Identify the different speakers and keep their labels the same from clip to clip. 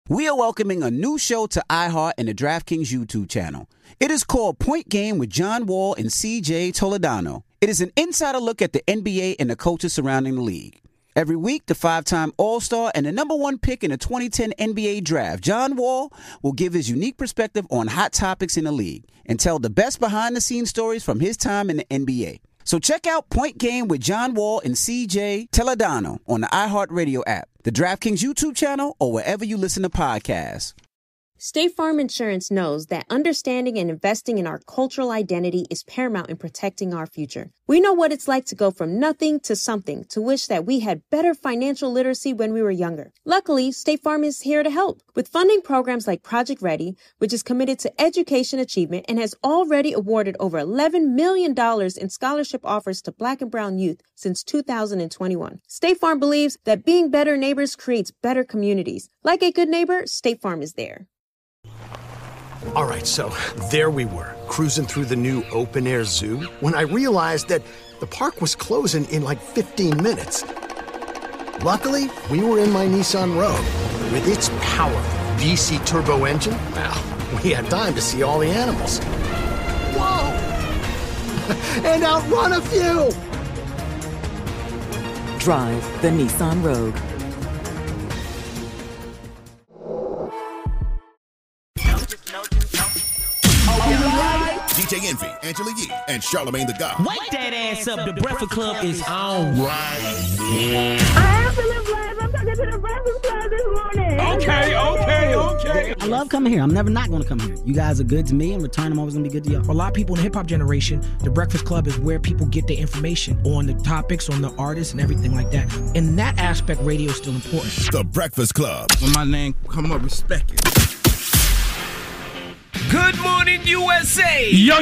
Speaker 1: We are welcoming a new show to iHeart and the DraftKings YouTube channel. It is called Point Game with John Wall and CJ Toledano. It is an insider look at the NBA and the coaches surrounding the league. Every week, the 5-time All-Star and the number one pick in the 2010 NBA Draft, John Wall, will give his unique perspective on hot topics in the league and tell the best behind-the-scenes stories from his time in the NBA. So check out Point Game with John Wall and CJ Toledano on the iHeartRadio app, the DraftKings YouTube channel, or wherever you listen to podcasts.
Speaker 2: State Farm Insurance knows that understanding and investing in our cultural identity is paramount in protecting our future. We know what it's like to go from nothing to something, to wish that we had better financial literacy when we were younger. Luckily, State Farm is here to help with funding programs like Project Ready, which is committed to education achievement and has already awarded over $11 million in scholarship offers to Black and Brown youth since 2021. State Farm believes that being better neighbors creates better communities. Like a good neighbor, State Farm is there.
Speaker 3: All right, so there we were, cruising through the new open-air zoo, when I realized that the park was closing in like 15 minutes. Luckily, we were in my Nissan Rogue. With its powerful VC turbo engine, well, we had time to see all the animals. Whoa! And outrun a few!
Speaker 4: Drive the Nissan Rogue.
Speaker 5: DJ Envy, Angela Yee, and Charlamagne the God.
Speaker 6: Wake that ass up. The Breakfast Club is on right
Speaker 7: I am feeling blessed. I'm talking to the Breakfast Club this morning.
Speaker 6: Okay.
Speaker 8: I love coming here. I'm never not going to come here. You guys are good to me, and return, I'm always going to be good to y'all.
Speaker 9: For a lot of people in the hip-hop generation, the Breakfast Club is where people get their information on the topics, on the artists, and everything like that. In that aspect, radio is still important.
Speaker 5: The Breakfast Club.
Speaker 10: When my name come up, respect it.
Speaker 6: Good morning, USA.
Speaker 11: Yo.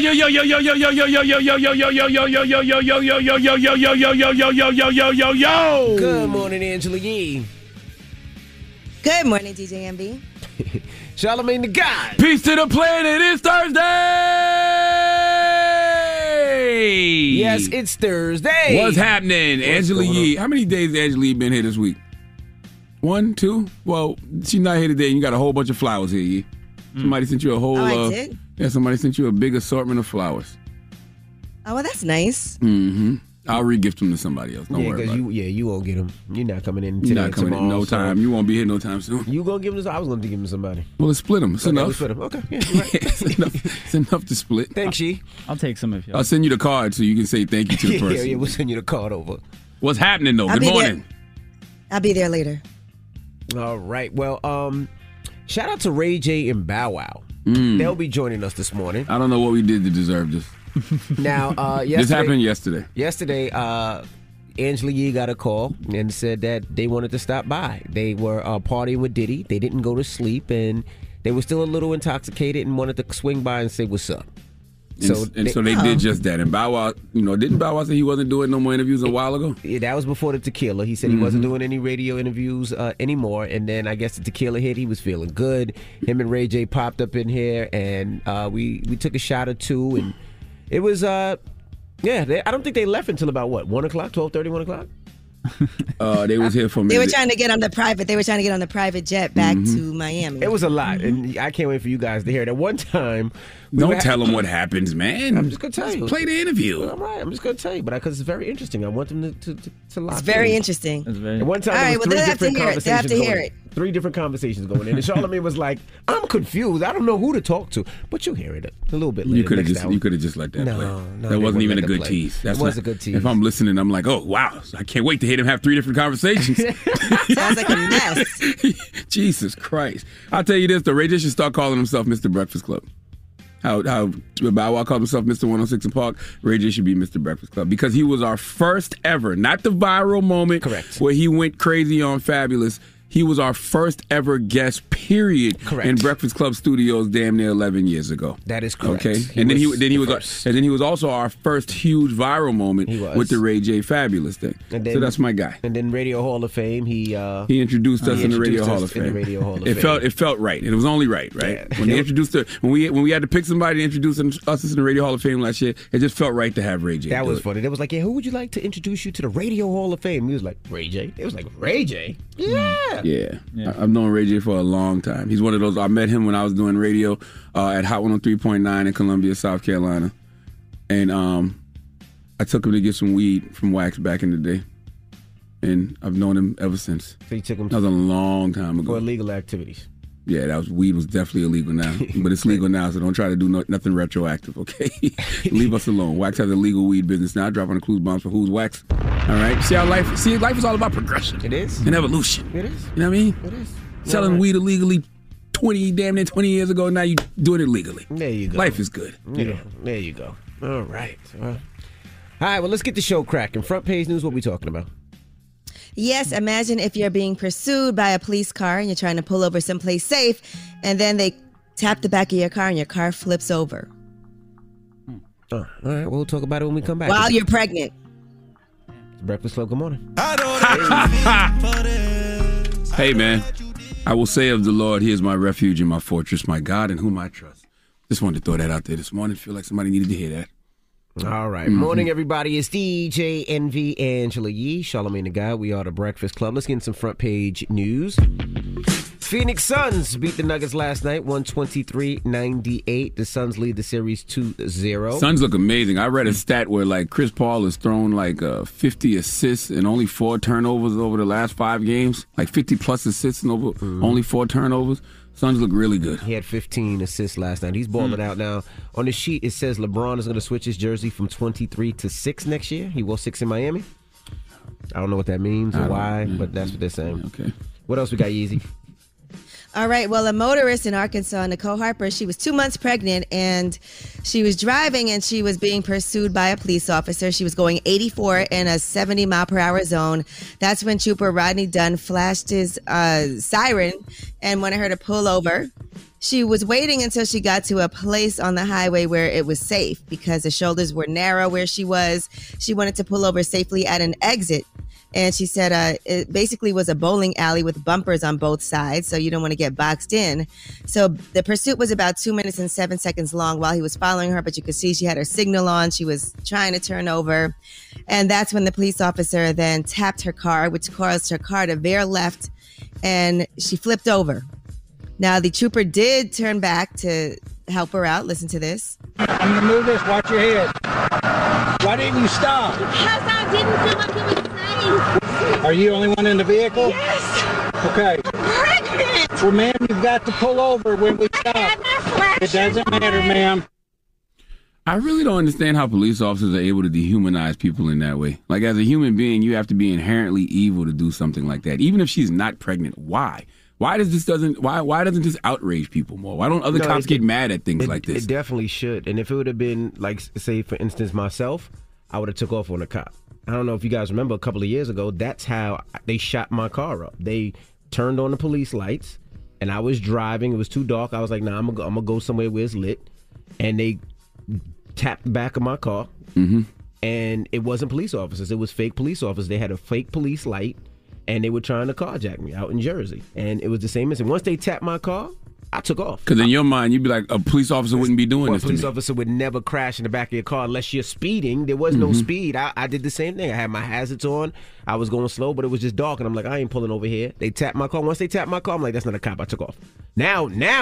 Speaker 6: Good morning, Angela Yee.
Speaker 12: Good morning, DJ MB.
Speaker 6: Charlamagne the God.
Speaker 11: Peace to the planet. It's Thursday.
Speaker 6: Yes, it's Thursday.
Speaker 11: What's happening, Angela Yee? How many days has Angela Yee been here this week? 1, 2? Well, she's not here today. You got a whole bunch of flowers here, Yee. Somebody sent you a whole.
Speaker 12: I did?
Speaker 11: Yeah, somebody sent you a big assortment of flowers.
Speaker 12: Oh, well, that's nice.
Speaker 11: Mm-hmm. I'll re-gift them to somebody else. Don't worry about it.
Speaker 6: You won't get them. You're not coming in today.
Speaker 11: You're not coming in no time. You won't be here no time soon.
Speaker 6: You gonna give them to? I was going to give them to somebody.
Speaker 11: Well, let's split them. It's enough.
Speaker 6: Split them. Okay. Yeah, you're right.
Speaker 11: It's enough to split.
Speaker 6: Thanks, Yee.
Speaker 13: I'll take some of you.
Speaker 11: I'll send you the card so you can say thank you to the person.
Speaker 6: Yeah, we'll send you the card over.
Speaker 11: What's happening though? Good morning.
Speaker 12: I'll be there later.
Speaker 6: All right. Well, shout out to Ray J and Bow Wow. They'll be joining us this morning.
Speaker 11: I don't know what we did to deserve this.
Speaker 6: Now,
Speaker 11: this happened yesterday.
Speaker 6: Yesterday, Angela Yee got a call and said that they wanted to stop by. They were partying with Diddy. They didn't go to sleep, and they were still a little intoxicated and wanted to swing by and say what's up.
Speaker 11: So they did just that. And Bow Wow, didn't Bow Wow say he wasn't doing no more interviews a while ago?
Speaker 6: Yeah, that was before the tequila. He said he wasn't doing any radio interviews anymore. And then I guess the tequila hit. He was feeling good. Him and Ray J popped up in here, and we took a shot or two. And it was, I don't think they left until about, 1 o'clock, 12:30, 1 o'clock?
Speaker 11: They was here for me.
Speaker 12: They were trying to get on the private jet back to Miami.
Speaker 6: It was a lot, and I can't wait for you guys to hear it. At one time,
Speaker 11: don't tell them what happens, man.
Speaker 6: I'm just gonna tell you.
Speaker 11: Play the interview.
Speaker 6: All right, I'm just gonna tell you, but because it's very interesting, I want them to lock.
Speaker 12: It's very interesting.
Speaker 6: At one time, there was three different conversations. They have to hear it. 3 different conversations going in, and Charlamagne was like, "I'm confused. I don't know who to talk to." But you'll hear it a little bit later.
Speaker 11: You could have just let that play.
Speaker 6: No,
Speaker 11: that wasn't even a good tease.
Speaker 6: That was a good tease.
Speaker 11: If I'm listening, I'm like, oh wow, I can't wait to hear them have 3 different conversations.
Speaker 12: Sounds like a mess.
Speaker 11: Jesus Christ! I'll tell you this: the Ray J should start calling himself Mr. Breakfast Club. How Bow Wow called himself Mr. 106 in Park, Ray J should be Mr. Breakfast Club, because he was our first ever, not the viral moment,
Speaker 6: correct,
Speaker 11: where he went crazy on Fabulous. He was our first ever guest, period,
Speaker 6: correct,
Speaker 11: in Breakfast Club Studios damn near 11 years ago.
Speaker 6: That is correct.
Speaker 11: Okay, and then he was also our first huge viral moment with the Ray J Fabulous thing. So that's my guy.
Speaker 6: And then Radio Hall of Fame, he
Speaker 11: introduced us in the Radio Hall of Fame. It felt right, and it was only right.
Speaker 6: Yeah.
Speaker 11: When they introduced when we had to pick somebody to introduce us in the Radio Hall of Fame last year, it just felt right to have Ray J.
Speaker 6: That was funny. They was like, "Yeah, who would you like to introduce you to the Radio Hall of Fame?" He was like, "Ray J." It was like, "Ray J." Yeah.
Speaker 11: Yeah. I've known Ray J for a long time. He's one of those. I met him when I was doing radio at Hot 103.9 in Columbia, South Carolina. And I took him to get some weed from Wax back in the day. And I've known him ever since.
Speaker 6: So you took him
Speaker 11: that was a long time ago.
Speaker 6: for illegal activities.
Speaker 11: Yeah, weed was definitely illegal now. But it's legal now, so don't try to do nothing retroactive, okay? Leave us alone. Wax has a legal weed business now. I drop on the clues bombs for Who's Wax. All right? Life is all about progression.
Speaker 6: It is.
Speaker 11: And evolution.
Speaker 6: It is.
Speaker 11: You know what I mean?
Speaker 6: It is.
Speaker 11: Selling weed illegally 20 years ago, now you doing it legally.
Speaker 6: There you go.
Speaker 11: Life is good.
Speaker 6: Yeah, there you go. All right. All right, well, let's get the show cracking. Front page news, what we talking about?
Speaker 12: Yes, imagine if you're being pursued by a police car and you're trying to pull over someplace safe, and then they tap the back of your car and your car flips over.
Speaker 6: All right, we'll talk about it when we come back.
Speaker 12: While you're pregnant.
Speaker 6: It's Breakfast Club, good morning.
Speaker 11: Hey, man. I will say of the Lord, he is my refuge and my fortress, my God in whom I trust. Just wanted to throw that out there this morning. Feel like somebody needed to hear that.
Speaker 6: All right. Morning, everybody. It's DJ NV Angela Yee, Charlamagne the God. We are the Breakfast Club. Let's get in some front page news. Phoenix Suns beat the Nuggets last night, 123-98. The Suns lead the series 2-0.
Speaker 11: Suns look amazing. I read a stat where like Chris Paul has thrown like 50 assists and only 4 turnovers over the last 5 games. Like 50 plus assists and over only 4 turnovers. Suns look really good.
Speaker 6: He had 15 assists last night. He's balling out now. On the sheet, it says LeBron is going to switch his jersey from 23 to 6 next year. He wore 6 in Miami. I don't know what that means or why, but that's what they're saying.
Speaker 11: Okay.
Speaker 6: What else we got, Yeezy?
Speaker 12: All right. Well, a motorist in Arkansas, Nicole Harper, she was 2 months pregnant and she was driving and she was being pursued by a police officer. She was going 84 in a 70 mile per hour zone. That's when Trooper Rodney Dunn flashed his siren and wanted her to pull over. She was waiting until she got to a place on the highway where it was safe because the shoulders were narrow where she was. She wanted to pull over safely at an exit. And she said it basically was a bowling alley with bumpers on both sides, so you don't want to get boxed in. So the pursuit was about 2 minutes and 7 seconds long while he was following her, but you could see she had her signal on. She was trying to turn over. And that's when the police officer then tapped her car, which caused her car to veer left, and she flipped over. Now, the trooper did turn back to help her out. Listen to this.
Speaker 13: I'm going to move this. Watch your head. Why didn't you stop?
Speaker 7: Because I didn't feel like it was safe.
Speaker 13: Are you the only one in the vehicle?
Speaker 7: Yes.
Speaker 13: Okay.
Speaker 7: I'm pregnant.
Speaker 13: Well, ma'am, you've got to pull over when we stop. It doesn't matter, ma'am.
Speaker 11: I really don't understand how police officers are able to dehumanize people in that way. Like, as a human being, you have to be inherently evil to do something like that. Even if she's not pregnant, why? Why doesn't this outrage people more? Why don't other cops get mad at things like this?
Speaker 6: It definitely should. And if it would have been, like, say, for instance, myself, I would have took off on a cop. I don't know if you guys remember a couple of years ago, that's how they shot my car up. They turned on the police lights, and I was driving. It was too dark. I was like, nah, I'm going to go somewhere where it's lit. And they tapped the back of my car, and it wasn't police officers. It was fake police officers. They had a fake police light, and they were trying to carjack me out in Jersey. And it was the same incident. Once they tapped my car, I took off.
Speaker 11: Because in your mind, you'd be like, a police officer wouldn't be doing this to me.
Speaker 6: A police officer would never crash in the back of your car unless you're speeding. There was no speed. I did the same thing. I had my hazards on. I was going slow, but it was just dark. And I'm like, I ain't pulling over here. They tapped my car. Once they tapped my car, I'm like, that's not a cop. I took off. Now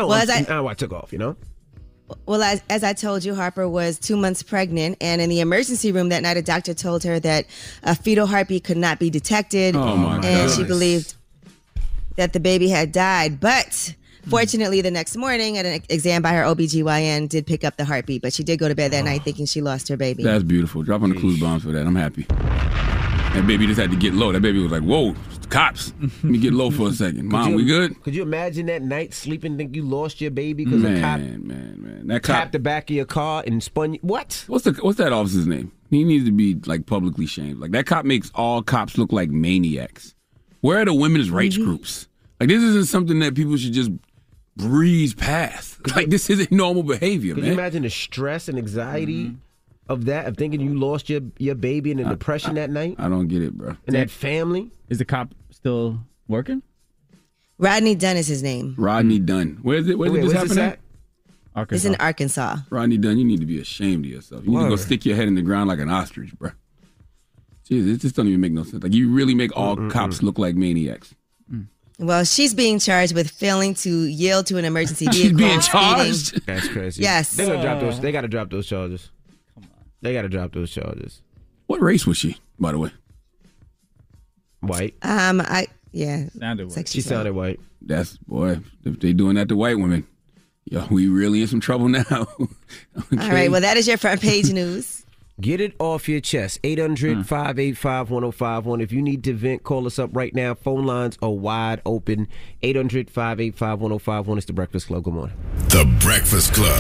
Speaker 6: I took off, you know?
Speaker 12: Well, as I told you, Harper was 2 months pregnant, and in the emergency room that night, a doctor told her that a fetal heartbeat could not be detected, and she believed that the baby had died. But fortunately, the next morning, at an exam by her OBGYN, did pick up the heartbeat, but she did go to bed that night thinking she lost her baby.
Speaker 11: That's beautiful. Drop on the clues bombs for that. I'm happy. That baby just had to get low. That baby was like, whoa, cops. Let me get low for a second. Mom, we good?
Speaker 6: Could you imagine that night sleeping, think you lost your baby because a cop
Speaker 11: that cop
Speaker 6: tapped the back of your car and spun you? What?
Speaker 11: What's that officer's name? He needs to be like publicly shamed. Like, that cop makes all cops look like maniacs. Where are the women's rights groups? Like, this isn't something that people should just breeze past. Like, this isn't normal behavior, man.
Speaker 6: Could you imagine the stress and anxiety of that, of thinking you lost your baby in the depression that night?
Speaker 11: I don't get it, bro.
Speaker 6: And that family?
Speaker 14: Is the cop still working?
Speaker 12: Rodney Dunn is his name.
Speaker 11: Rodney Dunn. Where did this happen at?
Speaker 14: Arkansas.
Speaker 12: It's in Arkansas.
Speaker 11: Rodney Dunn, you need to be ashamed of yourself. You need to go stick your head in the ground like an ostrich, bro. Jeez, it just doesn't even make no sense. Like, you really make all cops look like maniacs.
Speaker 12: Well, she's being charged with failing to yield to an emergency vehicle.
Speaker 11: She's being
Speaker 12: speeding.
Speaker 11: charged?
Speaker 6: That's crazy.
Speaker 12: Yes.
Speaker 6: They got to drop those charges. They got to drop those charges.
Speaker 11: What race was she, by the way?
Speaker 6: White.
Speaker 14: Sounded white.
Speaker 6: She sounded white.
Speaker 11: That's, boy, if they doing that to white women, yo, we really in some trouble now. Okay.
Speaker 12: All right, well, that is your front page news.
Speaker 6: Get it off your chest. 800-585-1051. If you need to vent, call us up right now. Phone lines are wide open. 800-585-1051. It's The Breakfast Club. Good morning.
Speaker 5: The Breakfast Club.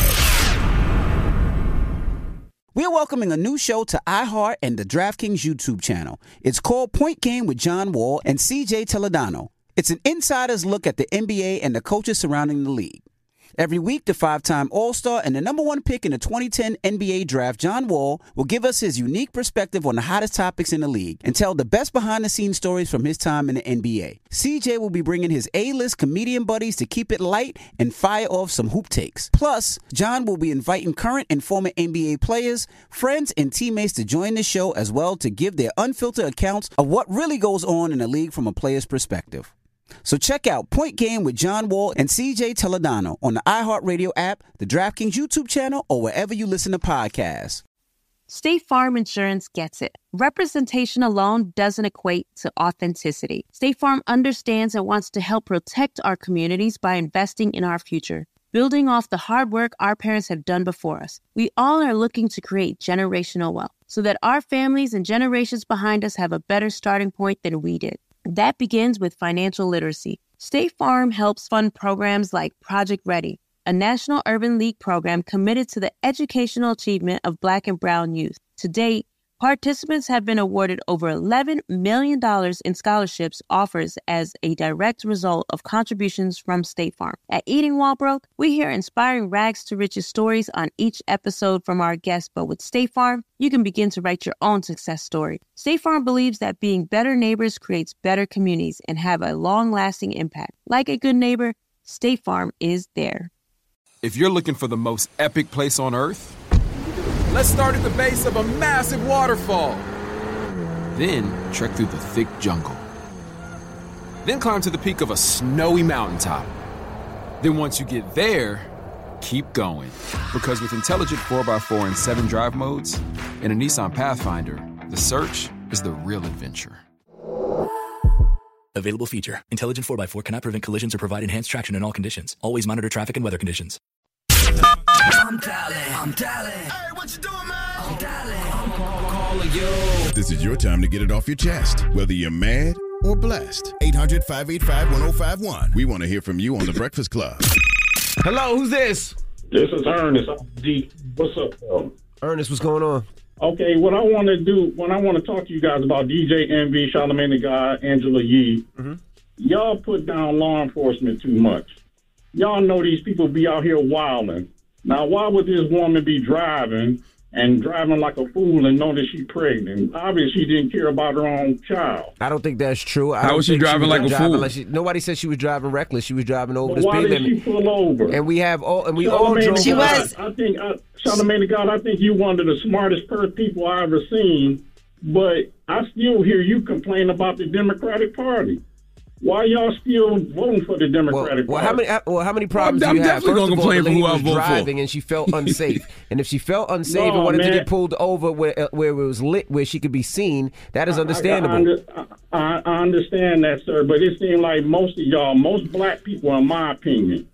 Speaker 1: We're welcoming a new show to iHeart and the DraftKings YouTube channel. It's called Point Game with John Wall and CJ Toledano. It's an insider's look at the NBA and the coaches surrounding the league. Every week, the 5-time All-Star and the number 1 pick in the 2010 NBA Draft, John Wall, will give us his unique perspective on the hottest topics in the league and tell the best behind-the-scenes stories from his time in the NBA. CJ will be bringing his A-list comedian buddies to keep it light and fire off some hoop takes. Plus, John will be inviting current and former NBA players, friends, and teammates to join the show as well to give their unfiltered accounts of what really goes on in the league from a player's perspective. So check out Point Game with John Wall and CJ Toledano on the iHeartRadio app, the DraftKings YouTube channel, or wherever you listen to podcasts.
Speaker 2: State Farm Insurance gets it. Representation alone doesn't equate to authenticity. State Farm understands and wants to help protect our communities by investing in our future, building off the hard work our parents have done before us. We all are looking to create generational wealth so that our families and generations behind us have a better starting point than we did. That begins with financial literacy. State Farm helps fund programs like Project Ready, a National Urban League program committed to the educational achievement of Black and Brown youth. To date, participants have been awarded over $11 million in scholarships offers as a direct result of contributions from State Farm. At Eating Walbrook, we hear inspiring rags to riches stories on each episode from our guests, but with State Farm, you can begin to write your own success story. State Farm believes that being better neighbors creates better communities and have a long-lasting impact. Like a good neighbor, State Farm is there.
Speaker 15: If you're looking for the most epic place on earth, let's start at the base of a massive waterfall. Then trek through the thick jungle. Then climb to the peak of a snowy mountaintop. Then once you get there, keep going. Because with intelligent 4x4 and 7 drive modes and a Nissan Pathfinder, the search is the real adventure.
Speaker 16: Available feature. Intelligent 4x4 cannot prevent collisions or provide enhanced traction in all conditions. Always monitor traffic and weather conditions.
Speaker 17: I'm dialing. Hey, what you doing, man? I'm dialing. I'm calling you.
Speaker 5: This is your time to get it off your chest, whether you're mad or blessed. 800-585-1051. We want to hear from you on The Breakfast Club.
Speaker 6: Hello, who's this?
Speaker 13: This is Ernest. What's up,
Speaker 6: Ernest, what's going on?
Speaker 13: Okay, what I want to do, when I want to talk to you guys about DJ Envy, Charlamagne the God, Angela Yee, y'all put down law enforcement too much. Y'all know these people be out here wilding. Now, why would this woman be driving like a fool and know that she's pregnant? Obviously, she didn't care about her own child.
Speaker 6: I don't think that's true.
Speaker 11: How was she driving like a fool?
Speaker 6: Nobody said she was driving reckless. She was driving over the
Speaker 13: speed limit.
Speaker 6: Why
Speaker 13: did she pull over?
Speaker 6: And we all drove.
Speaker 12: She was.
Speaker 13: I think, Charlamagne the God, I think you one of the smartest people I ever seen. But I still hear you complain about the Democratic Party. Why y'all still voting for the Democratic Party?
Speaker 6: How many problems do you have?
Speaker 11: Definitely going to complain for who I vote
Speaker 6: driving
Speaker 11: for.
Speaker 6: And she felt unsafe. And if she felt unsafe and wanted to get pulled over where it was lit, where she could be seen, that is understandable.
Speaker 13: I understand that, sir, but it seems like most black people, in my opinion,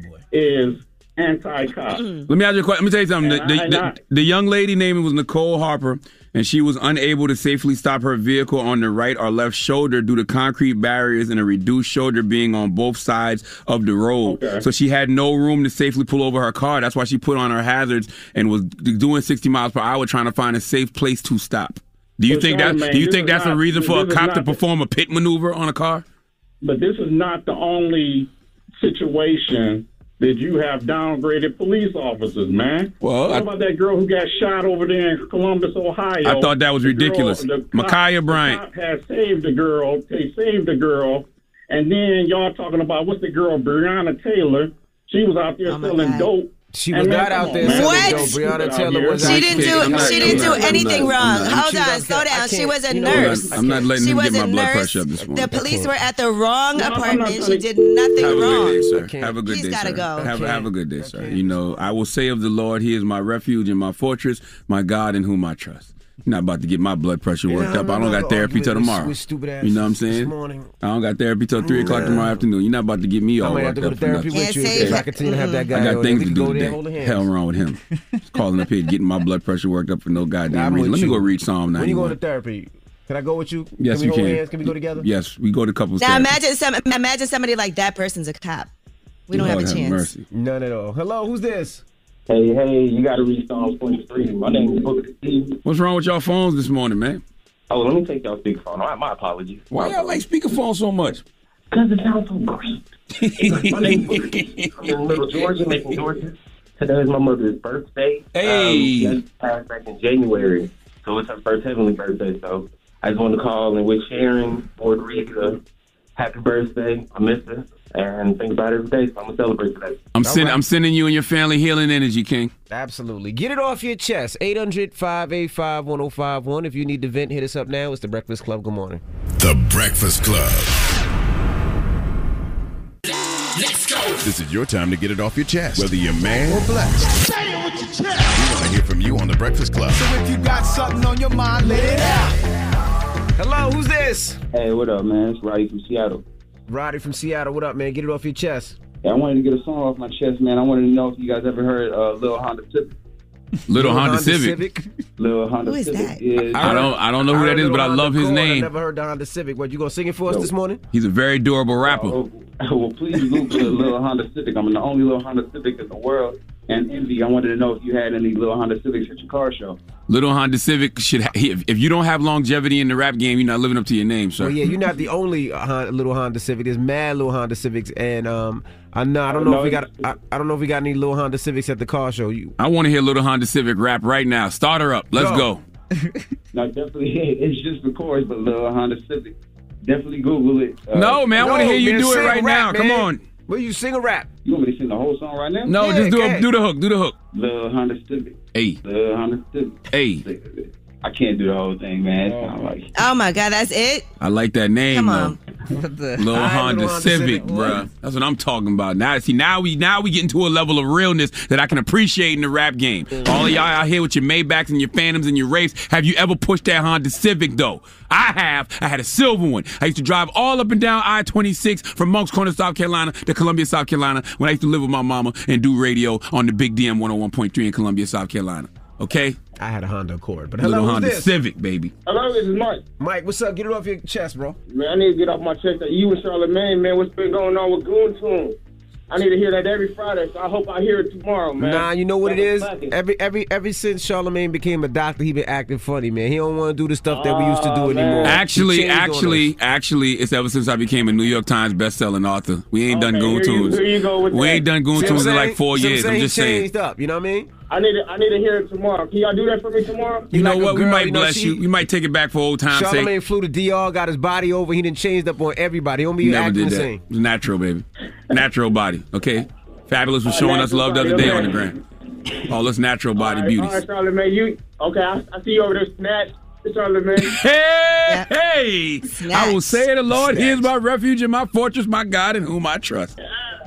Speaker 13: is anti-cop.
Speaker 11: Let me ask you a question. Let me tell you something. The young lady name was Nicole Harper, and she was unable to safely stop her vehicle on the right or left shoulder due to concrete barriers and a reduced shoulder being on both sides of the road. Okay. So she had no room to safely pull over her car. That's why she put on her hazards and was doing 60 miles per hour trying to find a safe place to stop. Do you think that's a reason for a cop to perform a pit maneuver on a car?
Speaker 13: But this is not the only situation that you have downgraded police officers, man.
Speaker 11: Well,
Speaker 13: what about that girl who got shot over there in Columbus, Ohio?
Speaker 11: I thought that was ridiculous. Ma'Khia Bryant.
Speaker 13: The cop had saved the girl. They saved the girl. And then y'all talking about, what's the girl, Breonna Taylor? She was out there selling dope
Speaker 6: She was not out there.
Speaker 12: What?
Speaker 6: Breonna Taylor was out
Speaker 12: She didn't do anything wrong. Hold on, slow down. She was a nurse.
Speaker 11: I'm not letting
Speaker 12: She
Speaker 11: him
Speaker 12: was
Speaker 11: get my
Speaker 12: a
Speaker 11: blood
Speaker 12: nurse.
Speaker 11: pressure up this morning.
Speaker 12: The police were at the wrong apartment. She did nothing
Speaker 11: Have a
Speaker 12: wrong.
Speaker 11: good day, sir. Have a good
Speaker 12: He's
Speaker 11: day,
Speaker 12: gotta
Speaker 11: sir.
Speaker 12: go.
Speaker 11: Have a good day, sir. You know, I will say of the Lord, He is my refuge and my fortress, my God in whom I trust. You're not about to get my blood pressure worked up. I don't got therapy till tomorrow. You know what I'm saying? I don't got therapy till 3 o'clock tomorrow afternoon. You're not about to get me all worked up.
Speaker 6: Therapy with you if I continue to have that guy.
Speaker 11: I got things to do
Speaker 6: today.
Speaker 11: today. Hell wrong with him. Just calling up here, getting my blood pressure worked up for no goddamn reason. Let me go read Psalm 91.
Speaker 6: When you going to therapy? Can I go with you?
Speaker 11: Yes,
Speaker 6: can we
Speaker 11: you
Speaker 6: hold
Speaker 11: can.
Speaker 6: hands? Can we go together?
Speaker 11: Yes, we go to couples
Speaker 12: Now
Speaker 11: therapy.
Speaker 12: imagine somebody like that person's a cop. We don't have a
Speaker 11: Lord
Speaker 12: chance.
Speaker 11: mercy.
Speaker 6: None at all. Hello, who's this?
Speaker 18: Hey, you got to read Psalm 23. My name is Booker T.
Speaker 11: What's wrong with y'all phones this morning, man?
Speaker 18: Oh, let me take y'all speakerphone. My apologies.
Speaker 11: Why y'all like speakerphone so much?
Speaker 18: Because it sounds so great. My name is Booker T. I'm in Little Georgia, Macon, Georgia. Today is my mother's birthday.
Speaker 11: Hey.
Speaker 18: She passed back in January, so it's her first heavenly birthday. So I just wanted to call and wish Sharon, Fort Reed, a happy birthday. I miss her. And think about it every day, so I'm going to celebrate today.
Speaker 11: I'm sending you and your family healing energy, King.
Speaker 6: Absolutely. Get it off your chest. 800-585-1051. If you need to vent, hit us up now. It's The Breakfast Club. Good morning.
Speaker 5: The Breakfast Club.
Speaker 17: Let's go.
Speaker 5: This is your time to get it off your chest, whether you're mad or blessed.
Speaker 17: Say it with your chest.
Speaker 5: We want to hear from you on The Breakfast Club.
Speaker 17: So if you got something on your mind, let it out.
Speaker 6: Hello, who's this?
Speaker 19: Hey, what up, man? It's Roddy from Seattle.
Speaker 6: Roddy from Seattle. What up, man? Get it off your chest.
Speaker 19: Yeah, I wanted to get a song off my chest, man. I wanted to know if you guys ever heard Lil Honda Civic.
Speaker 11: Little Honda Civic.
Speaker 19: Lil Honda
Speaker 12: Who is
Speaker 19: Civic.
Speaker 12: that?
Speaker 19: Is,
Speaker 11: I don't know who that is, but I love his
Speaker 6: I
Speaker 11: name.
Speaker 6: never heard the Honda Civic. What, you going to sing it for us this morning?
Speaker 11: He's a very durable rapper.
Speaker 19: Well, please Google Lil Honda Civic. I'm the only Lil Honda Civic in the world. And Envy, I wanted to know if you had any Lil Honda Civics at your car show.
Speaker 11: Little Honda Civic should. If you don't have longevity in the rap game, you're not living up to your name, sir.
Speaker 6: Well, yeah, you're not the only little Honda Civic. There's mad little Honda Civics, and I don't know if we got any little Honda Civics at the car show.
Speaker 11: I want to hear Little Honda Civic rap right now. Start her up. Let's go.
Speaker 19: No, definitely, it's just the chorus, but Lil Honda Civic. Definitely Google it.
Speaker 11: No, man, I want to hear you do it right now. Come on.
Speaker 6: Will you sing a rap?
Speaker 19: You want me to sing the whole song right now?
Speaker 11: No, just do the hook. Do the hook.
Speaker 19: Lil Honda Civic.
Speaker 11: Hey.
Speaker 19: Lil Honda Civic.
Speaker 11: Hey.
Speaker 19: I can't do the whole thing, man. It's not like.
Speaker 12: Oh my God, that's it?
Speaker 11: I like that name.
Speaker 12: Come on.
Speaker 11: Little Honda Civic, bruh. That's what I'm talking about. Now we get into a level of realness that I can appreciate in the rap game. All of y'all out here with your Maybachs and your Phantoms and your Wraiths, have you ever pushed that Honda Civic though? I have. I had a silver one. I used to drive all up and down I-26 from Moncks Corner, South Carolina to Columbia, South Carolina when I used to live with my mama and do radio on the Big DM 101.3 in Columbia, South Carolina. Okay?
Speaker 6: I had a Honda Accord, but hello,
Speaker 11: Little
Speaker 6: who's
Speaker 11: Honda
Speaker 6: this?
Speaker 11: Civic, baby.
Speaker 13: Hello, this is Mike.
Speaker 6: Mike, what's up? Get it off your chest, bro.
Speaker 13: Man, I need to get off my chest that you and Charlamagne, man, what's been going on with Goon Tune? I need to hear that every Friday, so I hope I hear it tomorrow, man.
Speaker 6: Nah, you know what it is? Ever since Charlamagne became a doctor, he been acting funny, man. He don't want to do the stuff that we used to do anymore.
Speaker 11: Actually, it's ever since I became a New York Times best-selling author. We ain't done Goon Tunes. We ain't done Goon Tunes in like 4 years. I'm just saying.
Speaker 6: Changed up, you know what I mean?
Speaker 13: I need to hear it tomorrow. Can y'all do that for me tomorrow?
Speaker 11: You know what? We might bless you. We might take it back for old time's sake.
Speaker 6: Charlamagne flew to DR, got his body over. He done changed up on everybody. He don't be
Speaker 11: Never
Speaker 6: acting
Speaker 11: did
Speaker 6: the
Speaker 11: that.
Speaker 6: same.
Speaker 11: It was natural, baby. Natural body. Okay. Fabulous was showing us love the other day on the gram. All this natural body beauty.
Speaker 13: All right, Charlamagne, I see you over there, Snatch. Charlamagne.
Speaker 11: Hey! I will say to the Lord, He is my refuge and my fortress, my God in whom I trust.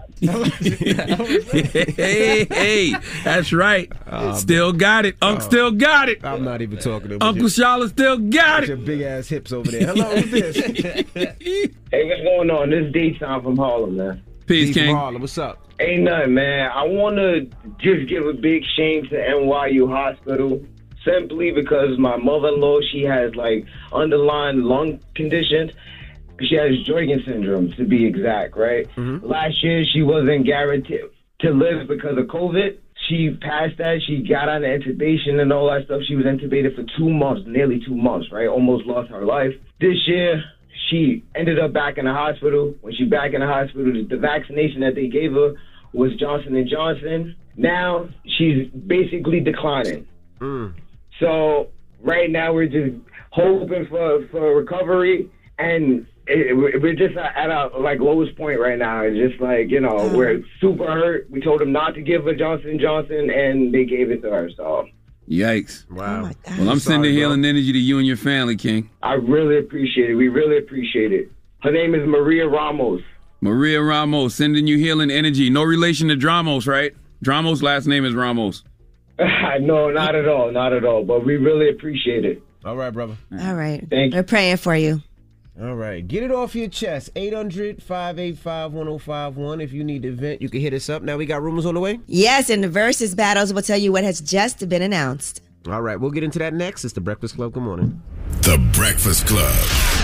Speaker 11: hey, that's right. Still got it. Unc still got it.
Speaker 6: I'm not even talking to him.
Speaker 11: Uncle Charlotte still got it.
Speaker 6: Your big ass hips over there. Hello, who's this?
Speaker 18: Hey, what's going on? This is D-Town from Harlem, man.
Speaker 11: Peace, King.
Speaker 6: Harlem, what's up?
Speaker 18: Ain't nothing, man. I want to just give a big shame to NYU Hospital simply because my mother-in-law, she has, like, underlying lung conditions. She has Jorgen syndrome, to be exact, right? Mm-hmm. Last year, she wasn't guaranteed to live because of COVID. She passed that. She got on the intubation and all that stuff. She was intubated for 2 months, nearly 2 months, right? Almost lost her life. This year, she ended up back in the hospital. When she back in the hospital, the vaccination that they gave her was Johnson & Johnson. Now, she's basically declining. So, right now, we're just hoping for recovery. And we're just at our like lowest point right now. It's just like, you know, we're super hurt. We told them not to give her Johnson & Johnson, and they gave it to her. So
Speaker 11: yikes!
Speaker 6: Wow.
Speaker 11: Well, I'm sending healing energy to you and your family, King.
Speaker 18: I really appreciate it. We really appreciate it. Her name is Maria Ramos.
Speaker 11: Maria Ramos, sending you healing energy. No relation to Dramos, right? Dramos' last name is Ramos.
Speaker 18: No, not at all. Not at all. But we really appreciate it.
Speaker 6: All right, brother.
Speaker 12: All right.
Speaker 18: Thank you.
Speaker 12: We're praying for you.
Speaker 6: All right. Get it off your chest. 800-585-1051. If you need to vent, you can hit us up. Now we got rumors on the way?
Speaker 12: Yes, and the versus battles will tell you what has just been announced.
Speaker 6: All right. We'll get into that next. It's The Breakfast Club. Good morning.
Speaker 5: The Breakfast Club.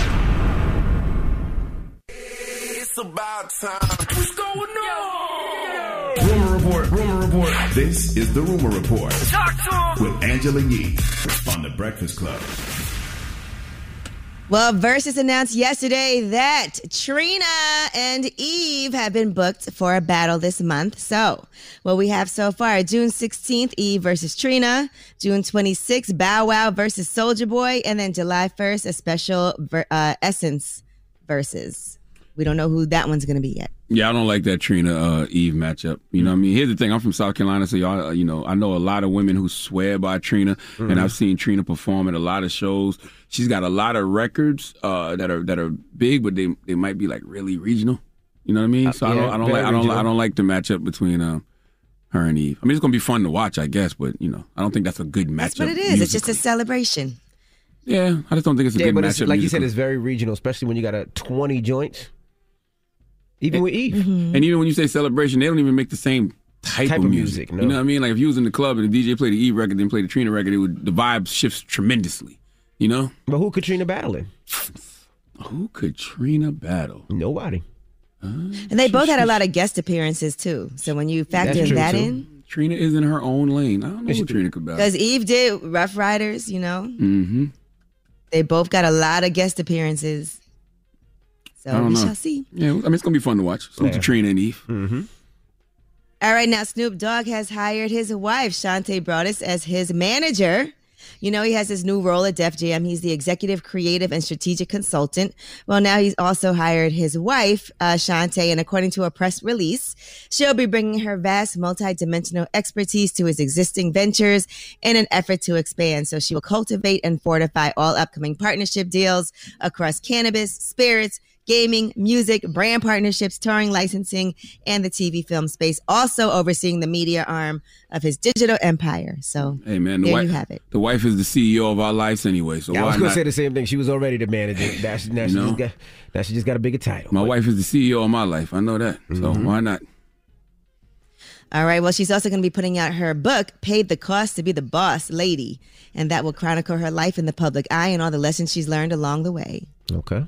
Speaker 17: It's about time. What's going on?
Speaker 5: Rumor report. Rumor report. This is the Rumor Report
Speaker 17: Talk to him.
Speaker 5: with Angela Yee on The Breakfast Club.
Speaker 12: Well, Versus announced yesterday that Trina and Eve have been booked for a battle this month. So, what we have so far, June 16th, Eve versus Trina. June 26th, Bow Wow versus Soulja Boy. And then July 1st, a special Essence versus. We don't know who that one's going to be yet.
Speaker 11: Yeah, I don't like that Trina Eve matchup. You know what I mean? Here's the thing. I'm from South Carolina, so y'all, you know, I know a lot of women who swear by Trina, and I've seen Trina perform at a lot of shows. She's got a lot of records that are big, but they might be like really regional. You know what I mean? So I don't like the matchup between her and Eve. I mean, it's gonna be fun to watch, I guess, but you know, I don't think that's a good matchup.
Speaker 12: That's what it is. Musically. It's just a celebration.
Speaker 11: Yeah, I just don't think it's a good
Speaker 6: but
Speaker 11: matchup.
Speaker 6: Like you said, it's very regional, especially when you got a 20 joints. Even with Eve.
Speaker 12: Mm-hmm.
Speaker 11: And even when you say celebration, they don't even make the same type of music.
Speaker 6: No.
Speaker 11: You know what I mean? Like if you was in the club and the DJ played the Eve record, then played the Trina record, the vibe shifts tremendously. You know?
Speaker 6: But who could Trina battle in?
Speaker 11: Who could Trina battle?
Speaker 6: Nobody.
Speaker 12: And they both had a lot of guest appearances too. So when you factor that in.
Speaker 11: Trina is in her own lane. I don't know who Trina could battle.
Speaker 12: Because Eve did Rough Riders, you know?
Speaker 11: Mm-hmm.
Speaker 12: They both got a lot of guest appearances. So we shall see.
Speaker 11: Yeah, I mean, it's going to be fun to watch. So Trina and Eve.
Speaker 6: Mm-hmm.
Speaker 12: All right, now Snoop Dogg has hired his wife, Shantae Broadus, as his manager. You know, he has his new role at Def Jam. He's the executive, creative, and strategic consultant. Well, now he's also hired his wife, Shantae, and according to a press release, she'll be bringing her vast multi-dimensional expertise to his existing ventures in an effort to expand. So she will cultivate and fortify all upcoming partnership deals across cannabis, spirits, gaming, music, brand partnerships, touring, licensing, and the TV film space, also overseeing the media arm of his digital empire. So
Speaker 11: hey man,
Speaker 12: there you have it.
Speaker 11: The wife is the CEO of our lives anyway. So
Speaker 6: yeah,
Speaker 11: why
Speaker 6: I was going
Speaker 11: not?
Speaker 6: to say the same thing. She was already the manager. Now she just got a bigger title.
Speaker 11: My wife is the CEO of my life. I know that. So why not?
Speaker 12: All right. Well, she's also going to be putting out her book, Paid the Cost to be the Boss Lady. And that will chronicle her life in the public eye and all the lessons she's learned along the way.
Speaker 6: Okay.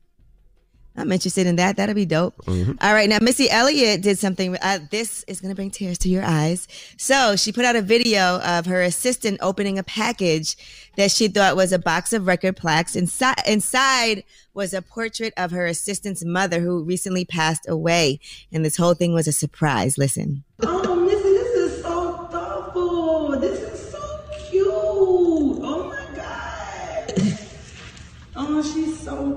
Speaker 12: I'm interested in that. That'll be dope.
Speaker 6: Mm-hmm.
Speaker 12: All right. Now, Missy Elliott did something. This is going to bring tears to your eyes. So she put out a video of her assistant opening a package that she thought was a box of record plaques. Inside was a portrait of her assistant's mother who recently passed away. And this whole thing was a surprise. Listen.
Speaker 20: Oh, Missy, this is so thoughtful. This is so cute. Oh, my God. Oh, she's so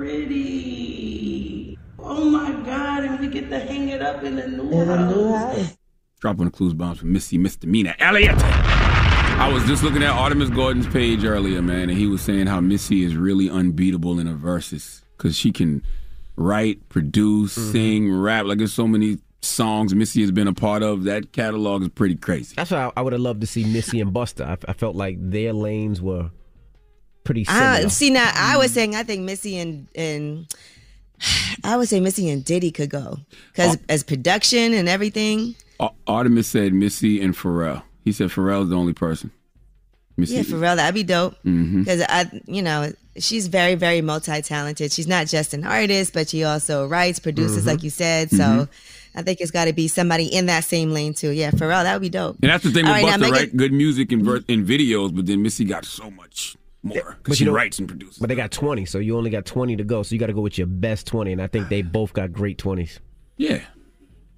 Speaker 20: pretty. Oh, my God. And we get to hang it up in the new house.
Speaker 11: Dropping the clues bombs from Missy Misdemeanor Elliott. I was just looking at Artemis Gordon's page earlier, man, and he was saying how Missy is really unbeatable in her verses because she can write, produce, sing, rap. Like there's so many songs Missy has been a part of. That catalog is pretty crazy.
Speaker 6: That's why I would have loved to see Missy and Busta. I felt like their lanes were pretty similar.
Speaker 12: See, now I was saying I think Missy and I would say Missy and Diddy could go because as production and everything.
Speaker 11: Artemis said Missy and Pharrell. He said Pharrell's the only person. Missy.
Speaker 12: Yeah, Pharrell, that'd be dope.
Speaker 11: Mm-hmm.
Speaker 12: Because she's very, very multi-talented. She's not just an artist, but she also writes, produces, like you said. So I think it's got to be somebody in that same lane too. Yeah, Pharrell, that would be dope.
Speaker 11: And that's the thing with
Speaker 12: All right,
Speaker 11: Busta, right? Good music in videos, but then Missy got so much more because she writes and produces.
Speaker 6: But they got 20, so you only got 20 to go. So you got to go with your best 20, and I think they both got great 20s.
Speaker 11: Yeah.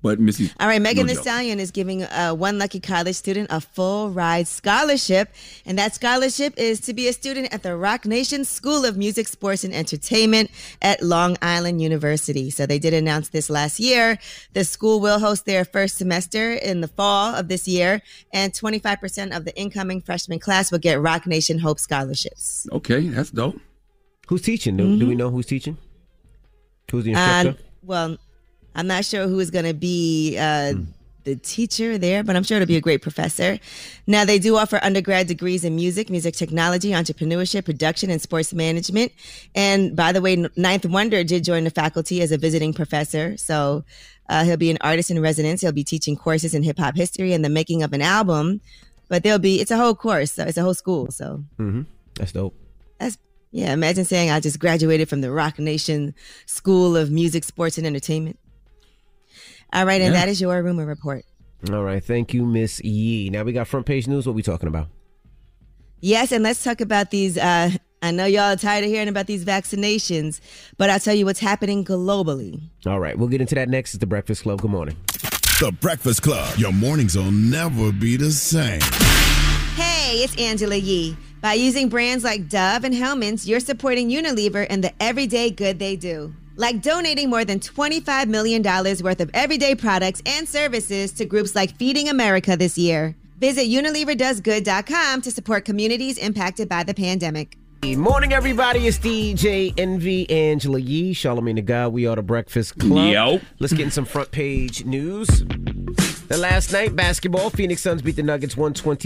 Speaker 11: But Missy.
Speaker 12: All right, Megan
Speaker 11: no
Speaker 12: Thee
Speaker 11: joke.
Speaker 12: Stallion is giving one lucky college student a full ride scholarship. And that scholarship is to be a student at the Rock Nation School of Music, Sports, and Entertainment at Long Island University. So they did announce this last year. The school will host their first semester in the fall of this year. And 25% of the incoming freshman class will get Rock Nation Hope scholarships.
Speaker 11: Okay, that's dope.
Speaker 6: Who's teaching? Do we know who's teaching? Who's the instructor?
Speaker 12: Well, I'm not sure who is going to be the teacher there, but I'm sure it'll be a great professor. Now, they do offer undergrad degrees in music, music technology, entrepreneurship, production, and sports management. And by the way, Ninth Wonder did join the faculty as a visiting professor. So he'll be an artist in residence. He'll be teaching courses in hip hop history and the making of an album. But it's a whole course. So it's a whole school. So
Speaker 6: that's dope.
Speaker 12: Yeah, imagine saying I just graduated from the Rock Nation School of Music, Sports, and Entertainment. All right, and that is your rumor report.
Speaker 6: All right, thank you, Miss Yee. Now we got front page news. What we talking about?
Speaker 12: Yes, and let's talk about these. I know y'all are tired of hearing about these vaccinations, but I'll tell you what's happening globally.
Speaker 6: All right, we'll get into that next. It's The Breakfast Club. Good morning.
Speaker 5: The Breakfast Club. Your mornings will never be the same.
Speaker 12: Hey, it's Angela Yee. By using brands like Dove and Hellmann's, you're supporting Unilever and the everyday good they do. Like donating more than $25 million worth of everyday products and services to groups like Feeding America this year. Visit UnileverDoesGood.com to support communities impacted by the pandemic.
Speaker 6: Good morning, everybody. It's DJ NV, Angela Yee, Charlamagne the God. We are The Breakfast Club.
Speaker 11: Yo.
Speaker 6: Let's get in some front page news. The last night, basketball, Phoenix Suns beat the Nuggets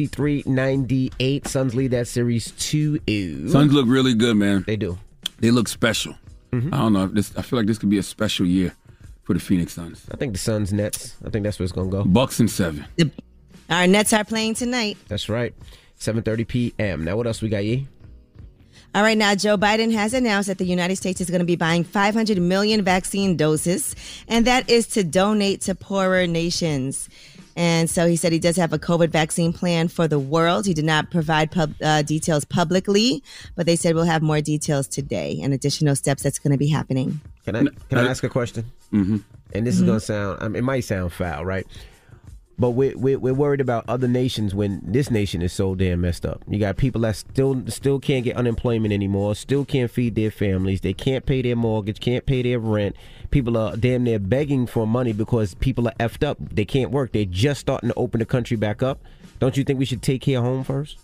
Speaker 6: 123-98. Suns lead that series 2-0.
Speaker 11: Suns look really good, man.
Speaker 6: They do.
Speaker 11: They look special. I don't know. I feel like this could be a special year for the Phoenix Suns.
Speaker 6: I think the Suns Nets. I think that's where it's going to go.
Speaker 11: Bucks and 7.
Speaker 12: Our Nets are playing tonight.
Speaker 6: That's right. 7:30 p.m. Now, what else we got, Yee?
Speaker 12: All right, now Joe Biden has announced that the United States is going to be buying 500 million vaccine doses, and that is to donate to poorer nations. And so he said he does have a COVID vaccine plan for the world. He did not provide details publicly, but they said we'll have more details today and additional steps that's going to be happening.
Speaker 6: Can I ask a question? Mm-hmm. And this is going to sound, it might sound foul, right? But we're worried about other nations when this nation is so damn messed up. You got people that still can't get unemployment anymore, still can't feed their families, they can't pay their mortgage, can't pay their rent. People are damn near begging for money because people are effed up. They can't work. They're just starting to open the country back up. Don't you think we should take care of home first?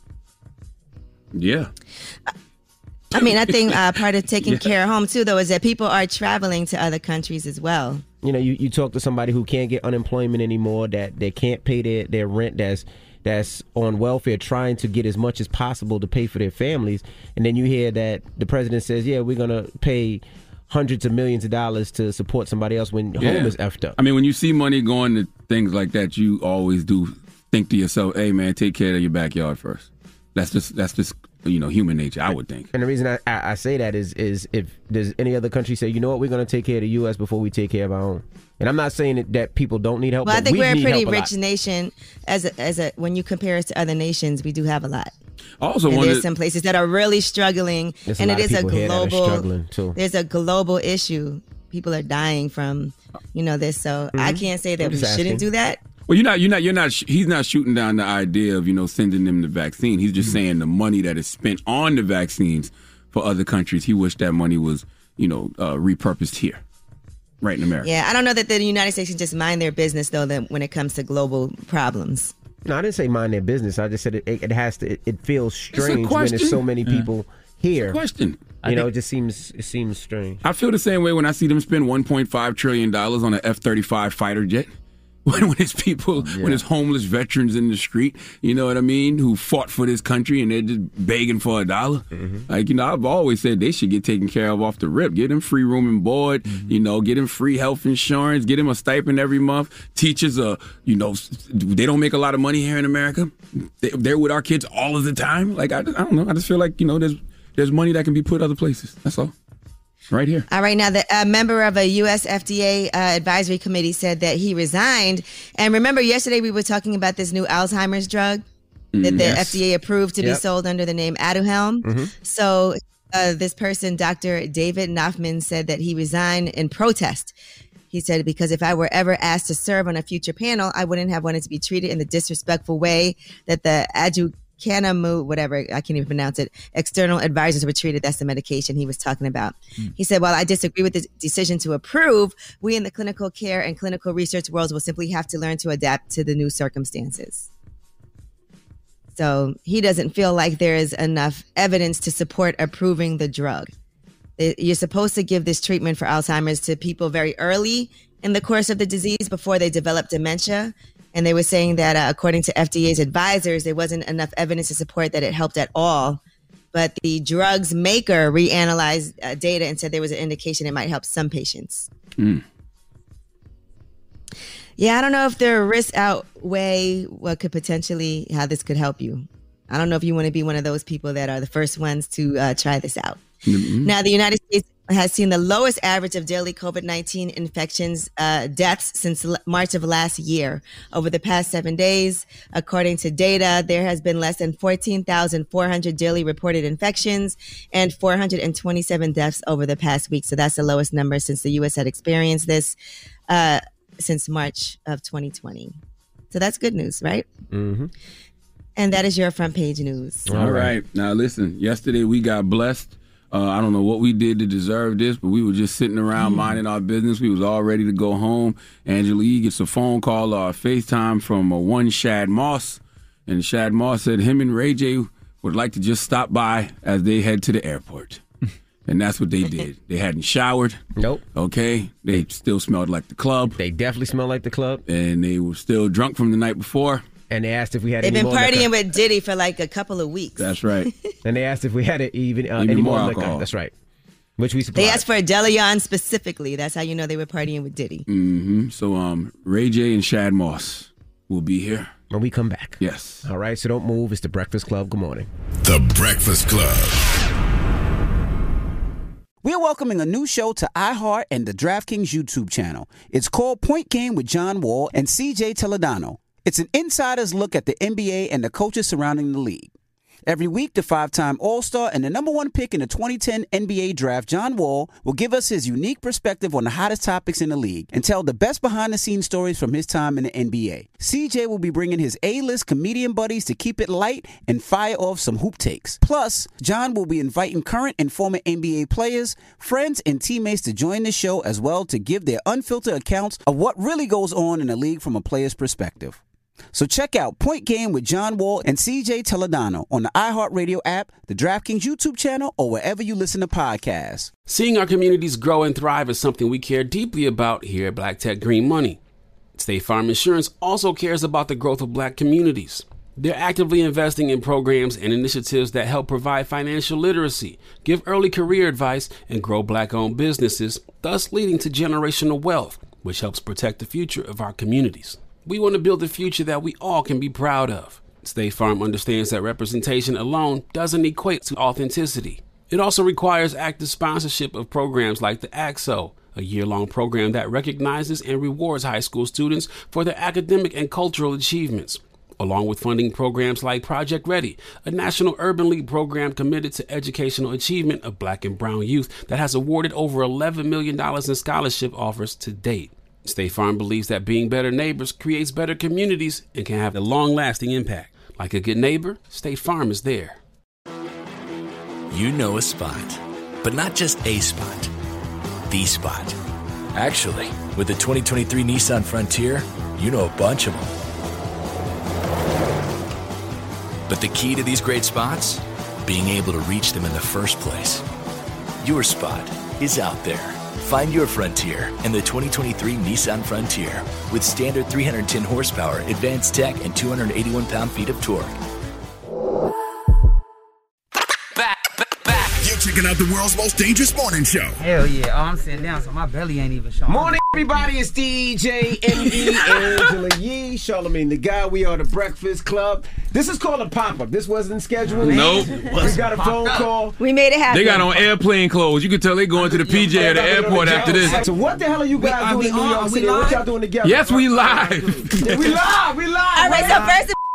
Speaker 11: Yeah.
Speaker 12: I mean, I think part of taking care of home, too, though, is that people are traveling to other countries as well.
Speaker 6: You know, you talk to somebody who can't get unemployment anymore, that they can't pay their rent, that's on welfare, trying to get as much as possible to pay for their families. And then you hear that the president says, yeah, we're going to pay hundreds of millions of dollars to support somebody else when home is effed up.
Speaker 11: I mean, when you see money going to things like that, you always do think to yourself, hey, man, take care of your backyard first. That's just human nature, I would think.
Speaker 6: And the reason I say that is if there's any other country say, you know what, we're going to take care of the U.S. before we take care of our own. And I'm not saying that people don't need help.
Speaker 12: Well,
Speaker 6: but
Speaker 12: I think we're a pretty
Speaker 6: rich
Speaker 12: rich nation. When you compare us to other nations, we do have a lot.
Speaker 11: Also,
Speaker 12: there's some places that are really struggling, and it is a global. There's a global issue. People are dying from, this. So I can't say that we shouldn't do that.
Speaker 11: Well, he's not shooting down the idea of, sending them the vaccine. He's just saying the money that is spent on the vaccines for other countries, he wished that money was, repurposed here, right in America.
Speaker 12: Yeah, I don't know that the United States can just mind their business, though, when it comes to global problems.
Speaker 6: No, I didn't say mind their business. I just said it feels strange when there's so many people here.
Speaker 11: It's a question.
Speaker 6: It just seems strange.
Speaker 11: I feel the same way when I see them spend $1.5 trillion on an F-35 fighter jet. When it's people, when it's homeless veterans in the street, you know what I mean, who fought for this country and they're just begging for $1. Mm-hmm. I've always said they should get taken care of off the rip. Get them free room and board, get them free health insurance, get them a stipend every month. Teachers they don't make a lot of money here in America. They're with our kids all of the time. Like, I don't know. I just feel like, there's money that can be put other places. That's all. Right here.
Speaker 12: All right. Now, a member of a U.S. FDA advisory committee said that he resigned. And remember, yesterday we were talking about this new Alzheimer's drug that the FDA approved to be sold under the name Aduhelm. Mm-hmm. So this person, Dr. David Naufman, said that he resigned in protest. He said, because if I were ever asked to serve on a future panel, I wouldn't have wanted to be treated in the disrespectful way that the aducanumab, whatever, I can't even pronounce it, external advisors were treated. That's the medication he was talking about. He said, while I disagree with the decision to approve, we in the clinical care and clinical research worlds will simply have to learn to adapt to the new circumstances. So he doesn't feel like there is enough evidence to support approving the drug. You're supposed to give this treatment for Alzheimer's to people very early in the course of the disease before they develop dementia. And they were saying that according to FDA's advisors, there wasn't enough evidence to support that it helped at all. But the drug's maker reanalyzed data and said there was an indication it might help some patients. Yeah, I don't know if the risks outweigh what could potentially, how this could help you. I don't know if you want to be one of those people that are the first ones to try this out. Now, the United States has seen the lowest average of daily COVID-19 infections, deaths since March of last year. Over the past 7 days, according to data, there has been less than 14,400 daily reported infections and 427 deaths over the past week. So that's the lowest number since the U.S. had experienced this since March of 2020. So that's good news, right? And that is your front page news.
Speaker 11: All right. Now, listen, yesterday we got blessed. I don't know what we did to deserve this, but we were just sitting around minding our business. We was all ready to go home. Angela Yee gets a phone call or a FaceTime from one Shad Moss. And Shad Moss said him and Ray J would like to just stop by as they head to the airport. And that's what they did. They hadn't showered.
Speaker 6: Nope.
Speaker 11: Okay. They still smelled like the club.
Speaker 6: They definitely smelled like the club.
Speaker 11: And they were still drunk from the night before.
Speaker 6: And they asked if we had
Speaker 12: They've
Speaker 6: any
Speaker 12: been
Speaker 6: more liquor.
Speaker 12: partying with Diddy for like a couple of weeks.
Speaker 11: That's right.
Speaker 6: And they asked if we had any more
Speaker 11: alcohol.
Speaker 6: liquor. That's right. Which we supplied.
Speaker 12: They asked for a DeLeon specifically. That's how you know they were partying with Diddy.
Speaker 11: So Ray J and Shad Moss will be here
Speaker 6: when we come back.
Speaker 11: Yes.
Speaker 6: All right, so don't move. It's The Breakfast Club. Good morning.
Speaker 5: The Breakfast Club.
Speaker 1: We're welcoming a new show to iHeart and the DraftKings YouTube channel. It's called Point Game with John Wall and CJ Toledano. It's an insider's look at the NBA and the coaches surrounding the league. Every week, the 5-time All-Star and the number 1 pick in the 2010 NBA Draft, John Wall, will give us his unique perspective on the hottest topics in the league and tell the best behind-the-scenes stories from his time in the NBA. CJ will be bringing his A-list comedian buddies to keep it light and fire off some hoop takes. Plus, John will be inviting current and former NBA players, friends, and teammates to join the show as well to give their unfiltered accounts of what really goes on in the league from a player's perspective. So check out Point Game with John Wall and CJ Toledano on the iHeartRadio app, the DraftKings YouTube channel, or wherever you listen to podcasts.
Speaker 21: Seeing our communities grow and thrive is something we care deeply about here at Black Tech Green Money. State Farm Insurance also cares about the growth of Black communities. They're actively investing in programs and initiatives that help provide financial literacy, give early career advice, and grow Black-owned businesses, thus leading to generational wealth, which helps protect the future of our communities. We want to build a future that we all can be proud of. State Farm understands that representation alone doesn't equate to authenticity. It also requires active sponsorship of programs like the AXO, a year-long program that recognizes and rewards high school students for their academic and cultural achievements, along with funding programs like Project Ready, a National Urban League program committed to educational achievement of Black and brown youth that has awarded over $11 million in scholarship offers to date. State Farm believes that being better neighbors creates better communities and can have a long-lasting impact. Like a good neighbor, State Farm is there.
Speaker 16: You know a spot, but not just a spot, the spot. Actually, with the 2023 Nissan Frontier, you know a bunch of them. But the key to these great spots? Being able to reach them in the first place. Your spot is out there. Find your Frontier in the 2023 Nissan Frontier with standard 310 horsepower, advanced tech, and 281 pound-feet of torque.
Speaker 5: You're checking out the world's most dangerous morning show.
Speaker 22: Hell yeah. Oh, I'm sitting down, so my belly ain't even showing.
Speaker 6: Morning, everybody. It's DJ Envy, Angela Yee, Charlamagne the Guy. We are the Breakfast Club. This is called a pop-up. This wasn't scheduled.
Speaker 11: Nope.
Speaker 6: We got a phone call.
Speaker 12: We made it happen.
Speaker 11: They got on airplane clothes. You can tell they going to the PJ at the airport after this.
Speaker 6: So what the hell are you guys doing in New York City? What y'all doing together?
Speaker 11: Yes, we live.
Speaker 6: We live.
Speaker 12: All right, so first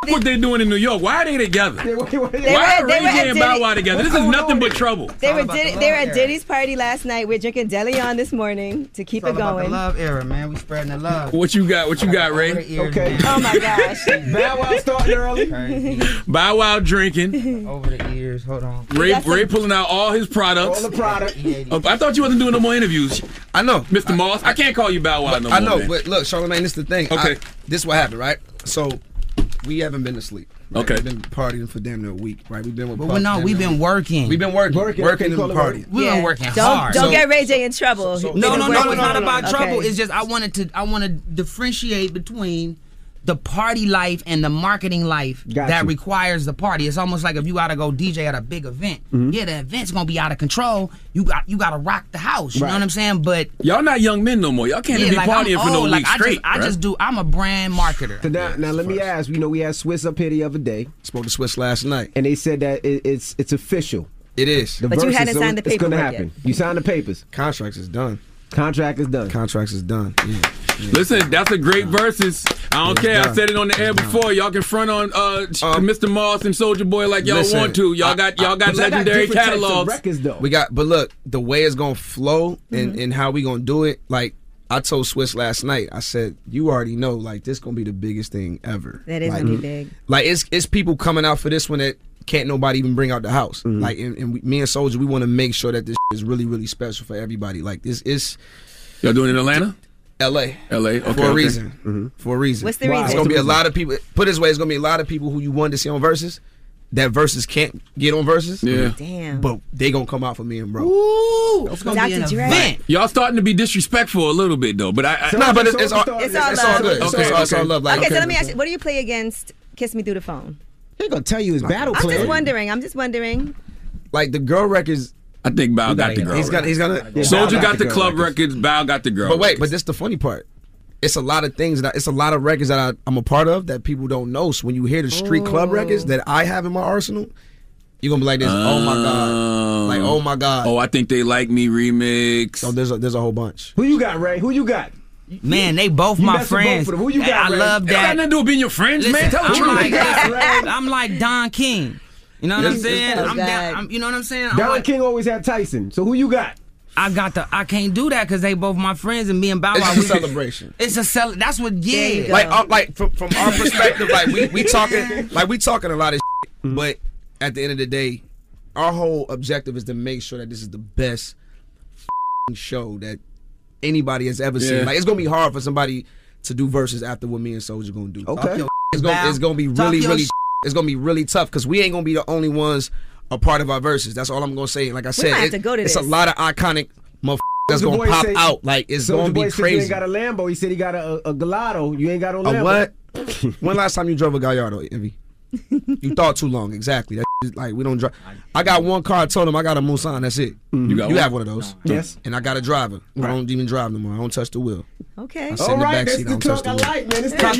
Speaker 11: what they're doing in New York. Why are they together? Why are Ray J and Bow Wow together? This is nothing but trouble.
Speaker 12: They were at Diddy's party last night. We're drinking Deli on this morning to keep it going.
Speaker 22: The love era, man. We spreading the love.
Speaker 11: What you got, Ray?
Speaker 22: Okay.
Speaker 12: Oh my gosh.
Speaker 6: Bow Wow starting early.
Speaker 11: Bow Wow drinking.
Speaker 22: Over the ears. Hold on.
Speaker 11: Ray pulling out all his products.
Speaker 6: All the product.
Speaker 11: I thought you wasn't doing no more interviews.
Speaker 3: I know.
Speaker 11: Mr. Moss, I can't call you Bow Wow no more.
Speaker 3: I know,
Speaker 11: man.
Speaker 3: but look, Charlamagne, this is the thing.
Speaker 11: Okay.
Speaker 3: This is what happened, right? So, we haven't been to sleep. Right?
Speaker 11: Okay.
Speaker 3: We've been partying for damn near a week, right? We've been with
Speaker 22: But no, we've been working.
Speaker 3: We've been working and partying.
Speaker 22: We've been working
Speaker 12: Don't
Speaker 22: hard.
Speaker 12: get Ray J in trouble.
Speaker 22: No, it's not about trouble. It's just I want to differentiate between the party life and the marketing life that requires the party. It's almost like if you gotta go DJ at a big event. Yeah, the event's gonna be out of control. You gotta rock the house. You know what I'm saying? But
Speaker 11: y'all not young men no more. Y'all can't be partying for no week straight.
Speaker 22: I'm a brand marketer.
Speaker 6: So now let me ask. We had Swiss up here the other day.
Speaker 3: Spoke to Swiss last night,
Speaker 6: and they said that it's official.
Speaker 3: It is.
Speaker 12: But you hadn't signed the paperwork.
Speaker 6: It's gonna happen. You signed the papers.
Speaker 3: Contracts is done.
Speaker 6: Contract is done.
Speaker 3: Contracts is done. Yeah.
Speaker 11: Listen, that's a great versus. I don't care. I said it on the air before. Y'all can front on Mr. Moss and Soulja Boy like y'all want to. Y'all got legendary catalogs.
Speaker 3: We got, but look, the way it's gonna flow and how we gonna do it. Like I told Swiss last night, I said, you already know, like this gonna be the biggest thing ever.
Speaker 12: That is gonna be big.
Speaker 3: Like it's people coming out for this one that can't nobody even bring out the house. Like me and Soulja, we want to make sure that this is really, really special for everybody. Like this is.
Speaker 11: Y'all doing it in Atlanta?
Speaker 3: L.A.
Speaker 11: Okay,
Speaker 3: for a reason. For a reason.
Speaker 12: What's the reason?
Speaker 3: It's gonna be a lot of people. Put it this way, it's gonna be a lot of people who you wanted to see on Versus. That Versus can't get on Versus.
Speaker 11: Yeah.
Speaker 12: Damn.
Speaker 3: But they gonna come out for me and bro.
Speaker 22: Ooh, it's gonna be an event.
Speaker 11: Y'all starting to be disrespectful a little bit though. But
Speaker 3: but it's all good. It's all love.
Speaker 12: Okay, so let me ask you, what do you play against Kiss Me Through the Phone?
Speaker 6: They're gonna tell you his battle
Speaker 12: I'm
Speaker 6: plan.
Speaker 12: just wondering.
Speaker 3: Like the girl records.
Speaker 11: I think Bow got the girl.
Speaker 3: He's gonna.
Speaker 11: Soulja got the club records. Bow got the girl.
Speaker 3: But wait, but this is the funny part. It's a lot of things it's a lot of records that I'm a part of that people don't know. So when you hear the street club records that I have in my arsenal, you're gonna be like this. Oh my god! Like oh my god!
Speaker 11: Oh, I think they like me remix.
Speaker 3: Oh, there's a whole bunch.
Speaker 6: Who you got, Ray? Who you got?
Speaker 22: Man, they both my friends.
Speaker 6: Both of them. Who you got,
Speaker 22: I love that.
Speaker 11: It got nothing to do with being your friends, man. Tell the truth.
Speaker 22: I'm like Don King. You know what I'm saying? You know what I'm saying?
Speaker 6: Don King always had Tyson. So who you got?
Speaker 22: I can't do that because they both my friends and me and Bow Wow.
Speaker 3: It's a celebration.
Speaker 22: It's a that's what
Speaker 3: Like from our perspective, like we talking a lot of shit, but at the end of the day, our whole objective is to make sure that this is the best show that anybody has ever seen. Like it's gonna be hard for somebody to do verses after what me and Soulja gonna do.
Speaker 6: Okay.
Speaker 3: It's gonna be really it's gonna be really tough because we ain't gonna be the only ones a part of our verses. That's all I'm gonna say. Like I said, it's a lot of iconic motherfuckers that's gonna pop out. Like it's gonna be crazy.
Speaker 6: He ain't got a Lambo. He said he got a Gallardo. You ain't got a Lambo.
Speaker 3: A what? When last time you drove a Gallardo, Envy? You thought too long. Exactly. That is like we don't drive. I got one car. I told him I got a Mulsanne. That's it. You have one of those.
Speaker 6: No. Yes.
Speaker 3: And I got a driver. I don't even drive no more. I don't touch the wheel.
Speaker 12: Okay.
Speaker 6: All right. That's the talk I like, man. It's talk.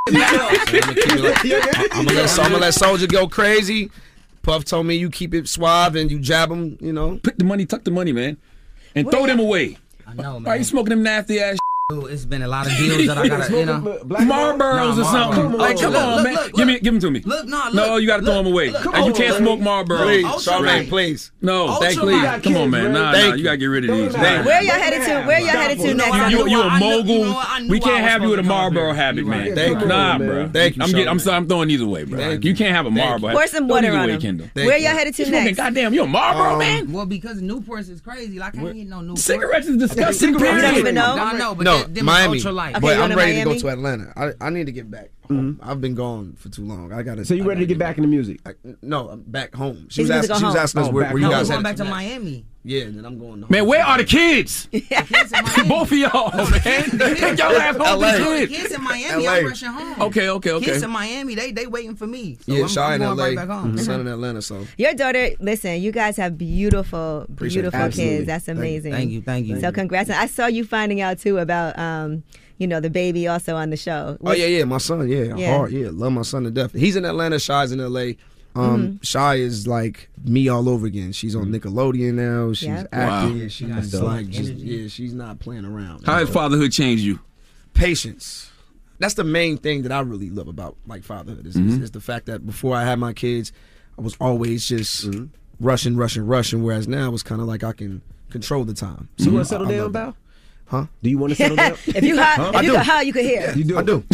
Speaker 3: I'm gonna let Soulja go crazy. Puff told me you keep it suave and you jab him. You know,
Speaker 11: pick the money, tuck the money, man, and throw them away.
Speaker 22: I know, man.
Speaker 11: Why are you smoking them nasty ass?
Speaker 22: It's been a lot of deals that I gotta, you know,
Speaker 11: Marlboros or something. Like, come on, man. Give them to me. No, you gotta throw them away. You can't smoke Marlboros.
Speaker 3: Charlamagne, please.
Speaker 11: No, please. Come on, man. Nah, you gotta get rid of these.
Speaker 12: Where y'all headed to next?
Speaker 11: You a mogul. We can't have you with a Marlboro habit, man. Nah, bro. I'm throwing these away, bro. You can't have a Marlboro.
Speaker 12: Pour some water on them. Where y'all headed to next?
Speaker 11: Goddamn, you a Marlboro, man?
Speaker 22: Well, because Newports is crazy. Like I can't eat no Newports.
Speaker 11: Cigarettes is disgusting.
Speaker 12: You don't even know.
Speaker 22: No, but
Speaker 3: Miami.
Speaker 22: Okay,
Speaker 3: but I'm ready to go to Atlanta. I need to get back home. I've been gone for too long.
Speaker 6: So you ready to get back into music?
Speaker 3: No, I'm back home. She was asking us where you guys
Speaker 22: going back to Miami.
Speaker 3: Yeah, and then I'm going home.
Speaker 11: Man, where are the kids? Both of y'all, man. Take your ass home with the
Speaker 22: kids in Miami. I'm rushing home.
Speaker 11: Okay.
Speaker 22: Kids in Miami, they waiting for me. So
Speaker 3: yeah, Shy in
Speaker 22: going
Speaker 3: LA,
Speaker 22: right back home.
Speaker 3: son in Atlanta. So
Speaker 12: your daughter, listen, you guys have beautiful kids. That's amazing.
Speaker 22: Thank you.
Speaker 12: So congrats. I saw you finding out too about the baby also on the show.
Speaker 3: Yeah, my son, hard, love my son to death. He's in Atlanta, Shy's in LA. Shy is like me all over again. She's on Nickelodeon now. She's acting.
Speaker 11: Wow.
Speaker 3: She's like, she's not playing around.
Speaker 11: How has fatherhood changed you?
Speaker 3: Patience. that's the main thing that I really love about like fatherhood is the fact that before I had my kids, I was always just rushing. Whereas now it's kind of like I can control the time.
Speaker 6: So you want to settle down, Bow?
Speaker 3: Huh?
Speaker 6: Do you want to settle down?
Speaker 12: If you could you could hear.
Speaker 6: You do.
Speaker 3: I do.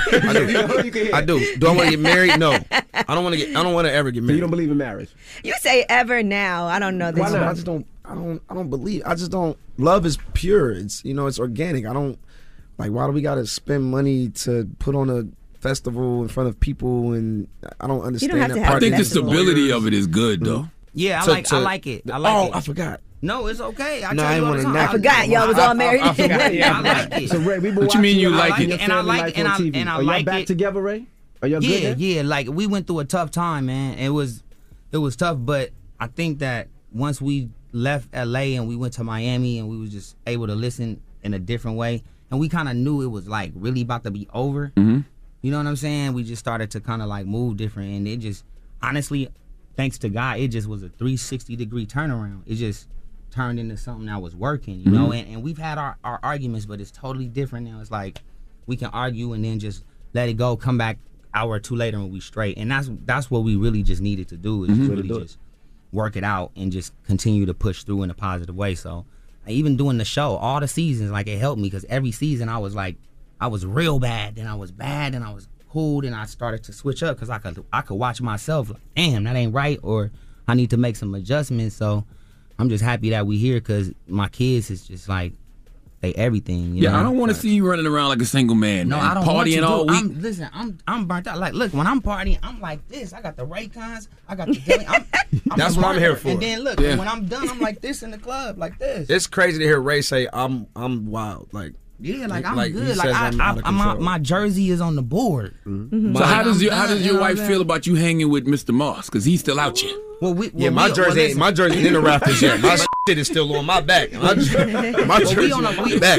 Speaker 3: I do. Do I want to get married? No. I don't want to ever get married.
Speaker 6: So you don't believe in marriage?
Speaker 12: You say ever now. I don't know this.
Speaker 3: Why not? I just don't. I don't believe. I just don't. Love is pure. It's it's organic. I don't like. Why do we got to spend money to put on a festival in front of people? And I don't understand that part.
Speaker 11: I think the stability of it is good though.
Speaker 22: Yeah, I like it. I like it.
Speaker 3: I forgot.
Speaker 22: No, it's okay. I
Speaker 12: forgot y'all was all married.
Speaker 22: I forgot. Yeah, I like it.
Speaker 6: So Ray, we been
Speaker 11: what you mean you like it?
Speaker 22: And I like it. And I
Speaker 6: Are
Speaker 22: like
Speaker 6: y'all back
Speaker 22: it.
Speaker 6: together, Ray? Are y'all good?
Speaker 22: Yeah. Like we went through a tough time, man. It was tough, but I think that once we left LA and we went to Miami and we was just able to listen in a different way, and we kind of knew it was like really about to be over.
Speaker 11: Mm-hmm.
Speaker 22: You know what I'm saying? We just started to kind of like move different, and it just honestly, thanks to God, it just was a 360-degree turnaround. It just turned into something that was working, you know, and we've had our arguments, but it's totally different now. It's like we can argue and then just let it go, come back hour or two later and we straight. And that's what we really just needed to do, is really just work it out and just continue to push through in a positive way. So even doing the show, all the seasons, like it helped me, because every season I was real bad, then I was bad, and I was cool, then I started to switch up because I could watch myself like, damn, that ain't right, or I need to make some adjustments. So I'm just happy that we here, because my kids is just like, they everything. You know?
Speaker 11: I don't want to see you running around like a single man.
Speaker 22: No,
Speaker 11: man.
Speaker 22: I don't
Speaker 11: partying
Speaker 22: want
Speaker 11: all week.
Speaker 22: Listen, I'm burnt out. Like, look, when I'm partying, I'm like this. I got the Raycons. I got the jelly. I'm
Speaker 3: That's what I'm here for.
Speaker 22: And then look, when I'm done, I'm like this in the club, like this.
Speaker 3: It's crazy to hear Ray say I'm wild. Like,
Speaker 22: yeah, like I'm
Speaker 3: like
Speaker 22: good.
Speaker 3: he
Speaker 22: Like
Speaker 3: says
Speaker 22: my jersey is on the board.
Speaker 11: So how does your wife feel about you hanging with Mr. Moss? Because he's still out here.
Speaker 3: My jersey ain't in the rafters yet. My shit is still on my back. My jersey on my back.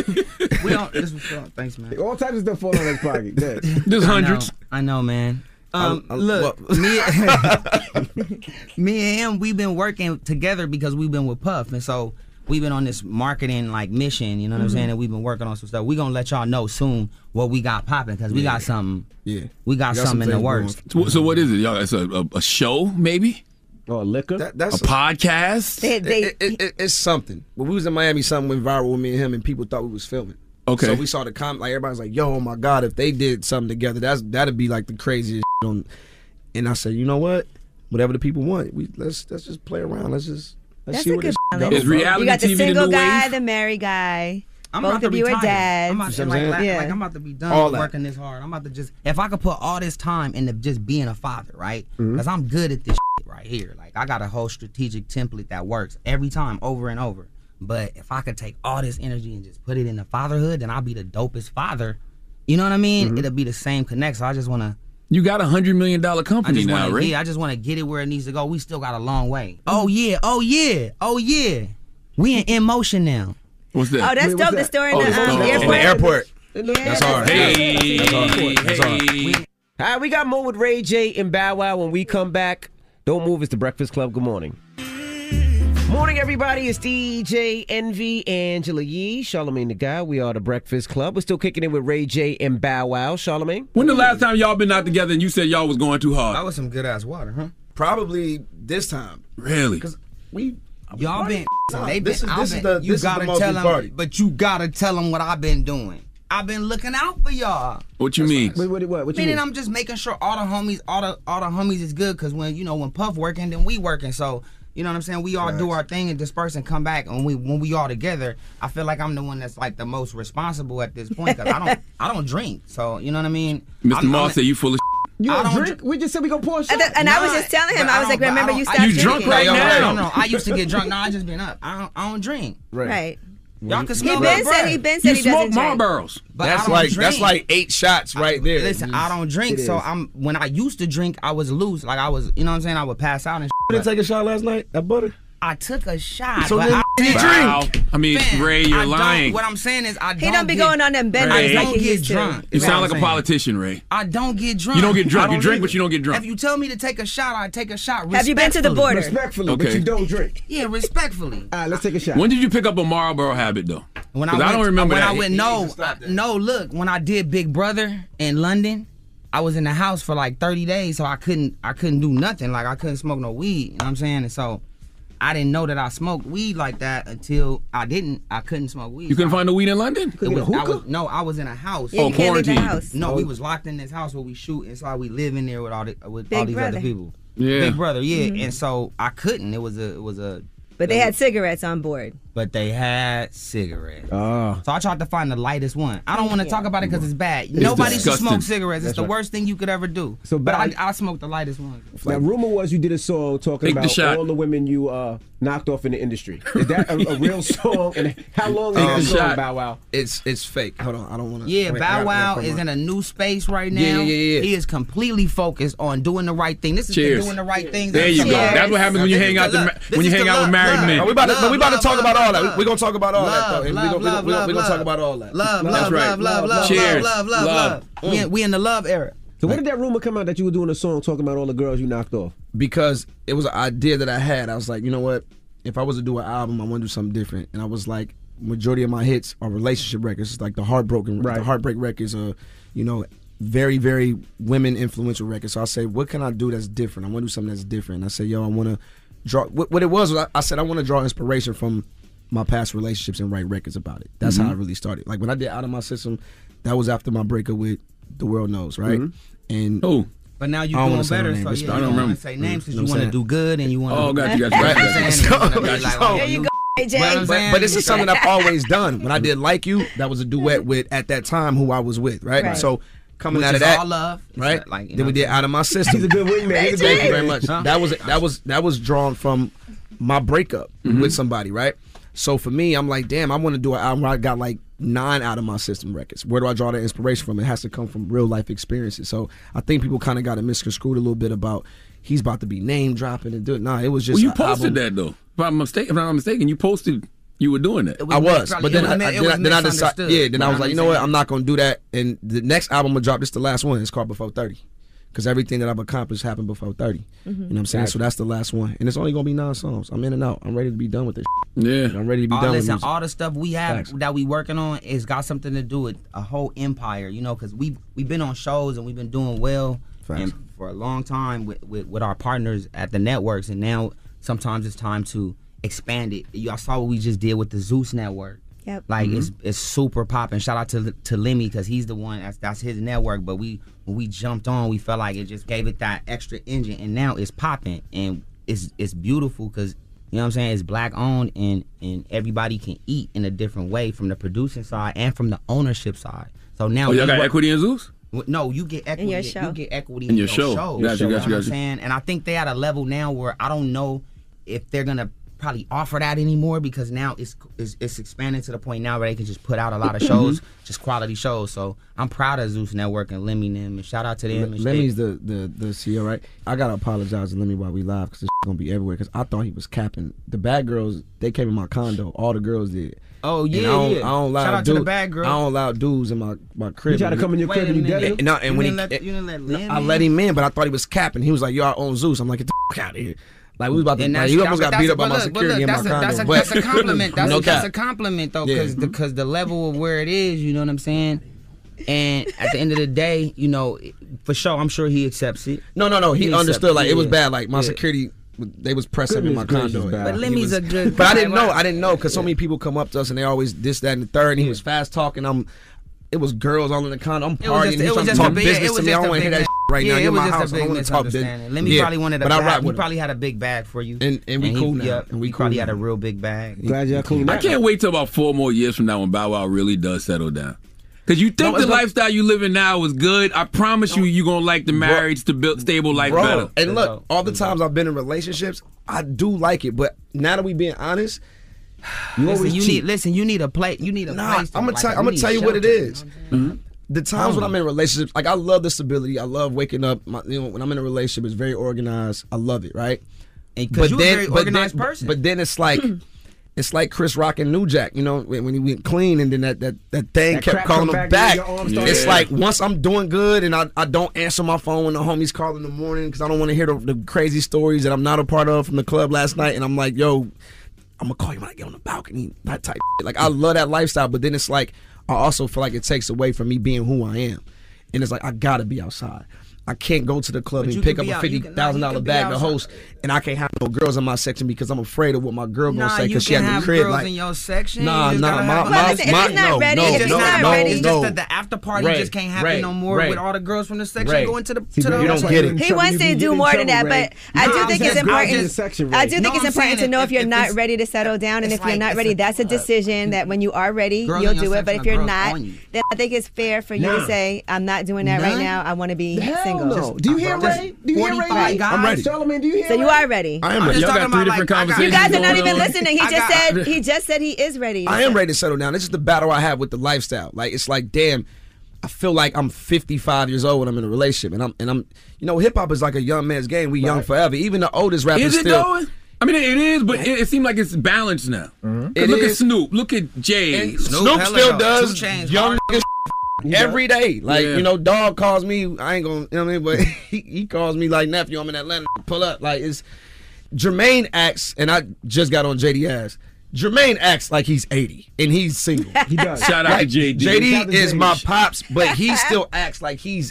Speaker 22: Thanks, man.
Speaker 6: All types of stuff fall on his pocket.
Speaker 11: There's hundreds.
Speaker 22: I know, man. Look, me and him, we've been working together because we've been with Puff, and so we've been on this marketing like mission. You know what I'm saying? And we've been working on some stuff. We gonna let y'all know soon what we got popping, because we got something.
Speaker 3: Yeah,
Speaker 22: we got something in the works.
Speaker 11: So what is it, y'all? It's a show, maybe?
Speaker 6: Or liquor?
Speaker 3: That's
Speaker 11: a podcast?
Speaker 3: It's something. When we was in Miami, something went viral with me and him, and people thought we was filming.
Speaker 11: Okay.
Speaker 3: So we saw the comment, like everybody's like, "Yo, oh my God, if they did something together, that'd be like the craziest." And I said, you know what? Whatever the people want, let's just play around. Let's see what this goes.
Speaker 11: Is reality
Speaker 12: you got the
Speaker 11: TV
Speaker 12: single
Speaker 11: the
Speaker 12: guy,
Speaker 11: wave?
Speaker 12: the married guy.
Speaker 22: I'm
Speaker 12: Both
Speaker 22: about to
Speaker 12: of you are
Speaker 22: retire.
Speaker 12: dads.
Speaker 22: I'm about to be done
Speaker 3: All
Speaker 22: with
Speaker 3: that.
Speaker 22: working this hard. I'm about to just, if I could put all this time into just being a father, right?
Speaker 3: Mm-hmm.
Speaker 22: Because I'm good at this right here. Like, I got a whole strategic template that works every time, over and over. But if I could take all this energy and just put it into fatherhood, then I'll be the dopest father. You know what I mean?
Speaker 3: Mm-hmm.
Speaker 22: It'll be the same connect. So I just want to.
Speaker 11: You got $100 million company now, right?
Speaker 22: Yeah, I just want to get it where it needs to go. We still got a long way. Oh yeah. We in motion now.
Speaker 11: What's that?
Speaker 12: Oh, that's dope. The story in the
Speaker 3: airport.
Speaker 22: That's
Speaker 3: hard.
Speaker 11: Hey.
Speaker 3: That's hard.
Speaker 6: All right, we got more with Ray J and Bow Wow when we come back. Don't move. It's the Breakfast Club. Good morning. Morning, everybody. It's DJ Envy, Angela Yee, Charlamagne the Guy. We are the Breakfast Club. We're still kicking it with Ray J and Bow Wow. Charlamagne?
Speaker 11: When the last time y'all been out together and you said y'all was going too hard?
Speaker 22: That was some good ass water, huh?
Speaker 3: Probably this time.
Speaker 11: Really?
Speaker 3: Because
Speaker 22: y'all been.
Speaker 3: You gotta
Speaker 22: tell them, but you gotta tell them what I've been doing. I've been looking out for y'all.
Speaker 11: What you mean?
Speaker 6: What you
Speaker 22: Meaning
Speaker 6: mean?
Speaker 22: I'm just making sure all the homies is good, because when Puff working, then we working. So you know what I'm saying? We all do our thing and disperse and come back. And when we all together, I feel like I'm the one that's like the most responsible at this point, because I don't drink. So you know what I mean?
Speaker 11: Mr. Moss said you full of
Speaker 6: You don't drink? We just said we gonna pour a shot.
Speaker 12: And I was just telling him, I was like, remember you stopped drinking.
Speaker 11: You drunk right now?
Speaker 22: No, I used to get drunk. No, I just been up. I don't drink.
Speaker 12: Right.
Speaker 22: Y'all can
Speaker 12: He
Speaker 22: smell
Speaker 12: been
Speaker 22: that
Speaker 12: said
Speaker 22: breath.
Speaker 12: he doesn't drink.
Speaker 11: Marlboros.
Speaker 22: But
Speaker 3: that's
Speaker 22: I don't drink.
Speaker 3: that's like 8 shots right there.
Speaker 22: Listen, I don't drink, so when I used to drink, I was loose. Like I was, you know what I'm saying? I would pass out and
Speaker 3: You didn't take a shot last night at Butter?
Speaker 22: I took a shot.
Speaker 3: So
Speaker 22: but
Speaker 3: then you drink.
Speaker 11: I mean, Ray, you're lying.
Speaker 22: What I'm saying is I don't.
Speaker 12: He don't be going on them benders
Speaker 11: Ray.
Speaker 12: like he
Speaker 22: get
Speaker 12: used
Speaker 22: drunk.
Speaker 12: to.
Speaker 11: You sound like a politician, Ray.
Speaker 22: I don't get drunk.
Speaker 11: You don't get drunk. You drink, but you don't get drunk.
Speaker 22: If you tell me to take a shot, I take a shot.
Speaker 12: Have you been to the border?
Speaker 6: Respectfully,
Speaker 11: Okay.
Speaker 6: but you don't drink.
Speaker 22: Yeah, respectfully.
Speaker 6: All right, let's take a shot.
Speaker 11: When did you pick up a Marlboro habit, though?
Speaker 22: When
Speaker 11: 'Cause I don't remember
Speaker 22: when
Speaker 11: that.
Speaker 22: I went, look, when I did Big Brother in London, I was in the house for like 30 days, so I couldn't do nothing. Like, I couldn't smoke no weed, you know what I'm saying? And so I didn't know that I smoked weed like that until I couldn't smoke weed.
Speaker 11: You couldn't find the weed in London?
Speaker 22: I was in a house.
Speaker 11: Oh, quarantine.
Speaker 22: No, we was locked in this house where we shoot, and so we live in there with all these other people.
Speaker 11: Yeah.
Speaker 22: Big Brother, yeah.
Speaker 12: Mhm.
Speaker 22: And so I couldn't. It was a
Speaker 12: But they had cigarettes on board.
Speaker 22: But they had cigarettes.
Speaker 6: Oh.
Speaker 22: So I tried to find the lightest one. I don't want to talk about it because it's bad. Nobody should
Speaker 6: disgusting.
Speaker 22: smoke cigarettes. It's
Speaker 6: That's
Speaker 22: the
Speaker 6: right.
Speaker 22: worst thing you could ever do.
Speaker 6: So,
Speaker 22: but
Speaker 6: but
Speaker 22: I smoked the lightest one.
Speaker 6: Now, rumor was you did a song talking
Speaker 11: Take the
Speaker 6: about
Speaker 11: shot.
Speaker 6: all the women you knocked off in the industry. Is that a real song? And how long is the song, Bow Wow?
Speaker 3: It's fake. Hold on, I don't want to.
Speaker 22: Yeah, Bow Wow is in a new space right now.
Speaker 3: Yeah.
Speaker 22: He is completely focused on doing the right thing. This is
Speaker 11: Cheers.
Speaker 22: doing the right thing.
Speaker 11: There you go. That's what happens when you hang out with married men.
Speaker 3: We about to talk about all that. We're gonna talk about all that though. And we're gonna talk about all that.
Speaker 11: Cheers.
Speaker 22: Love. We in the love era.
Speaker 6: So when did that rumor come out that you were doing a song talking about all the girls you knocked off?
Speaker 3: Because it was an idea that I had. I was like, you know what? If I was to do an album, I want to do something different. And I was like, majority of my hits are relationship records. It's like the heartbreak records are, very, very women influential records. So I say, what can I do that's different? I want to do something that's different. And I say, yo, I want to draw. What it was I said I want to draw inspiration from my past relationships and write records about it. That's how I really started. Like when I did Out of My System, that was after my breakup with The World Knows, right? And
Speaker 22: But now
Speaker 3: I
Speaker 22: you're
Speaker 3: don't
Speaker 22: doing
Speaker 3: wanna say no
Speaker 22: better,
Speaker 3: name,
Speaker 22: so
Speaker 3: but
Speaker 22: you
Speaker 3: I
Speaker 22: don't
Speaker 3: don't
Speaker 22: want
Speaker 3: remember.
Speaker 22: to say names because
Speaker 3: You know
Speaker 22: you
Speaker 3: what
Speaker 22: want
Speaker 3: I'm
Speaker 22: to do good and you want to.
Speaker 11: Oh, got you.
Speaker 3: But this is something I've always done. When I did Like You, that was a duet with, at that time, who I was with, right? So coming
Speaker 22: Which
Speaker 3: out of
Speaker 22: is
Speaker 3: that,
Speaker 22: all love. It's
Speaker 3: right?
Speaker 22: not like, you
Speaker 3: Then we
Speaker 22: know,
Speaker 3: did Out of My System.
Speaker 6: He's a good wingman.
Speaker 3: Thank you very much. That was drawn from my breakup with somebody, right? So for me, I'm like, damn, I want to do an album where I got like 9 Out of My System records. Where do I draw the inspiration from? It has to come from real life experiences. So I think people kind of got it misconstrued a little bit about he's about to be name dropping and do it. Nah, it was just.
Speaker 11: Well, you
Speaker 3: an
Speaker 11: posted
Speaker 3: album.
Speaker 11: that though. If I'm not mistaken, you posted you were doing that.
Speaker 3: I was, but then I decided. Yeah, then I was like, you know what? I'm not gonna do that. And the next album I'm gonna drop, this is the last one. It's called Before 30, because everything that I've accomplished happened before 30. You know what I'm saying? So that's the last one, and it's only gonna be 9 songs. I'm in and out. I'm ready to be done with this.
Speaker 11: Yeah,
Speaker 3: I'm ready to be done with music.
Speaker 22: All the stuff we have that we working on is got something to do with a whole empire, because we've been on shows and we've been doing well and for a long time with our partners at the networks, and now sometimes it's time to expand it. Y'all saw what we just did with the Zeus Network.
Speaker 12: Yep.
Speaker 22: Like it's super popping. Shout out to Lemmy because he's the one that's his network. But when we jumped on, we felt like it just gave it that extra engine, and now it's popping and it's beautiful because you know what I'm saying. It's black owned and everybody can eat in a different way from the producing side and from the ownership side. So now
Speaker 11: y'all got equity in Zeus?
Speaker 22: No, you get equity
Speaker 12: in your show.
Speaker 22: You get equity
Speaker 11: in your show. Got you.
Speaker 22: know what I'm saying? And I think they're at a level now where I don't know if they're gonna probably offer that anymore because now it's expanding to the point now where they can just put out a lot of shows, just quality shows. So I'm proud of Zeus Network and Lemmy and them, and shout out to them.
Speaker 3: Lemmy's the CEO, right? I gotta apologize to Lemmy while we live because this gonna be everywhere. Because I thought he was capping. The bad girls, they came in my condo. All the girls did.
Speaker 22: Oh yeah,
Speaker 3: and I don't allow
Speaker 22: shout out to the bad girl.
Speaker 3: I don't allow dudes in my crib.
Speaker 6: He tried to come in your crib and you dead him?
Speaker 3: No, and
Speaker 22: you
Speaker 3: when
Speaker 22: didn't let Lem
Speaker 3: I
Speaker 22: in?
Speaker 3: let him in, but I thought he was capping. He was like, "Yo, I own Zeus." I'm like, "Get the fuck out of here!" Like we was about to. Like, you almost got beat up by my security in my condo.
Speaker 22: That's a compliment. That's a compliment though,
Speaker 3: Yeah.
Speaker 22: because the level of where it is, you know what I'm saying. And at the end of the day, for sure, I'm sure he accepts it.
Speaker 3: No. He understood. Like it was bad. Like my
Speaker 22: Yeah.
Speaker 3: security, they was pressing in my condo.
Speaker 22: But Lemmy's a good
Speaker 3: But I
Speaker 22: guy,
Speaker 3: didn't know.
Speaker 22: right?
Speaker 3: I didn't know because so many people come up to us and they always this, that, and the third. And he was fast talking. It was girls all in the condo. I'm partying. He's trying to talk business to me. I don't want to hear that shit right now.
Speaker 22: Yeah,
Speaker 3: You're
Speaker 22: it
Speaker 3: in
Speaker 22: was
Speaker 3: my
Speaker 22: just
Speaker 3: house.
Speaker 22: a
Speaker 3: I
Speaker 22: big
Speaker 3: don't want to talk business.
Speaker 22: misunderstanding. Lemmy probably wanted a
Speaker 3: but I
Speaker 22: bag.
Speaker 3: rock
Speaker 22: He
Speaker 3: with him.
Speaker 22: probably had a big bag for you.
Speaker 3: And we cool now.
Speaker 22: Yeah,
Speaker 3: And we
Speaker 22: he probably
Speaker 3: cool
Speaker 22: had
Speaker 3: now.
Speaker 22: a real big bag.
Speaker 6: Glad y'all cleaned
Speaker 11: I
Speaker 6: up.
Speaker 11: can't wait till about 4 more years from now when Bow Wow really does settle down. Because you think the lifestyle you living now is good. I promise you're going to like the married, stable life better.
Speaker 3: And look, all the times I've been in relationships, I do like it. But now that we being honest, you always cheat.
Speaker 22: You need a place. You need a place.
Speaker 3: I'm gonna tell you what it is. The times when I'm in relationships, like I love the stability. I love waking up. When I'm in a relationship, it's very organized. I love it, right?
Speaker 22: Because you're a very organized person.
Speaker 3: But then it's like. It's like Chris Rock and New Jack, when he went clean and then that thing kept calling him back. It's like once I'm doing good and I don't answer my phone when the homies call in the morning because I don't want to hear the crazy stories that I'm not a part of from the club last night. And I'm like, yo, I'm gonna call you when I get on the balcony. That type of shit. Like I love that lifestyle, but then it's like I also feel like it takes away from me being who I am, and it's like I gotta be outside. I can't go to the club and pick up a $50,000 bag to host, and I can't have no girls in my section because I'm afraid of what my girl gonna say because she had the crib.
Speaker 22: Girls
Speaker 3: like
Speaker 22: in your section.
Speaker 3: Nah.
Speaker 22: It's just that the after party just can't happen no more with all the girls from the section going to the.
Speaker 3: You don't get it.
Speaker 12: He wants to do more than that, but I do think it's important. I do think it's important to know if you're not ready to settle down, and if you're not ready, that's a decision that when you are ready, you'll do it. But if you're not, then I think it's fair for you to say, I'm not doing that right now. I want to be single.
Speaker 1: No. Do you hear Ray? Do you hear Ray?
Speaker 3: I'm ready.
Speaker 1: Charlamagne, do you hear
Speaker 12: So you are ready.
Speaker 3: I am ready.
Speaker 11: Y'all got 3 different conversations.
Speaker 12: You guys are not even listening. He just said he is ready.
Speaker 3: I am ready to settle down. This is the battle I have with the lifestyle. Like it's like, damn, I feel like I'm 55 years old when I'm in a relationship, and I'm you know, hip hop is like a young man's game. We young forever. Even the oldest rappers
Speaker 11: Is it
Speaker 3: still.
Speaker 11: going? I mean, it is, but it seems like it's balanced now. Look at Snoop. Look at Jay.
Speaker 3: Snoop still does young niggas every day. Like, you know, Dog calls me, I ain't gonna, you know what I mean, but he calls me like, nephew, I'm in Atlanta, pull up. Like, it's Jermaine acts, and I just got on JD ass. Jermaine acts like he's 80 and he's single.
Speaker 1: He does.
Speaker 11: Shout out to JD.
Speaker 3: JD is my pops, but he still acts like he's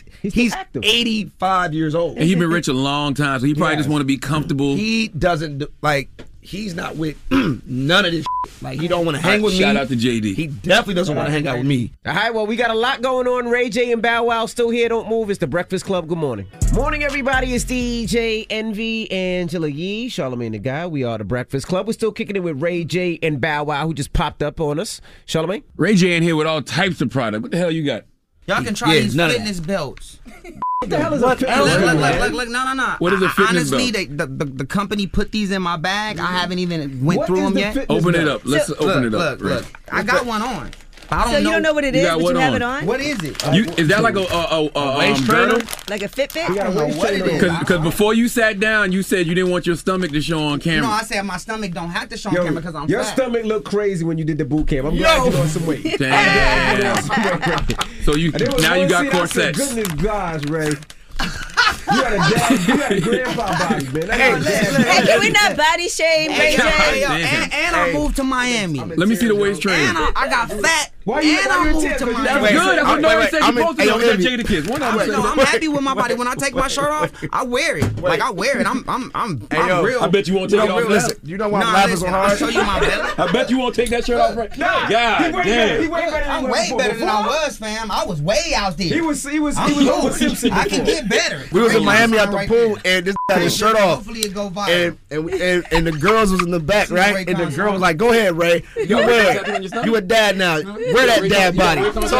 Speaker 3: 85 years old.
Speaker 11: And he's been rich a long time, so he probably just want to be comfortable.
Speaker 3: He doesn't he's not with none of this shit. Like, he don't want to hang with me.
Speaker 11: Shout out to JD.
Speaker 3: He definitely doesn't want to hang out with me.
Speaker 6: All right, well, we got a lot going on. Ray J and Bow Wow still here. Don't move. It's the Breakfast Club. Good morning. Morning, everybody. It's DJ Envy, Angela Yee, Charlamagne the Guy. We are the Breakfast Club. We're still kicking it with Ray J and Bow Wow, who just popped up on us. Charlamagne?
Speaker 11: Ray J in here with all types of product. What the hell you got?
Speaker 22: Y'all can try these fitness belts.
Speaker 1: What the hell is a fitness belt?
Speaker 22: Look, no.
Speaker 11: What is a fitness
Speaker 22: honestly,
Speaker 11: belt?
Speaker 22: the company put these in my bag. I haven't even went through them yet.
Speaker 11: Open it up. Let's open it up.
Speaker 22: Look. I got one on. I
Speaker 12: So you don't know what it is, but you have it on?
Speaker 22: What is it?
Speaker 11: Is that like a
Speaker 3: waist trainer?
Speaker 12: Like a Fitbit?
Speaker 22: I don't know what it is.
Speaker 11: Because before you sat down, you said you didn't want your stomach to show on camera.
Speaker 22: No, I said my stomach don't have to show on camera because I'm
Speaker 1: Your
Speaker 22: fat.
Speaker 1: stomach looked crazy when you did the boot camp. I'm glad you lost some weight.
Speaker 11: Damn. So you now you got corsets.
Speaker 1: Goodness gosh, Ray. You got a grandpa body, man.
Speaker 12: Hey, can we not body shame Ray J?
Speaker 22: And I moved to Miami.
Speaker 11: Let me see the waist trainer.
Speaker 22: And I got fat.
Speaker 1: Why you
Speaker 22: and I moved to Miami.
Speaker 11: That's good. That's what Nori said. You supposed to know that Jada Kids.
Speaker 22: I'm happy with my body. When I take my shirt off, I wear it. Like I wear it. I'm real.
Speaker 11: I bet you won't take it off.
Speaker 3: Listen, you know why I'm laughing so hard?
Speaker 22: I'll show you my belly.
Speaker 11: I bet you won't take that shirt off right. God damn.
Speaker 22: I'm way better than I was, fam. I was way out there.
Speaker 1: He was over Simpson.
Speaker 22: I can get better.
Speaker 3: We was in Miami at the pool, and this had his shirt off.
Speaker 22: Hopefully it go viral.
Speaker 3: And the girls was in the back, right? And the girl was like, "Go ahead, Ray. You a dad now. Wear that dad body."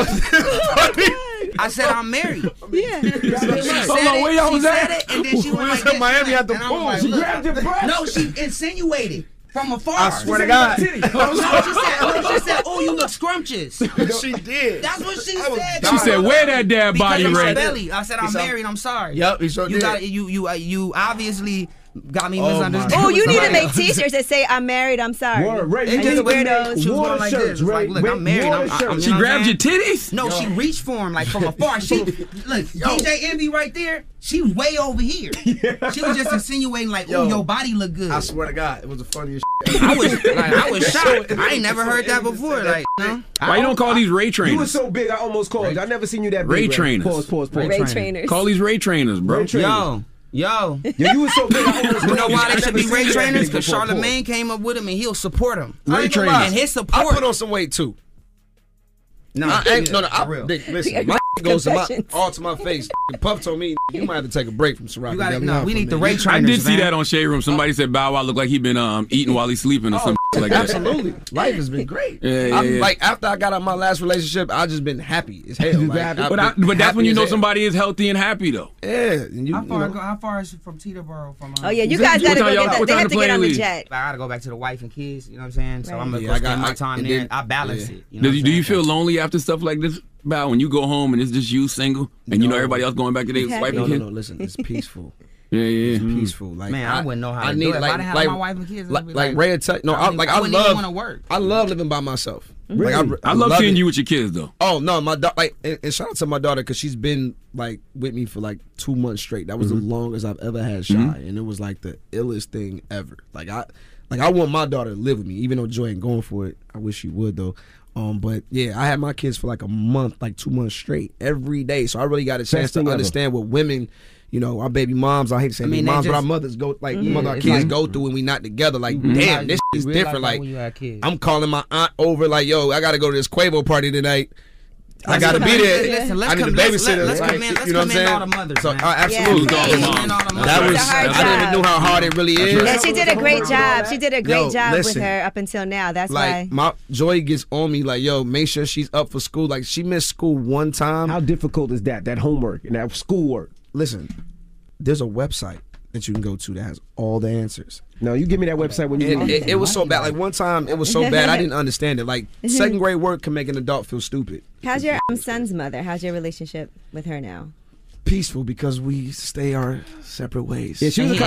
Speaker 22: I said I'm married.
Speaker 12: Yeah.
Speaker 11: Hold on, where y'all was at?
Speaker 22: And then she went like
Speaker 3: in Miami at the pool.
Speaker 22: She grabbed your breast. No, she insinuated from afar.
Speaker 3: I swear to God.
Speaker 22: She said, "Oh, you look scrumptious."
Speaker 3: She did.
Speaker 22: That's what she said.
Speaker 11: She said, "Wear that dad body, Ray."
Speaker 22: Belly. I said, "I'm married. I'm sorry."
Speaker 3: Yep, he sure did.
Speaker 22: You obviously got me misunderstood.
Speaker 12: Oh, you need to make T-shirts that say "I'm married. I'm sorry."
Speaker 1: Ray,
Speaker 22: And just weirdos. She was going like this. Like, look, I'm married.
Speaker 11: She grabbed your titties?
Speaker 22: No, she reached for him like from afar. She look, DJ Envy right there. She was way over here. She was just insinuating like, "Oh, your body look good."
Speaker 3: I swear to God, it was the funniest shit.
Speaker 22: I was shocked. I ain't never heard that before. Like,
Speaker 11: why you don't call these Ray trainers?
Speaker 1: You was so big, I almost called you. I never seen you that big.
Speaker 11: Ray trainers.
Speaker 1: Pause.
Speaker 12: Ray trainers.
Speaker 11: Call these Ray trainers, bro.
Speaker 22: Yo,
Speaker 1: you was so big.
Speaker 22: You know why they should be Ray trainers? Because Charlamagne came up with him and he'll support him.
Speaker 11: Ray trainers.
Speaker 22: And his support.
Speaker 3: I put on some weight too. No, listen, my goes to my face. Puff told me you might have to take a break from Ciroc.
Speaker 22: We need the Ray trainers.
Speaker 11: I did see that on Shade Room. Somebody said Bow Wow looked like he been eating while he's sleeping or something like that.
Speaker 3: Absolutely, life has been great.
Speaker 11: Yeah.
Speaker 3: Like after I got out of my last relationship, I just been happy as hell.
Speaker 11: But that's when you know somebody is healthy and happy though.
Speaker 3: Yeah.
Speaker 22: How far is it from Teterboro?
Speaker 12: Oh yeah, you guys gotta go get that. They have to get on the jet.
Speaker 22: I gotta go back to the wife and kids. You know what I'm saying? So I'm gonna spend my time there. I balance it.
Speaker 11: Do you feel lonely after stuff like this? About when you go home and it's just you single and you know everybody else going back to their wife and kids?
Speaker 3: No, listen, it's peaceful.
Speaker 11: Yeah.
Speaker 3: It's peaceful. Like,
Speaker 22: man, I wouldn't know how to do it. If I didn't have my wife and kids,
Speaker 3: like Ray, I
Speaker 22: wouldn't even want to work.
Speaker 3: I love living by myself.
Speaker 11: Really? I love seeing you with your kids though.
Speaker 3: Oh no, my daughter. And shout out to my daughter because she's been like with me for like 2 months straight. That was the longest I've ever had Shy, and it was like the illest thing ever. Like I want my daughter to live with me, even though Joy ain't going for it. I wish she would though. But yeah, I had my kids for like a month, like 2 months straight, every day. So I really got a chance to understand what women, you know, our baby moms, I hate to say baby moms, but our mothers go, like, our kids go through when we not together. Like, damn, this is different. Like, I'm calling my aunt over, like, yo, I got to go to this Quavo party tonight. I got to be there. I need a babysitter.
Speaker 22: Let's commend all the mothers.
Speaker 3: So, absolutely. I didn't even know how hard it really is.
Speaker 12: Yeah, she did a great job. She did a great job with her up until now. That's
Speaker 3: like,
Speaker 12: why.
Speaker 3: My Joy gets on me like, yo, make sure she's up for school. Like, she missed school one time.
Speaker 6: How difficult is that homework and that schoolwork?
Speaker 3: Listen, there's a website that you can go to that has all the answers.
Speaker 6: No, you give me that website when you.
Speaker 3: It was so bad. Like one time, it was so bad I didn't understand it. Like second grade work can make an adult feel stupid.
Speaker 12: How's your son's mother? How's your relationship with her now?
Speaker 3: Peaceful because we stay our separate ways.
Speaker 6: Yeah, she was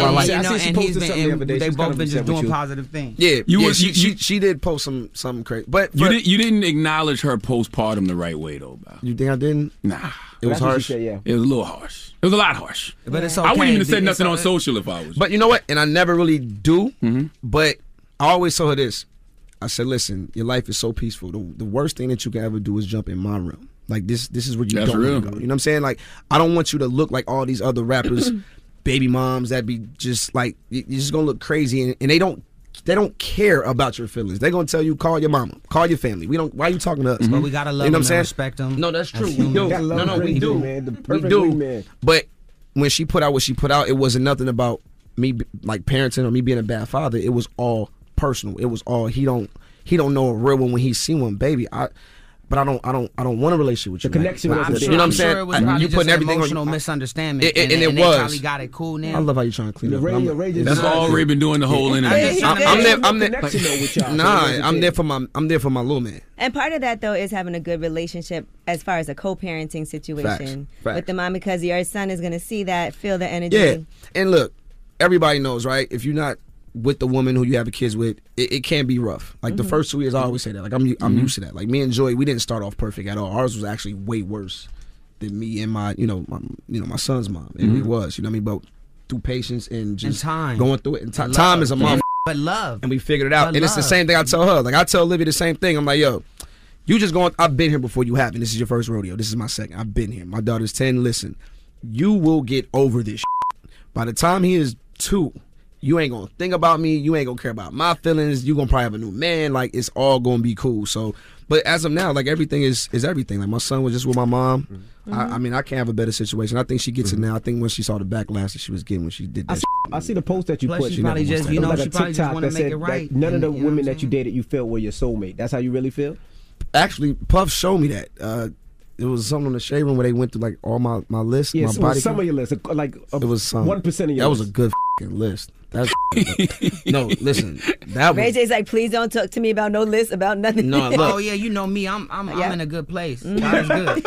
Speaker 22: they've both been just doing positive things.
Speaker 3: Yeah, she did post something crazy, but
Speaker 11: you didn't acknowledge her postpartum the right way though. Bro.
Speaker 3: You think I didn't?
Speaker 11: Nah,
Speaker 3: it was harsh.
Speaker 11: It was a little harsh. It was a lot harsh.
Speaker 22: But it's okay.
Speaker 11: I wouldn't even have said nothing on social if I was.
Speaker 3: But you know what? And I never really do. But I always told her this. I said, listen, your life is so peaceful. The worst thing that you can ever do is jump in my room. Like this is where you don't want to go. You know what I'm saying? Like I don't want you to look like all these other rappers, baby moms that be just like you're just gonna look crazy, and they don't care about your feelings. They're gonna tell you call your mama, call your family. Why are you talking to us?
Speaker 22: But we gotta love them and respect them.
Speaker 3: No, that's true. We do. No, we do.
Speaker 6: Man,
Speaker 3: we do. Man. But when she put out what she put out, it wasn't nothing about me like parenting or me being a bad father. It was all personal. It was all he don't know a real one when he see one, baby. But I don't want a relationship with you.
Speaker 6: The connection
Speaker 3: was,
Speaker 22: I'm
Speaker 3: you know what I'm saying?
Speaker 22: Sure it was you putting everything emotional misunderstanding.
Speaker 3: And it
Speaker 22: they
Speaker 3: was.
Speaker 22: Probably got it cool now.
Speaker 3: I love how you trying to clean up.
Speaker 11: That's all Ray been doing the whole interview.
Speaker 3: I'm there for my little man.
Speaker 12: And part of that though is having a good relationship as far as a co-parenting situation with the mom, because your son is going to see that, feel the energy.
Speaker 3: Yeah, and look, everybody knows, right? If you're not with the woman who you have kids with, it can be rough. Like the first 2 years, I always say that. Like I'm used to that. Like me and Joy, we didn't start off perfect at all. Ours was actually way worse than me and my son's mom. It was, you know what I mean? But through patience and just
Speaker 22: time,
Speaker 3: going through it, and time is a mother.
Speaker 22: But love,
Speaker 3: and we figured it out. And it's the same thing I tell her. Like I tell Olivia the same thing. I'm like, yo, you just going. I've been here before you haven't. This is your first rodeo. This is my second. I've been here. My daughter's 10. Listen, you will get over this. By the time he is 2. You ain't gonna think about me. You ain't gonna care about my feelings. You gonna probably have a new man. Like it's all gonna be cool. So, but as of now, like everything is everything. Like my son was just with my mom. I mean, I can't have a better situation. I think she gets it now. I think when she saw the backlash that she was getting when she did that.
Speaker 6: I see the post that you
Speaker 22: put.
Speaker 6: She
Speaker 22: probably just, she probably just want to make it right.
Speaker 6: None of the women that you dated, you felt were your soulmate. That's how you really feel.
Speaker 3: Actually, Puff showed me that. It was something on the shade room where they went through like all my list.
Speaker 6: Yeah,
Speaker 3: my
Speaker 6: so
Speaker 3: body
Speaker 6: some of your list, like
Speaker 3: it was some
Speaker 6: 1% of your list.
Speaker 3: That was a good list. That's no, listen. That
Speaker 12: Ray J's like, please don't talk to me about no list, about nothing.
Speaker 3: No, look.
Speaker 22: Oh yeah, you know me. I'm in a good place. God is good.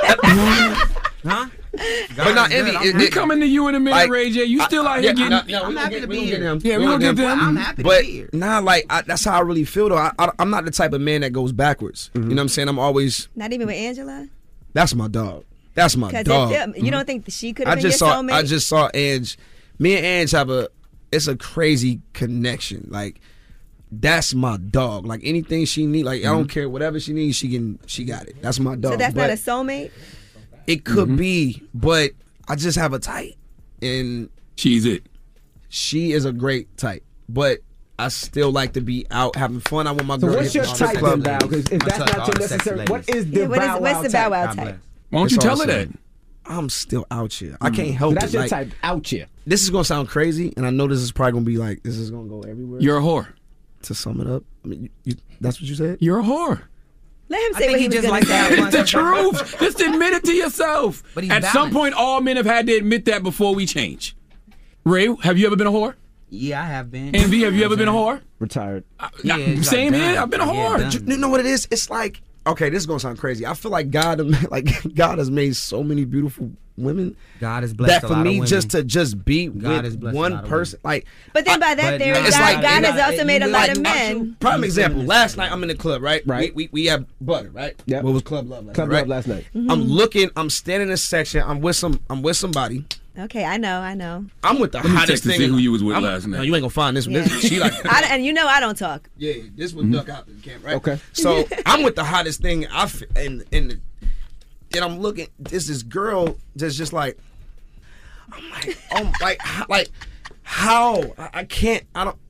Speaker 22: Huh?
Speaker 3: But not Envy.
Speaker 11: We coming to you in a minute, like, Ray J. You still out here getting?
Speaker 22: I'm happy to be here.
Speaker 11: Yeah, we gonna get them.
Speaker 22: I'm happy to be here.
Speaker 3: Nah, like that's how I really feel though. I'm not the type of man that goes backwards. You know what I'm saying? I'm always
Speaker 12: not even with Angela.
Speaker 3: That's my dog. That's my dog.
Speaker 12: You don't think she could have been your soulmate?
Speaker 3: I just saw Ange. Me and Ange have it's a crazy connection. Like that's my dog. Like anything she need, like I don't care whatever she needs, she got it. That's my dog.
Speaker 12: So that's not a soulmate?
Speaker 3: It could be, but I just have a type, and
Speaker 11: she's it.
Speaker 3: She is a great type, but I still like to be out having fun. I want my girl.
Speaker 6: So what's your type then, Bow? Because if that's not your necessary, what is the
Speaker 12: what's the Bow Wow type?
Speaker 11: Why don't you tell her that?
Speaker 3: I'm still out here. I can't help
Speaker 6: it. That's your
Speaker 3: like,
Speaker 6: type, out here.
Speaker 3: This is gonna sound crazy, and I know this is probably gonna be like this is gonna go everywhere.
Speaker 11: You're a whore.
Speaker 3: To sum it up, I mean, that's what you said.
Speaker 11: You're a whore.
Speaker 12: Let him say what he was going to say.
Speaker 11: It's the truth. Just admit it to yourself.
Speaker 22: But
Speaker 11: at some point, all men have had to admit that before we change. Ray, have you ever been a whore?
Speaker 22: Yeah, I have been.
Speaker 11: Envy, have you ever been a whore?
Speaker 6: Retired.
Speaker 11: Same here. I've been a whore.
Speaker 3: You know what it is? It's like okay, this is gonna sound crazy. I feel like God has made so many beautiful women.
Speaker 22: God has blessed
Speaker 3: that
Speaker 22: a
Speaker 3: for
Speaker 22: lot of
Speaker 3: me
Speaker 22: women.
Speaker 3: just to be
Speaker 22: God has
Speaker 3: with
Speaker 22: blessed a
Speaker 3: one
Speaker 22: lot of
Speaker 3: person, like.
Speaker 12: But then by that theory,
Speaker 3: it's
Speaker 12: God
Speaker 3: like-
Speaker 12: has also made a lot of
Speaker 3: like,
Speaker 12: men.
Speaker 3: Prime example. Last night I'm in the club, right? We have butter, right?
Speaker 6: Yep.
Speaker 3: What was Club Love last
Speaker 6: Club
Speaker 3: night?
Speaker 6: Love last night.
Speaker 3: I'm standing in a section. I'm with somebody.
Speaker 12: Okay, I know.
Speaker 3: I'm with the
Speaker 11: Let me
Speaker 3: hottest
Speaker 11: check to
Speaker 3: thing.
Speaker 11: see who you was with last night.
Speaker 3: No, you ain't gonna find this.
Speaker 12: Yeah.
Speaker 3: She like.
Speaker 12: And you know I don't talk.
Speaker 3: Yeah, this was Duck out the camp, right?
Speaker 6: Okay.
Speaker 3: So I'm with the hottest thing. And I'm looking. This girl that's just like. I'm like, oh, like how I can't. I don't.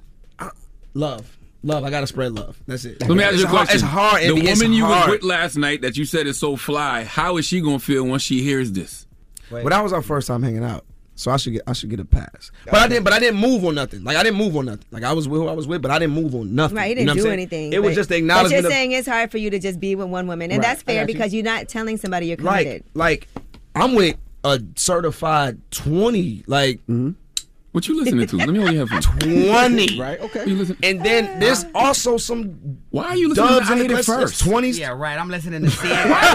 Speaker 3: Love. I gotta spread love. That's it.
Speaker 11: Let me ask you a question.
Speaker 3: It's hard.
Speaker 11: The
Speaker 3: It's
Speaker 11: woman you was
Speaker 3: hard.
Speaker 11: with last night that you said is so fly, how is she gonna feel once she hears this?
Speaker 3: Well, that was our first time hanging out, so I should get a pass. But I didn't move on nothing. Like I didn't move on nothing. Like I was with who I was with, but I didn't move on nothing.
Speaker 12: Right, you
Speaker 3: know
Speaker 12: didn't
Speaker 3: what I'm
Speaker 12: do
Speaker 3: saying?
Speaker 12: anything.
Speaker 3: It was just the acknowledgement.
Speaker 12: But you're saying it's hard for you to just be with one woman, and
Speaker 3: Right,
Speaker 12: that's
Speaker 3: I
Speaker 12: fair
Speaker 3: got you.
Speaker 12: because you're not telling somebody you're committed.
Speaker 3: Like I'm with a certified 20. Like
Speaker 11: what you listening to? Let me hold your headphones.
Speaker 3: 20.
Speaker 6: Right. Okay.
Speaker 11: You listen.
Speaker 3: And then there's also some.
Speaker 11: Why are you listening
Speaker 3: dubs
Speaker 11: to I
Speaker 3: in
Speaker 11: Hate
Speaker 3: the
Speaker 11: It First?
Speaker 3: 20s.
Speaker 22: Yeah, right. I'm listening to CN.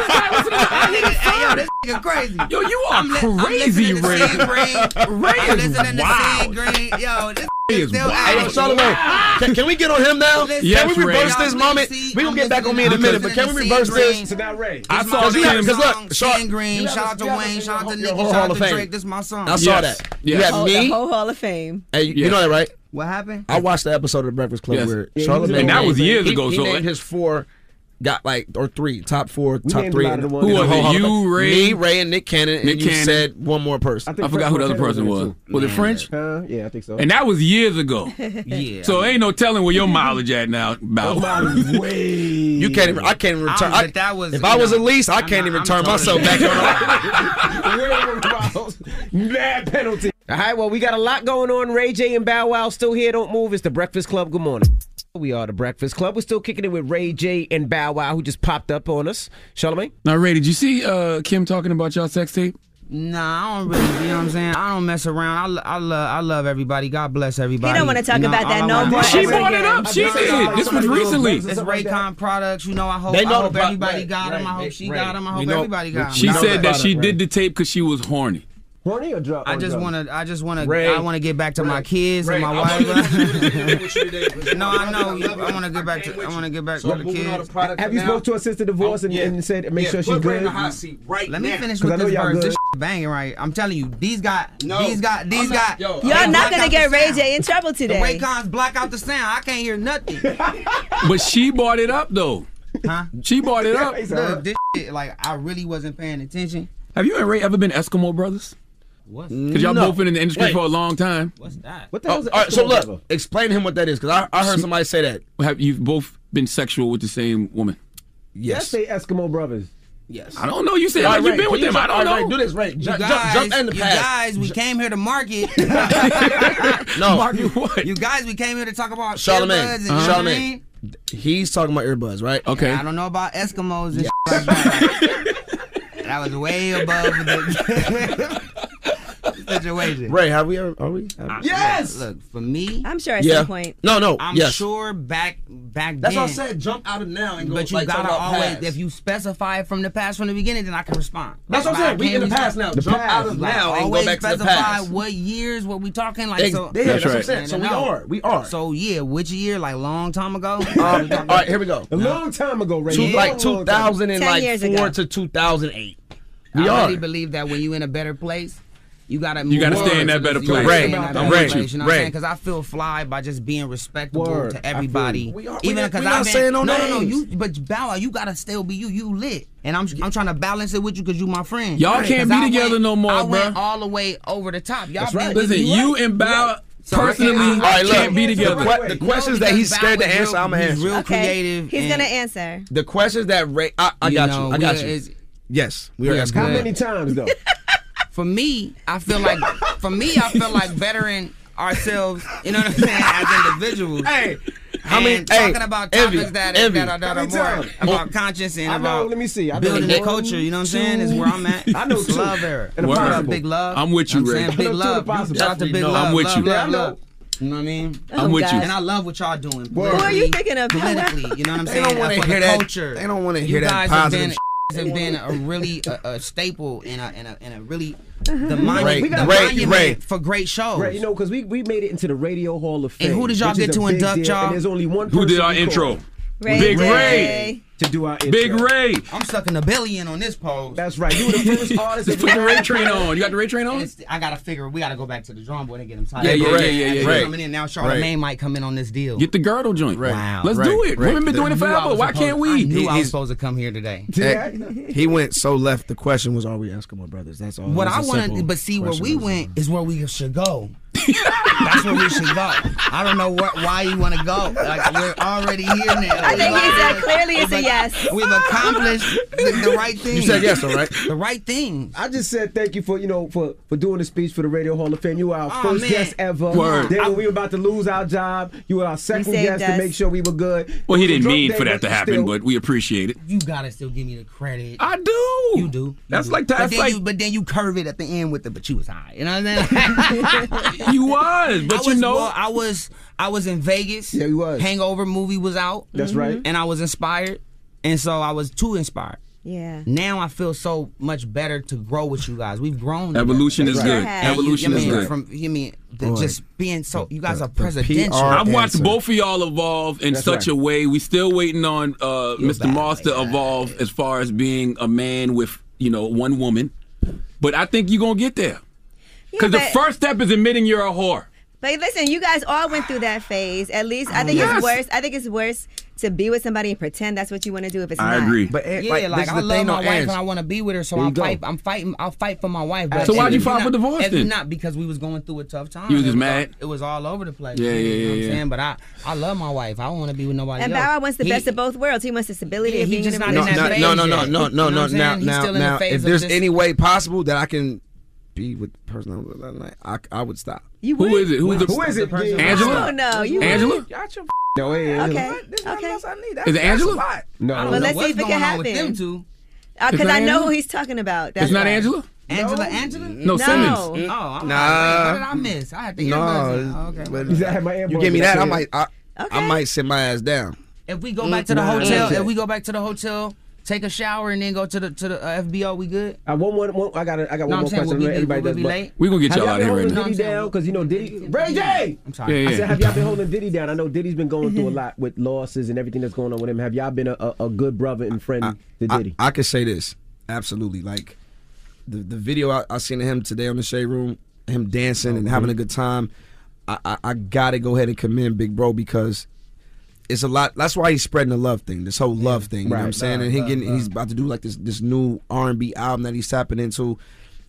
Speaker 11: Hey,
Speaker 22: yo, this nigga crazy.
Speaker 11: Yo, you are
Speaker 22: I'm
Speaker 11: crazy,
Speaker 22: listening to
Speaker 11: Ray.
Speaker 22: Sid Green.
Speaker 11: Ray
Speaker 22: I'm
Speaker 11: is
Speaker 22: listening to
Speaker 11: wild.
Speaker 22: Sid Green. Yo, this
Speaker 11: Ray is
Speaker 22: still
Speaker 11: wild.
Speaker 3: Hey, Charlamagne, can we get on him now?
Speaker 11: Yes,
Speaker 3: Can we reverse
Speaker 11: Ray.
Speaker 3: this moment? We gonna get back on me in a minute, but can we reverse this?
Speaker 6: So now, Ray.
Speaker 11: I saw
Speaker 3: Because
Speaker 11: Kim.
Speaker 3: look,
Speaker 22: Sid Green. Shout out to Wayne. Shout out to Nicki. Shout out to Drake. This is my song.
Speaker 3: I saw
Speaker 11: Yes.
Speaker 3: that.
Speaker 11: Yes.
Speaker 3: You had
Speaker 12: The
Speaker 3: me.
Speaker 12: whole Hall of Fame.
Speaker 3: Hey, you know that, right?
Speaker 22: What happened?
Speaker 3: I watched the episode of The Breakfast Club
Speaker 11: Yes.
Speaker 3: where
Speaker 6: Yeah,
Speaker 3: Charlamagne.
Speaker 11: and that was years
Speaker 3: he,
Speaker 11: ago,
Speaker 3: He
Speaker 11: so
Speaker 3: named his four, top four,
Speaker 6: We
Speaker 3: top
Speaker 6: named
Speaker 3: three.
Speaker 6: a lot of the
Speaker 3: in
Speaker 6: ones.
Speaker 3: the
Speaker 11: Who was
Speaker 3: whole
Speaker 11: it?
Speaker 3: Hall of
Speaker 11: You,
Speaker 3: Fame.
Speaker 11: Ray?
Speaker 3: Me, Ray, and Nick Cannon, and
Speaker 11: Nick
Speaker 3: you
Speaker 11: Cannon.
Speaker 3: said one more person.
Speaker 11: I forgot who the other person was. Was it French?
Speaker 6: Yeah, I think so.
Speaker 11: And that was years ago.
Speaker 22: Yeah.
Speaker 11: So ain't no telling where your mileage at now. About
Speaker 6: Way.
Speaker 3: You can't even. I can't even return.
Speaker 22: But that was,
Speaker 3: if
Speaker 22: you
Speaker 3: I was
Speaker 22: know,
Speaker 3: Elise, I
Speaker 22: I'm
Speaker 3: can't
Speaker 22: not-
Speaker 3: even
Speaker 22: I'm
Speaker 3: turn
Speaker 22: totally-
Speaker 3: myself back on.
Speaker 6: Bad penalty. All right, well, we got a lot going on. Ray J and Bow Wow still here. Don't move. It's the Breakfast Club. Good morning. We are the Breakfast Club. We're still kicking it with Ray J and Bow Wow, who just popped up on us. Charlamagne?
Speaker 11: Now, Ray, did you see Kim talking about y'all sex tape?
Speaker 22: Nah, I don't really, you know what I'm saying? I don't mess around. I love everybody. God bless everybody.
Speaker 12: He don't wanna talk
Speaker 22: You know,
Speaker 12: about that
Speaker 22: all I
Speaker 12: no
Speaker 22: wanna
Speaker 12: more
Speaker 22: do-
Speaker 11: She
Speaker 12: ever
Speaker 11: brought it
Speaker 12: again.
Speaker 11: up. She did. This was recently.
Speaker 22: It's Raycon products. You know, I hope,
Speaker 3: They know
Speaker 22: I hope
Speaker 3: the pro-
Speaker 22: everybody
Speaker 3: right,
Speaker 22: got them. I
Speaker 3: right,
Speaker 22: hope she
Speaker 3: right.
Speaker 22: got them. I
Speaker 3: We
Speaker 22: hope
Speaker 3: know-
Speaker 22: everybody got them.
Speaker 11: She said that she
Speaker 6: Right.
Speaker 11: did the tape because she was horny.
Speaker 6: Horny or drug?
Speaker 22: I just want to
Speaker 3: Ray.
Speaker 22: I want to get back to my kids and my
Speaker 3: I
Speaker 22: wife.
Speaker 3: wanna see what you did with you today.
Speaker 22: No, I know. I want to get back to the kids.
Speaker 6: Have you spoke to her since the divorce and said make sure she's
Speaker 3: put her in
Speaker 6: good?
Speaker 3: the hot seat right
Speaker 22: Let me
Speaker 3: now.
Speaker 22: finish
Speaker 6: 'Cause I
Speaker 22: with
Speaker 6: know
Speaker 22: this
Speaker 6: y'all
Speaker 22: verse.
Speaker 6: good.
Speaker 22: This banging right. I'm telling you, these got.
Speaker 3: Yo,
Speaker 22: Y'all
Speaker 12: Y'all
Speaker 22: black
Speaker 12: not gonna
Speaker 22: out
Speaker 12: get
Speaker 22: the
Speaker 12: Ray
Speaker 22: sound.
Speaker 12: J in trouble
Speaker 22: The
Speaker 12: today.
Speaker 22: Raycons black out the sound. I can't hear nothing.
Speaker 11: But she brought it up, though.
Speaker 22: Huh?
Speaker 11: She brought it up.
Speaker 22: Look, this shit, like, I really wasn't paying attention.
Speaker 11: Have you and Ray ever been Eskimo brothers?
Speaker 22: What?
Speaker 11: Because y'all both been in the industry
Speaker 3: Wait.
Speaker 11: for a long time.
Speaker 22: What's that?
Speaker 6: What the hell's
Speaker 3: All right, so
Speaker 6: Eskimo
Speaker 3: look,
Speaker 6: brother?
Speaker 3: explain to him what that is, because I heard somebody say that.
Speaker 11: Have you both been sexual with the same woman?
Speaker 6: Let's say Eskimo brothers.
Speaker 22: Yes.
Speaker 11: I don't know. You said
Speaker 3: All
Speaker 11: like
Speaker 3: right,
Speaker 11: you've
Speaker 3: Ray,
Speaker 11: been with
Speaker 3: can you
Speaker 11: them. I don't
Speaker 3: all right,
Speaker 11: know.
Speaker 3: Ray, do this, Ray.
Speaker 22: You
Speaker 3: Jump
Speaker 22: guys,
Speaker 3: in the
Speaker 22: you
Speaker 3: past.
Speaker 22: guys, we came here to market.
Speaker 3: No,
Speaker 11: Market what?
Speaker 22: You guys, we came here to talk about
Speaker 3: Charlamagne.
Speaker 22: earbuds and you know what I
Speaker 3: Charlamagne.
Speaker 22: mean?
Speaker 3: He's talking about earbuds, right?
Speaker 11: Okay.
Speaker 22: I don't know about Eskimos and shit like that. That was way above the situation.
Speaker 3: Ray, have we ever? Are we?
Speaker 6: Yes!
Speaker 22: Look, for me,
Speaker 12: I'm sure at
Speaker 3: Yeah.
Speaker 12: some point.
Speaker 3: No.
Speaker 22: I'm
Speaker 3: yes.
Speaker 22: sure back
Speaker 3: That's
Speaker 22: then.
Speaker 3: what I said. Jump out of now and go.
Speaker 22: But you
Speaker 3: like,
Speaker 22: gotta
Speaker 3: talk about
Speaker 22: always,
Speaker 3: past.
Speaker 22: if you specify from the past from the beginning, then I can respond.
Speaker 3: That's what I'm saying. We in the past now. Jump out of
Speaker 22: Like,
Speaker 3: now and go
Speaker 22: always
Speaker 3: back to the
Speaker 22: specify
Speaker 3: past.
Speaker 22: what years, what we talking like. So,
Speaker 3: Yeah, that's what I'm
Speaker 11: right.
Speaker 3: saying. So
Speaker 22: No.
Speaker 3: we are.
Speaker 22: So yeah, which year? Like long time ago.
Speaker 3: All right, here we go.
Speaker 6: A long time ago, Ray.
Speaker 3: Like
Speaker 6: Long time.
Speaker 12: 10 years ago.
Speaker 3: 2004 to 2008. We
Speaker 22: I
Speaker 3: are.
Speaker 22: really believe that when you in a better place, you gotta
Speaker 11: stay in that better place.
Speaker 3: Ray,
Speaker 22: You know
Speaker 3: I'm
Speaker 22: what
Speaker 3: with
Speaker 22: I'm
Speaker 3: you.
Speaker 22: saying?
Speaker 3: Ray.
Speaker 22: Because I feel fly by just being respectable
Speaker 6: Word.
Speaker 22: to everybody.
Speaker 3: We are-
Speaker 22: Even
Speaker 3: we
Speaker 22: because
Speaker 3: not
Speaker 22: I've been
Speaker 3: saying no
Speaker 22: no.
Speaker 3: names.
Speaker 22: But Bow Wow, you gotta still be you. You lit, and I'm trying to balance it with you because you my friend.
Speaker 11: Y'all can't
Speaker 22: 'Cause
Speaker 11: be
Speaker 22: I
Speaker 11: together
Speaker 22: went-
Speaker 11: no more,
Speaker 22: I
Speaker 11: bruh.
Speaker 22: went all the way over the top. Y'all
Speaker 6: That's
Speaker 22: been
Speaker 6: right.
Speaker 22: with
Speaker 11: Listen,
Speaker 22: me.
Speaker 11: you and Bow
Speaker 22: So
Speaker 11: personally
Speaker 22: I
Speaker 3: All right, look.
Speaker 11: can't be together.
Speaker 3: The questions that he's scared to answer, I'm gonna
Speaker 22: He's
Speaker 3: answer.
Speaker 22: real
Speaker 12: Okay.
Speaker 22: creative.
Speaker 12: He's
Speaker 22: and,
Speaker 12: gonna answer.
Speaker 3: The questions that Ray, I got you. I got you. Yes, we are
Speaker 22: Yeah,
Speaker 3: asking.
Speaker 6: How
Speaker 22: good.
Speaker 6: many times though?
Speaker 22: For me, I feel like bettering ourselves, you know what I'm saying, as individuals.
Speaker 3: Hey,
Speaker 22: And talking about topics that are
Speaker 6: How many
Speaker 22: more
Speaker 6: times?
Speaker 22: about conscience and
Speaker 6: I know,
Speaker 22: about
Speaker 6: let me see. I know
Speaker 22: building the
Speaker 6: one,
Speaker 22: culture, you know what I'm saying, is where I'm at.
Speaker 6: I know
Speaker 22: It's
Speaker 6: two.
Speaker 22: love era.
Speaker 6: And a
Speaker 11: Word.
Speaker 22: Shout out to
Speaker 6: pineapple.
Speaker 22: Big Love.
Speaker 11: I'm with you,
Speaker 22: know what
Speaker 11: Ray.
Speaker 22: I'm saying? Big
Speaker 6: I know two
Speaker 22: Love.
Speaker 6: possible.
Speaker 22: Shout out to Big
Speaker 3: Definitely
Speaker 22: Love.
Speaker 11: I'm with
Speaker 22: Love,
Speaker 11: you.
Speaker 22: love,
Speaker 6: Yeah, I know.
Speaker 22: love. You know what I mean?
Speaker 11: I'm with you.
Speaker 22: And I love what y'all doing.
Speaker 12: Who are you thinking of?
Speaker 22: Politically, you know what I'm
Speaker 3: They
Speaker 22: saying?
Speaker 3: don't want to
Speaker 22: For
Speaker 3: hear
Speaker 22: the
Speaker 3: that.
Speaker 22: culture.
Speaker 3: They don't want to hear
Speaker 22: You
Speaker 3: that
Speaker 22: guys
Speaker 3: positive.
Speaker 22: have been a really a staple and a really
Speaker 12: Uh-huh.
Speaker 22: the monument for great shows.
Speaker 6: Right, you know, because we made it into the Radio Hall of Fame.
Speaker 22: And who did y'all
Speaker 6: which is
Speaker 22: get
Speaker 6: a
Speaker 22: to
Speaker 6: big
Speaker 22: induct,
Speaker 6: deal,
Speaker 22: y'all?
Speaker 6: And there's only one person
Speaker 11: Who did our
Speaker 6: we
Speaker 11: intro?
Speaker 6: called.
Speaker 11: Big Ray.
Speaker 6: To do our intro.
Speaker 11: Big Ray.
Speaker 22: I'm sucking a billion on this pose.
Speaker 6: That's right. You were the first artist.
Speaker 11: Let's put the Ray train on. You got the Ray train on?
Speaker 22: I gotta figure. We gotta go back to the drawing board and get him tied.
Speaker 11: Yeah.
Speaker 22: Coming in now, Charlamagne might come in on this deal.
Speaker 11: Get the girdle joint.
Speaker 22: Wow.
Speaker 11: Let's do it. Women been doing it forever. Why can't we?
Speaker 22: I knew I was supposed to come here today.
Speaker 3: He went so left. The question was, are we Eskimo brothers? That's all.
Speaker 22: What
Speaker 3: It
Speaker 22: I
Speaker 3: was a
Speaker 22: want
Speaker 3: simple
Speaker 22: to, but see, where
Speaker 3: question.
Speaker 22: we went is where we should go. That's where we should go. I don't know why you want to go. Like, we're already here now.
Speaker 12: I think he said clearly it's a yes.
Speaker 22: We've accomplished the right thing.
Speaker 3: You said yes, all right?
Speaker 22: The right thing.
Speaker 6: I just said thank you for for doing the speech for the Radio Hall of Fame. You were our first
Speaker 22: man.
Speaker 6: guest ever.
Speaker 11: Word.
Speaker 6: Then when we were about to lose our job, you were our second
Speaker 12: saved
Speaker 6: guest to
Speaker 12: us.
Speaker 6: make sure we were good.
Speaker 11: Well, he
Speaker 6: It was a
Speaker 11: didn't
Speaker 6: drunk
Speaker 11: mean
Speaker 6: day,
Speaker 11: for that to happen,
Speaker 6: still.
Speaker 11: but we appreciate it.
Speaker 22: You gotta still give me the credit.
Speaker 11: I do.
Speaker 22: You do.
Speaker 11: That's like that.
Speaker 22: But then you curve it at the end with the. But you was high. You know what I'm saying?
Speaker 11: You was, but you know.
Speaker 22: Well, I was in Vegas.
Speaker 6: Yeah, you was.
Speaker 22: Hangover movie was out.
Speaker 6: That's right.
Speaker 22: And I was inspired, and so I was too inspired.
Speaker 12: Yeah.
Speaker 22: Now I feel so much better to grow with you guys. We've grown.
Speaker 11: Evolution is good.
Speaker 22: And
Speaker 11: Evolution is good.
Speaker 22: Just being so. You guys are presidential.
Speaker 11: I've watched both of y'all evolve in
Speaker 6: That's
Speaker 11: such
Speaker 6: right.
Speaker 11: a way. We still waiting on Mr. Moss to evolve as far as being a man with one woman, but I think you're gonna get there. Because the first step is admitting you're a whore.
Speaker 12: But listen, you guys all went through that phase. At least I think it's worse. I think it's worse to be with somebody and pretend that's what you want to do if it's not.
Speaker 11: I agree.
Speaker 3: But
Speaker 22: Yeah, like I love my wife and I want to be with her, so I'll fight for my wife. But
Speaker 11: So why'd you
Speaker 22: if
Speaker 11: file
Speaker 22: you're
Speaker 11: for
Speaker 22: not-
Speaker 11: divorce
Speaker 22: if
Speaker 11: then?
Speaker 22: you're not, because we was going through a tough time.
Speaker 11: You was just
Speaker 22: It
Speaker 11: mad?
Speaker 22: It was all over the place.
Speaker 11: Yeah,
Speaker 22: You know what I'm
Speaker 11: yeah.
Speaker 22: saying? But I love my wife. I don't want to be with nobody
Speaker 12: And
Speaker 22: else.
Speaker 12: Bow Wow wants the best of both worlds. He wants the stability
Speaker 22: Yeah,
Speaker 12: of
Speaker 22: he
Speaker 12: being
Speaker 22: just
Speaker 12: in a
Speaker 22: not in
Speaker 12: relationship.
Speaker 22: that phase
Speaker 3: No.
Speaker 22: yet. You know what I'm saying? He's still in the
Speaker 3: Now,
Speaker 22: phase
Speaker 3: if
Speaker 22: of
Speaker 3: there's
Speaker 22: this-
Speaker 3: any way possible that I can be with the person I'm with, I would stop.
Speaker 12: You
Speaker 11: Who
Speaker 12: would?
Speaker 11: is it? Who is it?
Speaker 22: person?
Speaker 11: Angela?
Speaker 12: Oh no, you
Speaker 11: Angela?
Speaker 12: would.
Speaker 6: No, it ain't.
Speaker 12: Okay.
Speaker 3: There's nothing else I need.
Speaker 11: Is it Angela?
Speaker 6: No.
Speaker 22: I
Speaker 12: Well,
Speaker 22: don't know
Speaker 12: let's see
Speaker 22: what's
Speaker 12: if it
Speaker 22: going
Speaker 12: can
Speaker 22: on with
Speaker 12: happen.
Speaker 22: them two.
Speaker 12: Because
Speaker 11: not
Speaker 12: I know
Speaker 11: Angela?
Speaker 12: who he's talking about. That's
Speaker 11: It's not
Speaker 12: why.
Speaker 11: Angela?
Speaker 22: Angela?
Speaker 11: No, Simmons.
Speaker 22: Oh, I'm
Speaker 3: Nah.
Speaker 22: what did I miss? I had to hear about it. Oh, okay.
Speaker 3: but
Speaker 6: You had my
Speaker 3: you
Speaker 6: earbuds
Speaker 3: give me
Speaker 6: in.
Speaker 3: that,
Speaker 6: Okay.
Speaker 3: I might sit my ass down.
Speaker 22: If we go back to the hotel, take a shower and then go to the FBO, we good?
Speaker 6: I got one more question. Everybody does. But
Speaker 11: We gonna get
Speaker 6: have
Speaker 11: y'all out of here right
Speaker 6: been
Speaker 11: now.
Speaker 6: holding Diddy down? Because Diddy. Ray J!
Speaker 22: I'm sorry.
Speaker 11: Yeah,
Speaker 6: I
Speaker 11: yeah.
Speaker 6: said, have y'all been holding Diddy down? I know Diddy's been going through a lot with losses and everything that's going on with him. Have y'all been a good brother and friend to Diddy?
Speaker 3: I could say this absolutely. Like the video I seen of him today on the Shade Room, him dancing and having a good time. I gotta go ahead and commend Big Bro because it's a lot. That's why he's spreading the love thing, this whole love thing. You know what I'm saying? And he's about to do like this new R&B album that he's tapping into,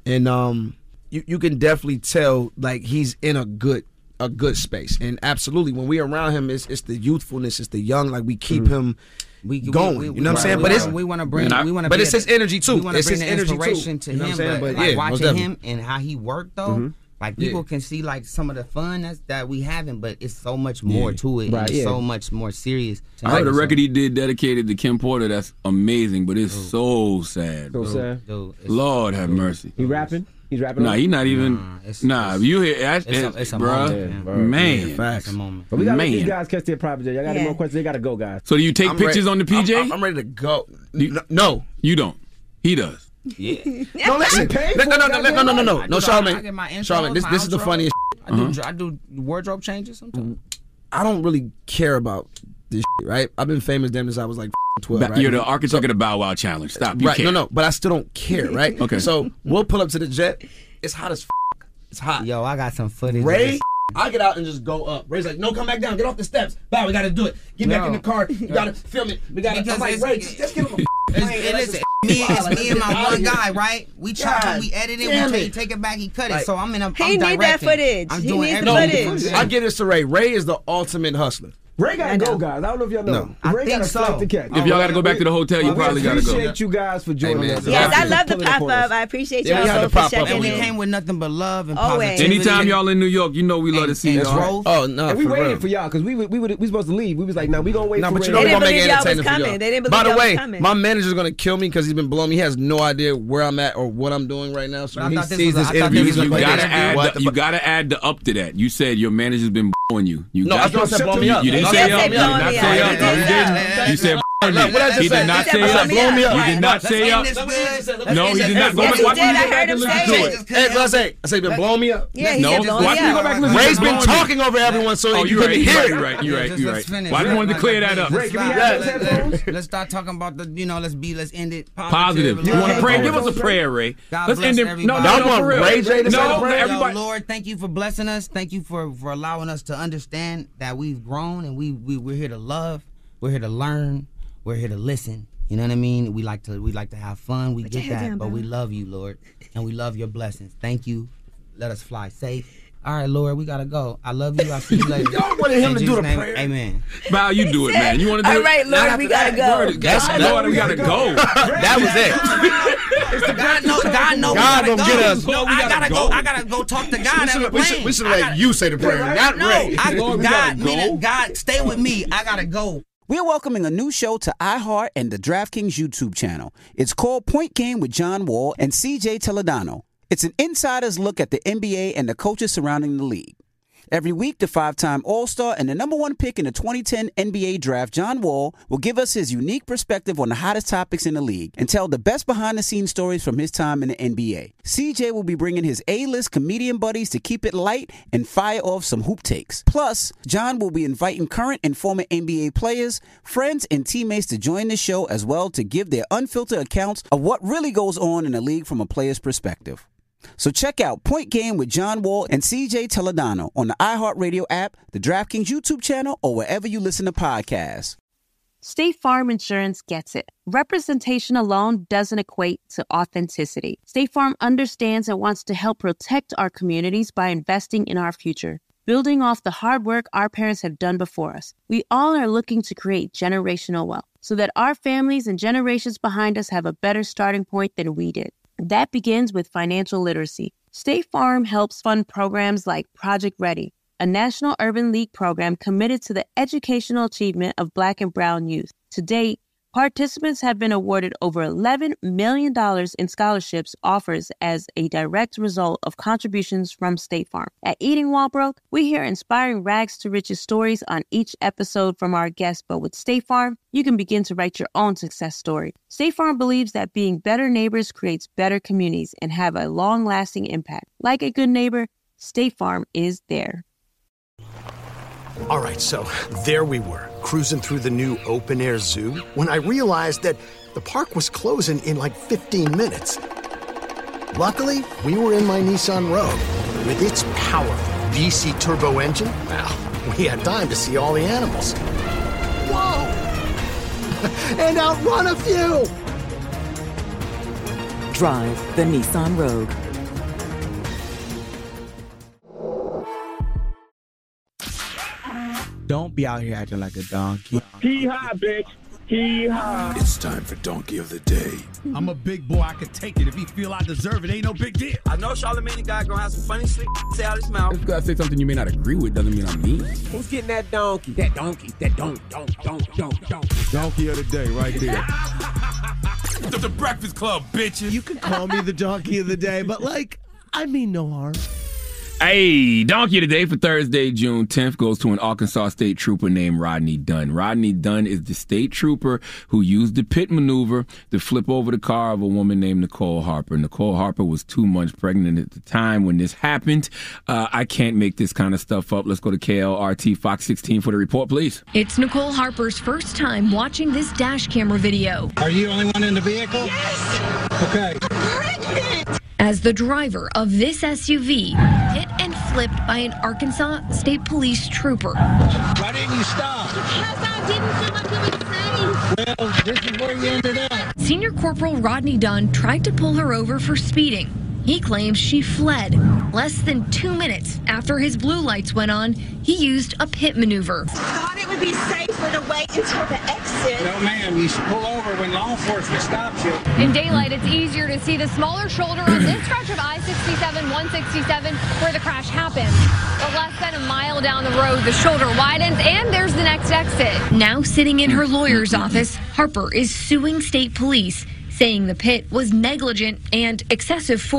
Speaker 3: and you can definitely tell like he's in a good space. And absolutely, when we're around him, it's the youthfulness, it's the young. Like we keep him. Going, you know what I'm saying? But
Speaker 22: we want to bring,
Speaker 3: but it's his energy too.
Speaker 22: We want to
Speaker 3: It's
Speaker 22: bring
Speaker 3: his
Speaker 22: the
Speaker 3: energy
Speaker 22: inspiration
Speaker 3: too.
Speaker 22: to
Speaker 3: You know what I'm saying?
Speaker 22: him, but
Speaker 3: But
Speaker 22: like
Speaker 3: yeah, most
Speaker 22: watching
Speaker 3: definitely.
Speaker 22: him and how he worked though. Like people can see like some of the fun that we having, but it's so much more to it.
Speaker 6: Right,
Speaker 22: and it's so much more serious.
Speaker 11: I heard a record he did dedicated to Kim Porter. That's amazing, but it's so sad.
Speaker 6: So sad.
Speaker 11: Lord have mercy.
Speaker 6: He rapping? He's rapping?
Speaker 11: Nah,
Speaker 6: on it?
Speaker 11: he's not even. You hear
Speaker 22: it's a
Speaker 11: bruh,
Speaker 22: moment,
Speaker 11: man.
Speaker 22: It's a moment.
Speaker 6: But we gotta let
Speaker 11: Man.
Speaker 6: these guys catch their property. Y'all got any more questions? They gotta go, guys.
Speaker 11: So do you take
Speaker 3: I'm
Speaker 11: pictures
Speaker 3: ready-
Speaker 11: on the PJ?
Speaker 3: I'm ready to go. No,
Speaker 11: you don't. He does.
Speaker 22: Yeah.
Speaker 3: No, listen. No, Charlamagne.
Speaker 22: I get my intros,
Speaker 3: Charlamagne, this is the
Speaker 22: my outros.
Speaker 3: funniest.
Speaker 22: I do wardrobe changes sometimes.
Speaker 3: I don't really care about this shit, right? I've been famous damn since I was like 12, right?
Speaker 11: You're the architect of the Bow Wow Challenge. Stop. You
Speaker 3: Right,
Speaker 11: can't.
Speaker 3: no, but I still don't care, right?
Speaker 11: Okay.
Speaker 3: So we'll pull up to the jet. It's hot as It's hot.
Speaker 22: Yo, I got some footage.
Speaker 3: Ray, I get out and just go up. Ray's like, no, come back down. Get off the steps. Bow, we got to do it. Get back in the car. You got to film it. We got to. I'm like, Ray, just give him a
Speaker 22: It's me and my one guy, right? We chop him, we edit it, we take it back, he cut it.
Speaker 3: Like,
Speaker 22: So I'm in a.
Speaker 12: He
Speaker 22: I'm
Speaker 12: need that
Speaker 22: directing.
Speaker 12: footage.
Speaker 22: I'm
Speaker 12: He
Speaker 22: doing
Speaker 12: needs the
Speaker 22: everything.
Speaker 12: footage.
Speaker 3: I give this to Ray. Ray is the ultimate hustler.
Speaker 6: Ray gotta go, guys. I don't know if y'all know.
Speaker 3: No.
Speaker 22: I
Speaker 6: Ray
Speaker 22: think
Speaker 6: got a flight
Speaker 22: so.
Speaker 6: to catch.
Speaker 11: If y'all got to go back to the hotel, you probably got to go.
Speaker 6: Appreciate you guys for joining
Speaker 3: Hey, man.
Speaker 6: us.
Speaker 12: Yes, I love the
Speaker 6: Pulling up
Speaker 12: pop
Speaker 6: on
Speaker 12: up.
Speaker 6: us.
Speaker 12: I appreciate
Speaker 3: Yeah, we
Speaker 12: y'all
Speaker 3: had
Speaker 12: both
Speaker 3: to
Speaker 12: for
Speaker 3: pop up
Speaker 12: checking
Speaker 22: And we
Speaker 12: in.
Speaker 22: came with nothing but love and
Speaker 12: Always.
Speaker 22: positivity.
Speaker 11: Anytime y'all in New York, you know we love to see
Speaker 22: and
Speaker 11: y'all.
Speaker 22: growth.
Speaker 3: Oh, no.
Speaker 6: And we
Speaker 3: for
Speaker 6: waited
Speaker 3: real.
Speaker 6: for y'all because we supposed to leave. We was like, no, we gonna wait
Speaker 3: No,
Speaker 6: for
Speaker 3: but
Speaker 6: Ray.
Speaker 3: you know
Speaker 12: They
Speaker 3: we're
Speaker 12: didn't
Speaker 3: gonna make
Speaker 12: believe
Speaker 3: it
Speaker 12: y'all was
Speaker 3: entertaining for
Speaker 12: coming.
Speaker 3: y'all.
Speaker 12: They didn't
Speaker 3: By
Speaker 12: believe
Speaker 3: the
Speaker 12: y'all
Speaker 3: way,
Speaker 12: was coming.
Speaker 3: my manager's gonna kill me because he's been blowing me. He has no idea where I'm at or what I'm doing right now. So
Speaker 22: But I
Speaker 3: when he
Speaker 22: thought this
Speaker 3: sees
Speaker 22: was
Speaker 3: this
Speaker 22: a- I thought
Speaker 3: interview,
Speaker 22: this
Speaker 3: he's
Speaker 22: was
Speaker 3: gonna
Speaker 22: a
Speaker 3: be
Speaker 11: You
Speaker 3: like,
Speaker 11: gotta add the up to that. You said your manager's been on you.
Speaker 3: No, I thought I said blow me up.
Speaker 11: You didn't say up. You did not say up. No, you didn't. You said on me. He did not say up.
Speaker 3: Blow me up.
Speaker 11: He did not say up. No, he did not.
Speaker 12: Yes, he did. I heard him say it.
Speaker 3: Hey, I say, blow me up.
Speaker 12: Yeah, he said blow me
Speaker 11: Watch me go
Speaker 12: up.
Speaker 11: back and listen.
Speaker 3: Ray's been talking over everyone, so you couldn't hear it.
Speaker 11: You're right. Why do you want to clear that up?
Speaker 22: Let's start talking about the, let's end it
Speaker 11: positive. You want to pray? Give us a prayer, Ray.
Speaker 22: Let's end it.
Speaker 3: No, for real. Ray J to say the prayer.
Speaker 22: Everybody. Lord, thank you for blessing us. Thank you for allowing us to understand that we've grown and we're here to love. We're here to learn. We're here to listen. You know what I mean? We like to have fun. We get that, but we love you, Lord, and we love your blessings. Thank you. Let us fly safe. All right, Lord, we gotta go. I love you. I'll see you later.
Speaker 3: Y'all wanted him to do the prayer.
Speaker 22: Amen.
Speaker 11: Val, you do it, man. You want to do it?
Speaker 12: All right, Lord, we gotta go.
Speaker 11: Lord, we gotta go.
Speaker 3: That was it.
Speaker 22: God knows
Speaker 3: God gonna get us.
Speaker 22: No, I gotta go talk to God.
Speaker 3: We should let you say the prayer, not Ray.
Speaker 22: God, stay with me. I gotta go.
Speaker 1: We're welcoming a new show to iHeart and the DraftKings YouTube channel. It's called Point Game with John Wall and CJ Toledano. It's an insider's look at the NBA and the coaches surrounding the league. Every week, the 5-time All-Star and the #1 pick in the 2010 NBA Draft, John Wall, will give us his unique perspective on the hottest topics in the league and tell the best behind-the-scenes stories from his time in the NBA. CJ will be bringing his A-list comedian buddies to keep it light and fire off some hoop takes. Plus, John will be inviting current and former NBA players, friends, and teammates to join the show as well to give their unfiltered accounts of what really goes on in the league from a player's perspective. So check out Point Game with John Wall and CJ Toledano on the iHeartRadio app, the DraftKings YouTube channel, or wherever you listen to podcasts.
Speaker 2: State Farm Insurance gets it. Representation alone doesn't equate to authenticity. State Farm understands and wants to help protect our communities by investing in our future, building off the hard work our parents have done before us. We all are looking to create generational wealth so that our families and generations behind us have a better starting point than we did. That begins with financial literacy. State Farm helps fund programs like Project Ready, a National Urban League program committed to the educational achievement of Black and Brown youth. To date, participants have been awarded over $11 million in scholarships offers as a direct result of contributions from State Farm. At Eating While Broke, we hear inspiring rags to riches stories on each episode from our guests, but with State Farm, you can begin to write your own success story. State Farm believes that being better neighbors creates better communities and have a long-lasting impact. Like a good neighbor, State Farm is there.
Speaker 4: All right, so there we were, cruising through the new open-air zoo, when I realized that the park was closing in like 15 minutes. Luckily, we were in my Nissan Rogue. With its powerful VC turbo engine, well, we had time to see all the animals. Whoa! And outrun a few!
Speaker 8: Drive the Nissan Rogue.
Speaker 10: Don't be out here acting like a donkey.
Speaker 13: Hee-haw, bitch. Hee-haw.
Speaker 5: It's time for Donkey of the Day.
Speaker 10: I'm a big boy. I can take it. If he feel I deserve it, ain't no big deal.
Speaker 23: I know Charlamagne guy gonna have some funny shit say out his mouth.
Speaker 11: If you gotta say something you may not agree with, doesn't mean I'm mean.
Speaker 6: Who's getting that donkey? That donkey. That don't.
Speaker 10: Donkey of the day right there.
Speaker 11: The Breakfast Club, bitches.
Speaker 10: You can call me the donkey of the day, but I mean no harm.
Speaker 11: Hey, Donkey of the Day for Thursday, June 10th goes to an Arkansas state trooper named Rodney Dunn. Rodney Dunn is the state trooper who used the pit maneuver to flip over the car of a woman named Nicole Harper. Nicole Harper was 2 months pregnant at the time when this happened. I can't make this kind of stuff up. Let's go to KLRT Fox 16 for the report, please.
Speaker 24: It's Nicole Harper's first time watching this dash camera video.
Speaker 25: Are you the only one in the vehicle?
Speaker 24: Yes!
Speaker 25: Okay.
Speaker 24: I'm pregnant! As the driver of this SUV hit and flipped by an Arkansas State Police trooper.
Speaker 25: Why didn't you stop?
Speaker 24: Because I didn't feel like it was safe.
Speaker 25: Well, this is where you ended up.
Speaker 24: Senior Corporal Rodney Dunn tried to pull her over for speeding. He claims she fled. Less than 2 minutes after his blue lights went on, he used a pit maneuver.
Speaker 7: I thought it would be safer to wait until the exit.
Speaker 25: No, ma'am, you should pull over when law enforcement stops you.
Speaker 24: In daylight, it's easier to see the smaller shoulder on this stretch of I-67-167 where the crash happened. But less than a mile down the road, the shoulder widens and there's the next exit. Now sitting in her lawyer's office, Harper is suing state police, saying the pit was negligent and excessive force.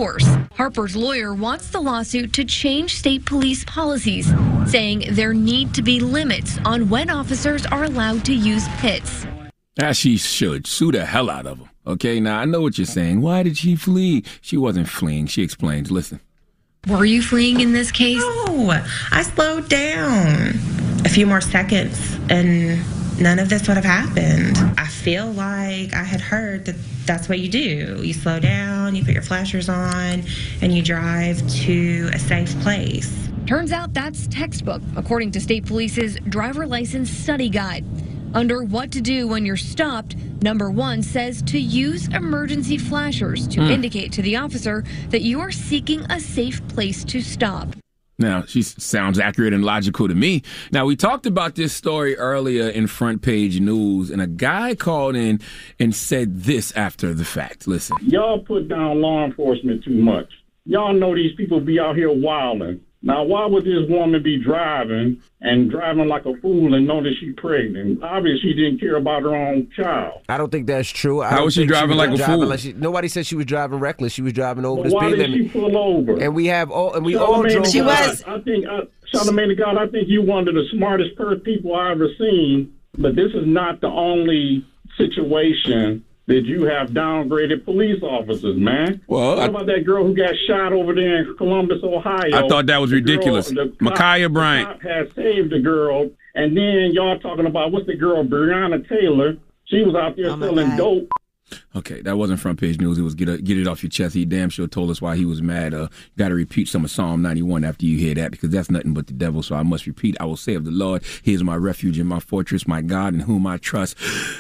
Speaker 24: Harper's lawyer wants the lawsuit to change state police policies, saying there need to be limits on when officers are allowed to use pits.
Speaker 11: As she should. Sue the hell out of him. Okay, now I know what you're saying. Why did she flee? She wasn't fleeing. She explains. Listen.
Speaker 24: Were you fleeing in this case?
Speaker 9: No, I slowed down a few more seconds and none of this would have happened. I feel like I had heard that that's what you do. You slow down, you put your flashers on, and you drive to a safe place.
Speaker 24: Turns out that's textbook, according to State Police's driver license study guide. Under what to do when you're stopped, number 1 says to use emergency flashers to indicate to the officer that you are seeking a safe place to stop.
Speaker 11: Now, she sounds accurate and logical to me. Now, we talked about this story earlier in Front Page News, and a guy called in and said this after the fact. Listen.
Speaker 13: Y'all put down law enforcement too much. Y'all know these people be out here wilding. Now, why would this woman be driving like a fool and know that she's pregnant? Obviously, she didn't care about her own child.
Speaker 6: I don't think that's true.
Speaker 11: How was she driving like a fool?
Speaker 6: Nobody said she was driving reckless. She was driving over the
Speaker 13: speed limit. Why did she pull over?
Speaker 6: And we all drove.
Speaker 12: She was.
Speaker 13: I think, Charlamagne the God, I think you one of the smartest people I ever seen. But this is not the only situation that you have downgraded police officers, man.
Speaker 11: Well,
Speaker 13: what about that girl who got shot over there in Columbus, Ohio?
Speaker 11: I thought that was ridiculous. Ma'Khia Bryant.
Speaker 13: The cop had saved the girl, and then y'all talking about, what's the girl, Breonna Taylor? She was out there selling dope.
Speaker 11: Okay, that wasn't Front Page News. It was get it off your chest. He damn sure told us why he was mad. Got to repeat some of Psalm 91 after you hear that, because that's nothing but the devil. So I must repeat, I will say of the Lord, he is my refuge and my fortress, my God in whom I trust.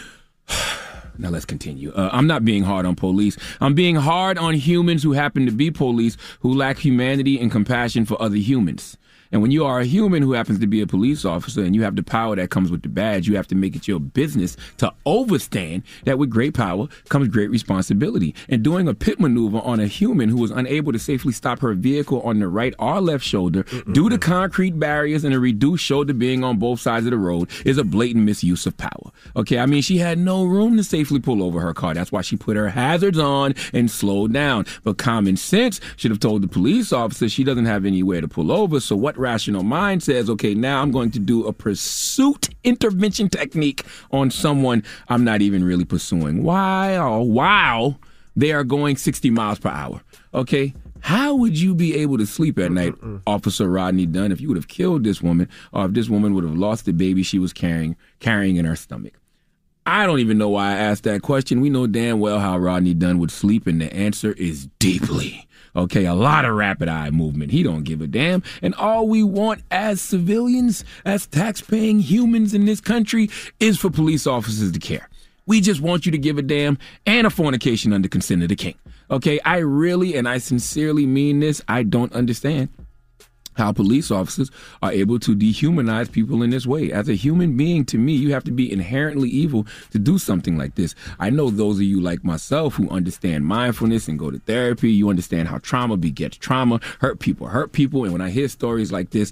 Speaker 11: Now let's continue. I'm not being hard on police. I'm being hard on humans who happen to be police, who lack humanity and compassion for other humans. And when you are a human who happens to be a police officer and you have the power that comes with the badge, you have to make it your business to understand that with great power comes great responsibility. And doing a pit maneuver on a human who was unable to safely stop her vehicle on the right or left shoulder due to concrete barriers and a reduced shoulder being on both sides of the road is a blatant misuse of power. Okay, I mean, she had no room to safely pull over her car. That's why she put her hazards on and slowed down. But common sense should have told the police officer she doesn't have anywhere to pull over. So what rational mind says, okay, now I'm going to do a pursuit intervention technique on someone I'm not even really pursuing. Wow, they are going 60 miles per hour. Okay, how would you be able to sleep at night, Officer Rodney Dunn, if you would have killed this woman, or if this woman would have lost the baby she was carrying in her stomach? I don't even know why I asked that question. We know damn well how Rodney Dunn would sleep, and the answer is deeply. Okay, a lot of rapid eye movement. He don't give a damn. And all we want as civilians, as tax-paying humans in this country, is for police officers to care. We just want you to give a damn and a fornication under consent of the king. Okay, I really and I sincerely mean this. I don't understand how police officers are able to dehumanize people in this way. As a human being, to me, you have to be inherently evil to do something like this. I know those of you like myself who understand mindfulness and go to therapy, you understand how trauma begets trauma, hurt people. And when I hear stories like this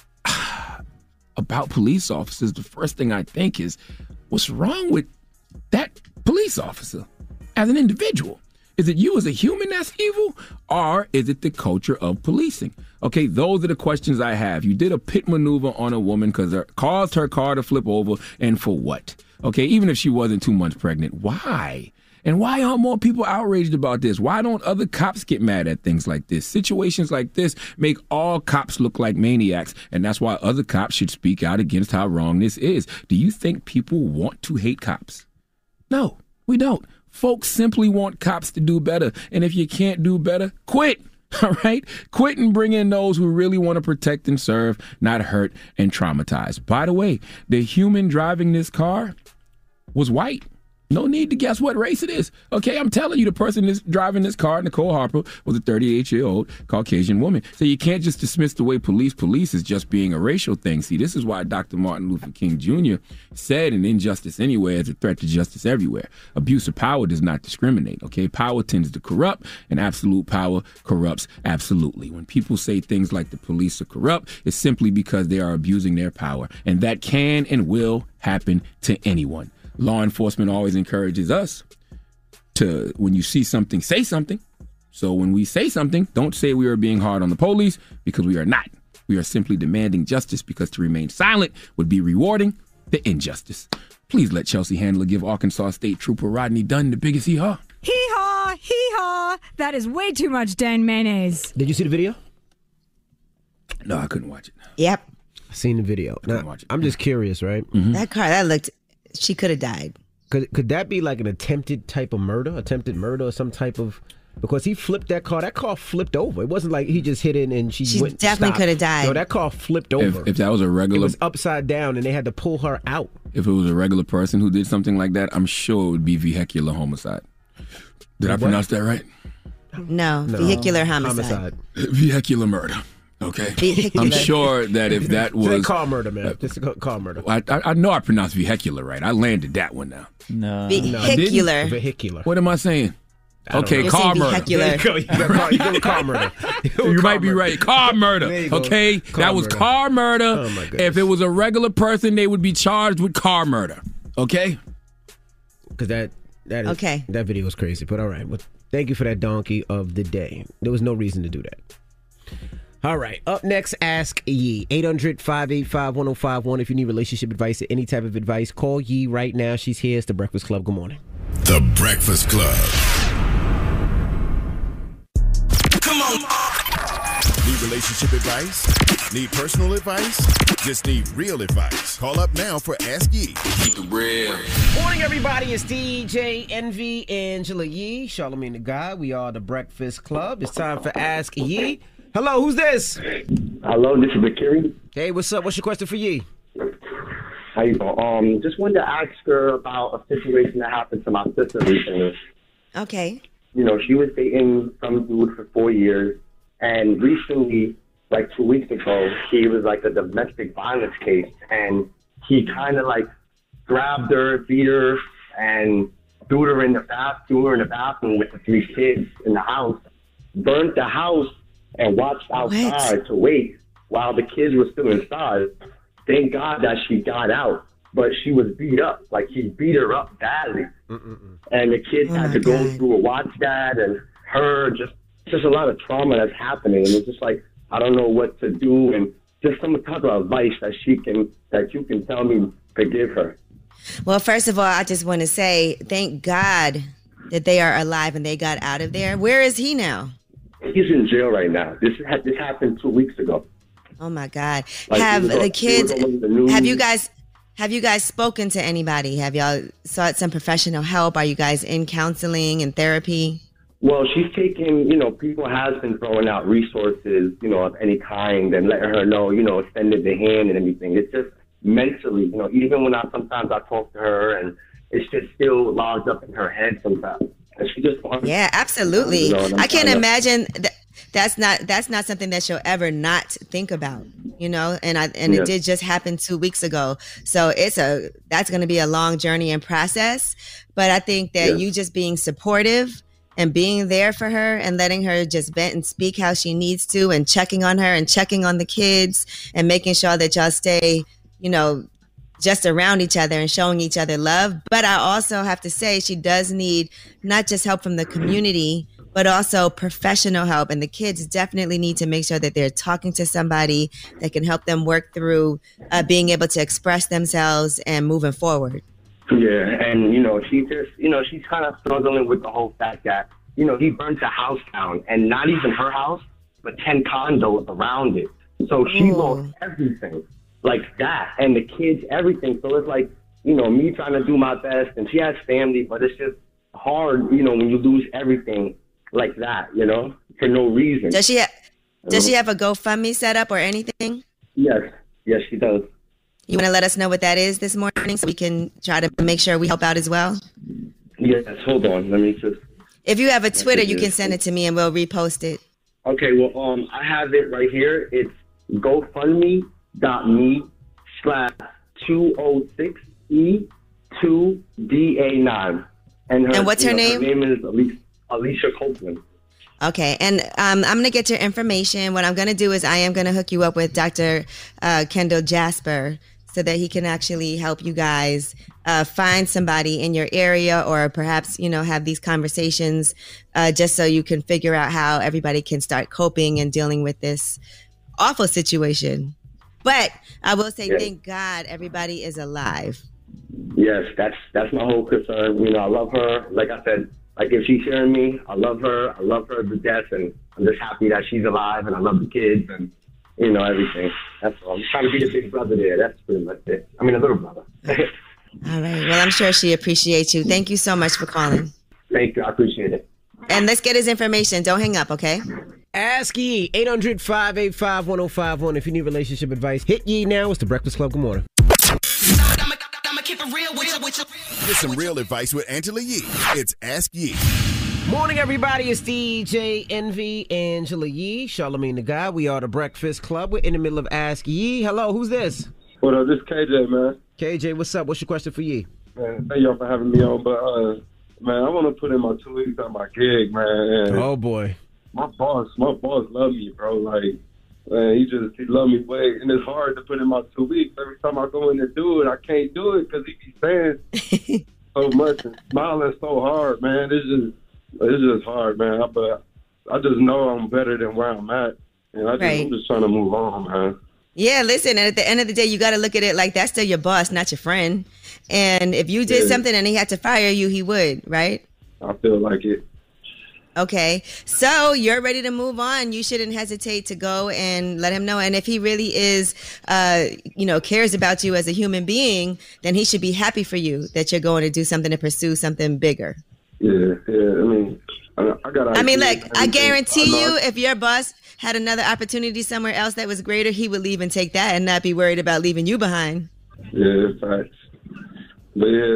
Speaker 11: about police officers, the first thing I think is, what's wrong with that police officer as an individual? Is it you as a human that's evil, or is it the culture of policing? Okay, those are the questions I have. You did a pit maneuver on a woman because it caused her car to flip over, and for what? Okay, even if she wasn't 2 months pregnant, why? And why aren't more people outraged about this? Why don't other cops get mad at things like this? Situations like this make all cops look like maniacs, and that's why other cops should speak out against how wrong this is. Do you think people want to hate cops? No, we don't. Folks simply want cops to do better. And if you can't do better, quit. All right? Quit and bring in those who really want to protect and serve, not hurt and traumatize. By the way, the human driving this car was white. No need to guess what race it is. Okay, I'm telling you, the person that's driving this car, Nicole Harper, was a 38-year-old Caucasian woman. So you can't just dismiss the way police as just being a racial thing. See, this is why Dr. Martin Luther King Jr. said an injustice anywhere is a threat to justice everywhere. Abuse of power does not discriminate, okay? Power tends to corrupt, and absolute power corrupts absolutely. When people say things like the police are corrupt, it's simply because they are abusing their power, and that can and will happen to anyone. Law enforcement always encourages us to, when you see something, say something. So when we say something, don't say we are being hard on the police, because we are not. We are simply demanding justice, because to remain silent would be rewarding the injustice. Please let Chelsea Handler give Arkansas State Trooper Rodney Dunn the biggest hee-haw.
Speaker 14: Hee-haw, hee-haw. That is way too much Dan mayonnaise.
Speaker 6: Did you see the video?
Speaker 11: No, I couldn't watch it.
Speaker 12: Yep.
Speaker 6: I seen the video. Now, I'm just curious, right?
Speaker 12: That car, that looked, she could have died.
Speaker 6: Could that be like an attempted murder or some type of, because he flipped that car. That car flipped over. It wasn't like he just hit it and she went,
Speaker 12: definitely could have died.
Speaker 6: No, that car flipped over.
Speaker 11: If that was a regular...
Speaker 6: It was upside down and they had to pull her out.
Speaker 11: If it was a regular person who did something like that, I'm sure it would be vehicular homicide. Did I pronounce that right?
Speaker 12: No, vehicular homicide.
Speaker 11: Vehicular murder. Okay.
Speaker 12: Vehicular.
Speaker 11: I'm sure that if that was...
Speaker 6: car murder, man. Just car murder.
Speaker 11: I know I pronounced vehicular right. I landed that one now.
Speaker 15: No.
Speaker 12: Vehicular.
Speaker 6: Vehicular.
Speaker 11: What am I saying? Okay, car murder.
Speaker 6: There you go. You car murder.
Speaker 11: You might be right. Car murder. Okay? That was car murder.
Speaker 6: Oh, my goodness.
Speaker 11: If it was a regular person, they would be charged with car murder. Okay?
Speaker 6: Because that is,
Speaker 12: okay.
Speaker 6: That video was crazy. But all right. Well, thank you for that donkey of the day. There was no reason to do that. All right. Up next, Ask Yee. 800-585-1051. If you need relationship advice or any type of advice, call Yee right now. She's here. It's The Breakfast Club. Good morning.
Speaker 5: The Breakfast Club.
Speaker 17: Come on.
Speaker 5: Need relationship advice? Need personal advice? Just need real advice. Call up now for Ask Yee.
Speaker 21: Keep it real.
Speaker 6: Morning, everybody. It's DJ Envy, Angela Yee, Charlamagne the God. We are The Breakfast Club. It's time for Ask Yee. Hello, who's this?
Speaker 18: Hello, this is Bakiri.
Speaker 6: Hey, what's up? What's your question for Yee?
Speaker 18: How you doing? Just wanted to ask her about a situation that happened to my sister recently.
Speaker 12: Okay.
Speaker 18: You know, she was dating some dude for 4 years, and recently, like 2 weeks ago, he was like a domestic violence case, and he kind of like grabbed her, beat her, and threw her in the bathroom with the 3 kids in the house, burnt the house, and watched outside to wait while the kids were still inside. Thank God that she got out, but she was beat up. Like, he beat her up badly. And the kids had to go through and watch that, and her, just a lot of trauma that's happening. And it's just like, I don't know what to do, and just some type of advice that you can tell me to give her.
Speaker 12: Well, first of all, I just want to say thank God that they are alive and they got out of there. Where is he now?
Speaker 18: He's in jail right now. This happened 2 weeks ago.
Speaker 12: Oh my God!
Speaker 18: Like,
Speaker 12: have the kids?
Speaker 18: Have
Speaker 12: you guys spoken to anybody? Have y'all sought some professional help? Are you guys in counseling and therapy?
Speaker 18: Well, she's taking, people has been throwing out resources, of any kind, and letting her know, extended the hand and everything. It's just mentally, even when sometimes I talk to her, and it's just still logged up in her head sometimes. And she just wants,
Speaker 12: yeah, absolutely. I can't imagine that's not something that she'll ever not think about, and it did just happen 2 weeks ago. So that's going to be a long journey and process. But I think that you just being supportive and being there for her and letting her just vent and speak how she needs to, and checking on her and checking on the kids and making sure that y'all stay, just around each other and showing each other love. But I also have to say she does need not just help from the community, but also professional help. And the kids definitely need to make sure that they're talking to somebody that can help them work through being able to express themselves and moving forward.
Speaker 18: Yeah, and, she just, she's kind of struggling with the whole fact that, he burnt a house down, and not even her house, but 10 condos around it. So she lost everything. Like that, and the kids, everything. So it's like, me trying to do my best, and she has family, but it's just hard, when you lose everything like that, for no reason.
Speaker 12: Does she have a GoFundMe set up or anything?
Speaker 18: Yes, she does.
Speaker 12: You want to let us know what that is this morning so we can try to make sure we help out as well?
Speaker 18: Yes, hold on. Let me just...
Speaker 12: If you have a Twitter, you can send it to me and we'll repost it.
Speaker 18: Okay, well, I have it right here. It's GoFundMe.me/206E2DA9. And
Speaker 12: what's her name?
Speaker 18: Her name is Alicia Copeland.
Speaker 12: Okay, and I'm going to get your information. What I'm going to do is I am going to hook you up with Dr. Kendall Jasper so that he can actually help you guys find somebody in your area, or perhaps, have these conversations just so you can figure out how everybody can start coping and dealing with this awful situation. But I will say, thank God everybody is alive.
Speaker 18: Yes, that's my whole concern. I love her. Like I said, if she's hearing me, I love her. I love her to death, and I'm just happy that she's alive, and I love the kids, and everything. That's all. I'm trying to be a big brother there. That's pretty much it. I mean, a little brother.
Speaker 12: All right. Well, I'm sure she appreciates you. Thank you so much for calling.
Speaker 18: Thank you. I appreciate it.
Speaker 12: And let's get his information. Don't hang up, okay?
Speaker 6: Ask Yee, 800-585-1051. If you need relationship advice, hit Yee now. It's the Breakfast Club. Good morning.
Speaker 5: Get some real advice with Angela Yee. It's Ask Yee.
Speaker 6: Morning, everybody. It's DJ Envy, Angela Yee, Charlamagne the God. We are the Breakfast Club. We're in the middle of Ask Yee. Hello, who's this?
Speaker 3: What up? This is KJ, man.
Speaker 6: KJ, what's up? What's your question for Yee?
Speaker 3: Man, thank y'all for having me on. But, man, I want to put in my 2 weeks on my gig, man. And
Speaker 6: oh, boy.
Speaker 3: My boss love me, bro. Like, man, he love me way. And it's hard to put in my 2 weeks. Every time I go in to do it, I can't do it because he be saying so much and smiling so hard, man. It's just hard, man. But I just know I'm better than where I'm at. And I'm just trying to move on, man.
Speaker 12: Yeah, listen, and at the end of the day, you got to look at it like that's still your boss, not your friend. And if you did something and he had to fire you, he would, right?
Speaker 3: I feel like it.
Speaker 12: Okay, so you're ready to move on. You shouldn't hesitate to go and let him know. And if he really is, cares about you as a human being, then he should be happy for you that you're going to do something to pursue something bigger.
Speaker 3: Yeah. I mean,
Speaker 12: look, I guarantee you, if your boss had another opportunity somewhere else that was greater, he would leave and take that and not be worried about leaving you behind.
Speaker 3: Yeah, facts. But yeah,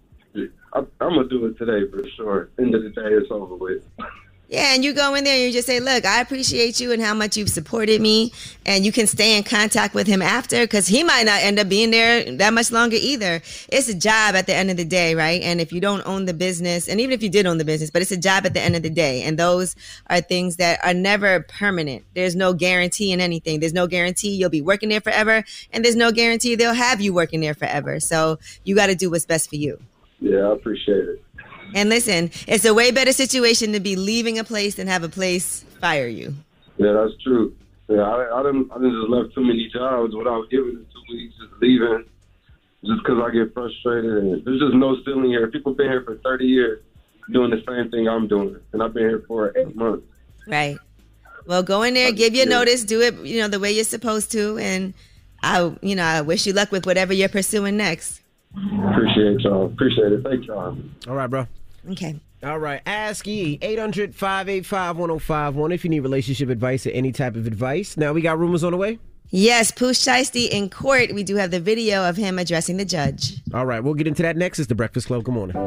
Speaker 3: I'm going to do it today for sure. End of the day, it's over with.
Speaker 12: Yeah, and you go in there and you just say, look, I appreciate you and how much you've supported me. And you can stay in contact with him after, because he might not end up being there that much longer either. It's a job at the end of the day, right? And if you don't own the business, and even if you did own the business, but it's a job at the end of the day. And those are things that are never permanent. There's no guarantee in anything. There's no guarantee you'll be working there forever. And there's no guarantee they'll have you working there forever. So you got to do what's best for you.
Speaker 3: Yeah, I appreciate it.
Speaker 12: And listen, it's a way better situation to be leaving a place than have a place fire you.
Speaker 3: Yeah, that's true. Yeah, I didn't just left too many jobs without giving it 2 weeks, just leaving, just because I get frustrated. And there's just no ceiling here. People been here for 30 years doing the same thing I'm doing, and I've been here for 8 months.
Speaker 12: Right. Well, go in there, give your notice, do it, the way you're supposed to, and I wish you luck with whatever you're pursuing next.
Speaker 3: Appreciate y'all. Appreciate it. Thank y'all.
Speaker 6: All right, bro.
Speaker 12: Okay.
Speaker 6: All right. Ask Yee, 800-585-1051 if you need relationship advice or any type of advice. Now we got rumors on the way.
Speaker 12: Yes, Pooh Shiesty in court. We do have the video of him addressing the judge.
Speaker 6: All right. We'll get into that next. It's the Breakfast Club. Good morning.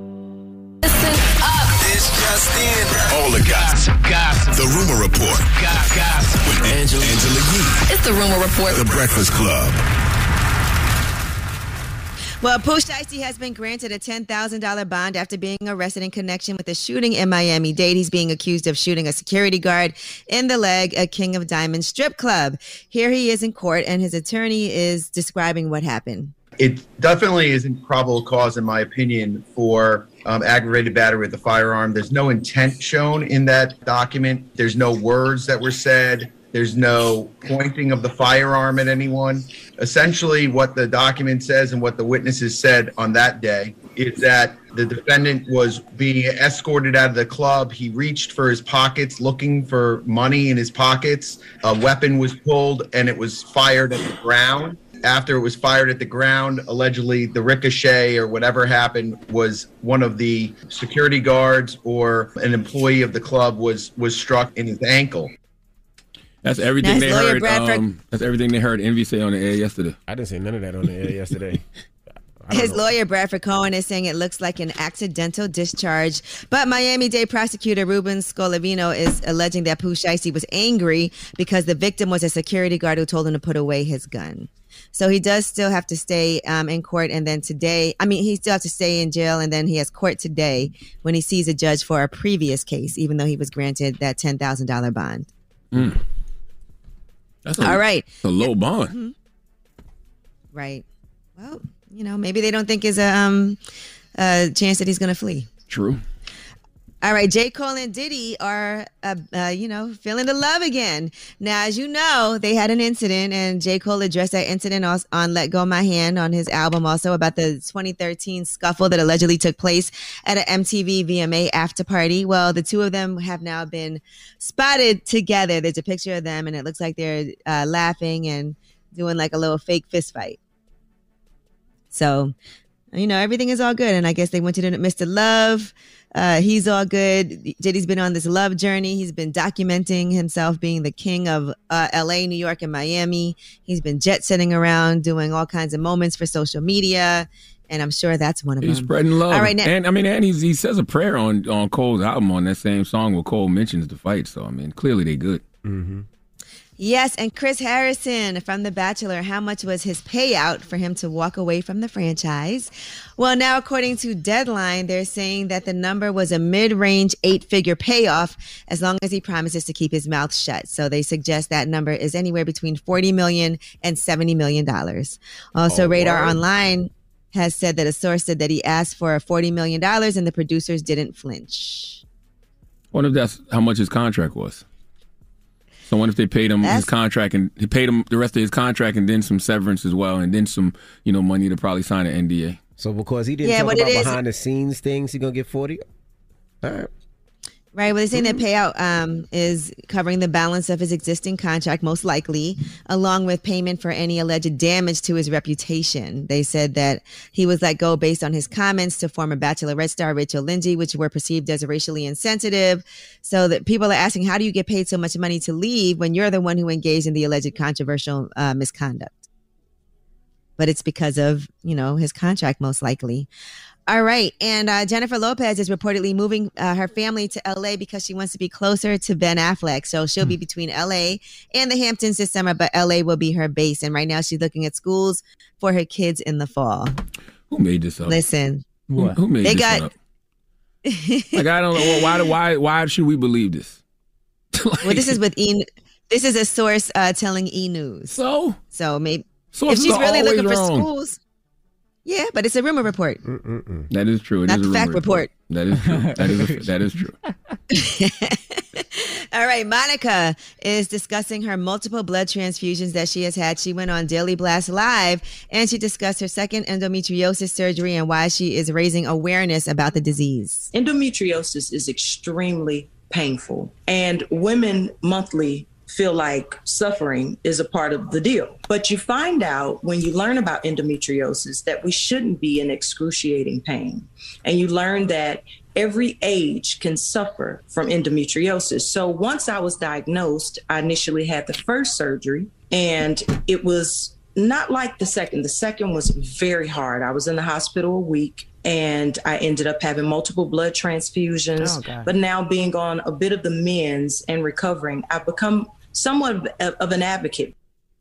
Speaker 17: Listen up. This just in.
Speaker 5: All the gossip. The Rumor Report.
Speaker 17: Gossip.
Speaker 5: With Angela Yee.
Speaker 17: It's the Rumor Report.
Speaker 5: The Breakfast Club.
Speaker 12: Well, Pooh Shiesty has been granted a $10,000 bond after being arrested in connection with a shooting in Miami-Dade. He's being accused of shooting a security guard in the leg at King of Diamonds strip club. Here he is in court, and his attorney is describing what happened.
Speaker 15: It definitely isn't probable cause, in my opinion, for aggravated battery with a firearm. There's no intent shown in that document. There's no words that were said. There's no pointing of the firearm at anyone. Essentially, what the document says and what the witnesses said on that day is that the defendant was being escorted out of the club. He reached for his pockets, looking for money in his pockets. A weapon was pulled, and it was fired at the ground. After it was fired at the ground, allegedly the ricochet or whatever happened was one of the security guards or an employee of the club was struck in his ankle.
Speaker 11: That's everything they heard. That's everything they heard Envy say on the air yesterday.
Speaker 6: I didn't say none of that on the air yesterday.
Speaker 12: His lawyer, Bradford Cohen, is saying it looks like an accidental discharge. But Miami-Dade prosecutor Ruben Scolavino is alleging that Pooh Shiesty was angry because the victim was a security guard who told him to put away his gun. So he does still have to stay in court. And then he still has to stay in jail. And then he has court today when he sees a judge for a previous case, even though he was granted that $10,000 bond.
Speaker 11: Mm. That's all right. It's a low bond.
Speaker 12: Right. Well, maybe they don't think is a chance that he's going to flee.
Speaker 11: True.
Speaker 12: All right, J. Cole and Diddy are, feeling the love again. Now, as you know, they had an incident, and J. Cole addressed that incident on Let Go My Hand on his album, also about the 2013 scuffle that allegedly took place at an MTV VMA after party. Well, the two of them have now been spotted together. There's a picture of them, and it looks like they're laughing and doing like a little fake fist fight. So, everything is all good, and I guess they went to Mr. Love. He's all good. Diddy's been on this love journey. He's been documenting himself being the king of LA, New York, and Miami. He's been jet setting around, doing all kinds of moments for social media, and I'm sure that's one of them.
Speaker 11: He's spreading love.
Speaker 12: All right, now,
Speaker 11: and he says a prayer on Cole's album on that same song where Cole mentions the fight. So clearly they good.
Speaker 6: Mm-hmm.
Speaker 12: Yes, and Chris Harrison from The Bachelor, how much was his payout for him to walk away from the franchise? Well, now, according to Deadline, they're saying that the number was a mid-range 8-figure payoff as long as he promises to keep his mouth shut. So they suggest that number is anywhere between $40 million and $70 million. Also, Radar Online has said that a source said that he asked for $40 million and the producers didn't flinch.
Speaker 11: I wonder if that's how much his contract was. So what if they paid him his contract and he paid him the rest of his contract and then some severance as well and then some, money to probably sign an NDA.
Speaker 6: So because he didn't talk about behind the scenes things, he gonna get 40? All right.
Speaker 12: Right. Well, they're saying that payout is covering the balance of his existing contract, most likely, along with payment for any alleged damage to his reputation. They said that he was let go based on his comments to former Bachelorette star Rachel Lindsay, which were perceived as racially insensitive. So that people are asking, how do you get paid so much money to leave when you're the one who engaged in the alleged controversial misconduct? But it's because of, his contract, most likely. All right. And Jennifer Lopez is reportedly moving her family to LA because she wants to be closer to Ben Affleck. So she'll be between LA and the Hamptons this summer, but LA will be her base. And right now she's looking at schools for her kids in the fall.
Speaker 11: Who made this up?
Speaker 12: Listen.
Speaker 11: Who made this up? Like, I don't know. Why should we believe this?
Speaker 12: Well, this is with this is a source telling E! News.
Speaker 11: So
Speaker 12: maybe
Speaker 11: sources
Speaker 12: if she's really looking for
Speaker 11: wrong.
Speaker 12: schools. Yeah, but it's a rumor report.
Speaker 11: That is true.
Speaker 12: Not the fact report.
Speaker 11: That is true. That is true.
Speaker 12: All right, Monica is discussing her multiple blood transfusions that she has had. She went on Daily Blast Live and she discussed her second endometriosis surgery and why she is raising awareness about the disease.
Speaker 1: Endometriosis is extremely painful, and women monthly feel like suffering is a part of the deal. But you find out when you learn about endometriosis that we shouldn't be in excruciating pain. And you learn that every age can suffer from endometriosis. So once I was diagnosed, I initially had the first surgery, and it was not like the second. The second was very hard. I was in the hospital a week, and I ended up having multiple blood transfusions. But now being on a bit of the mends and recovering, I've become somewhat of an advocate.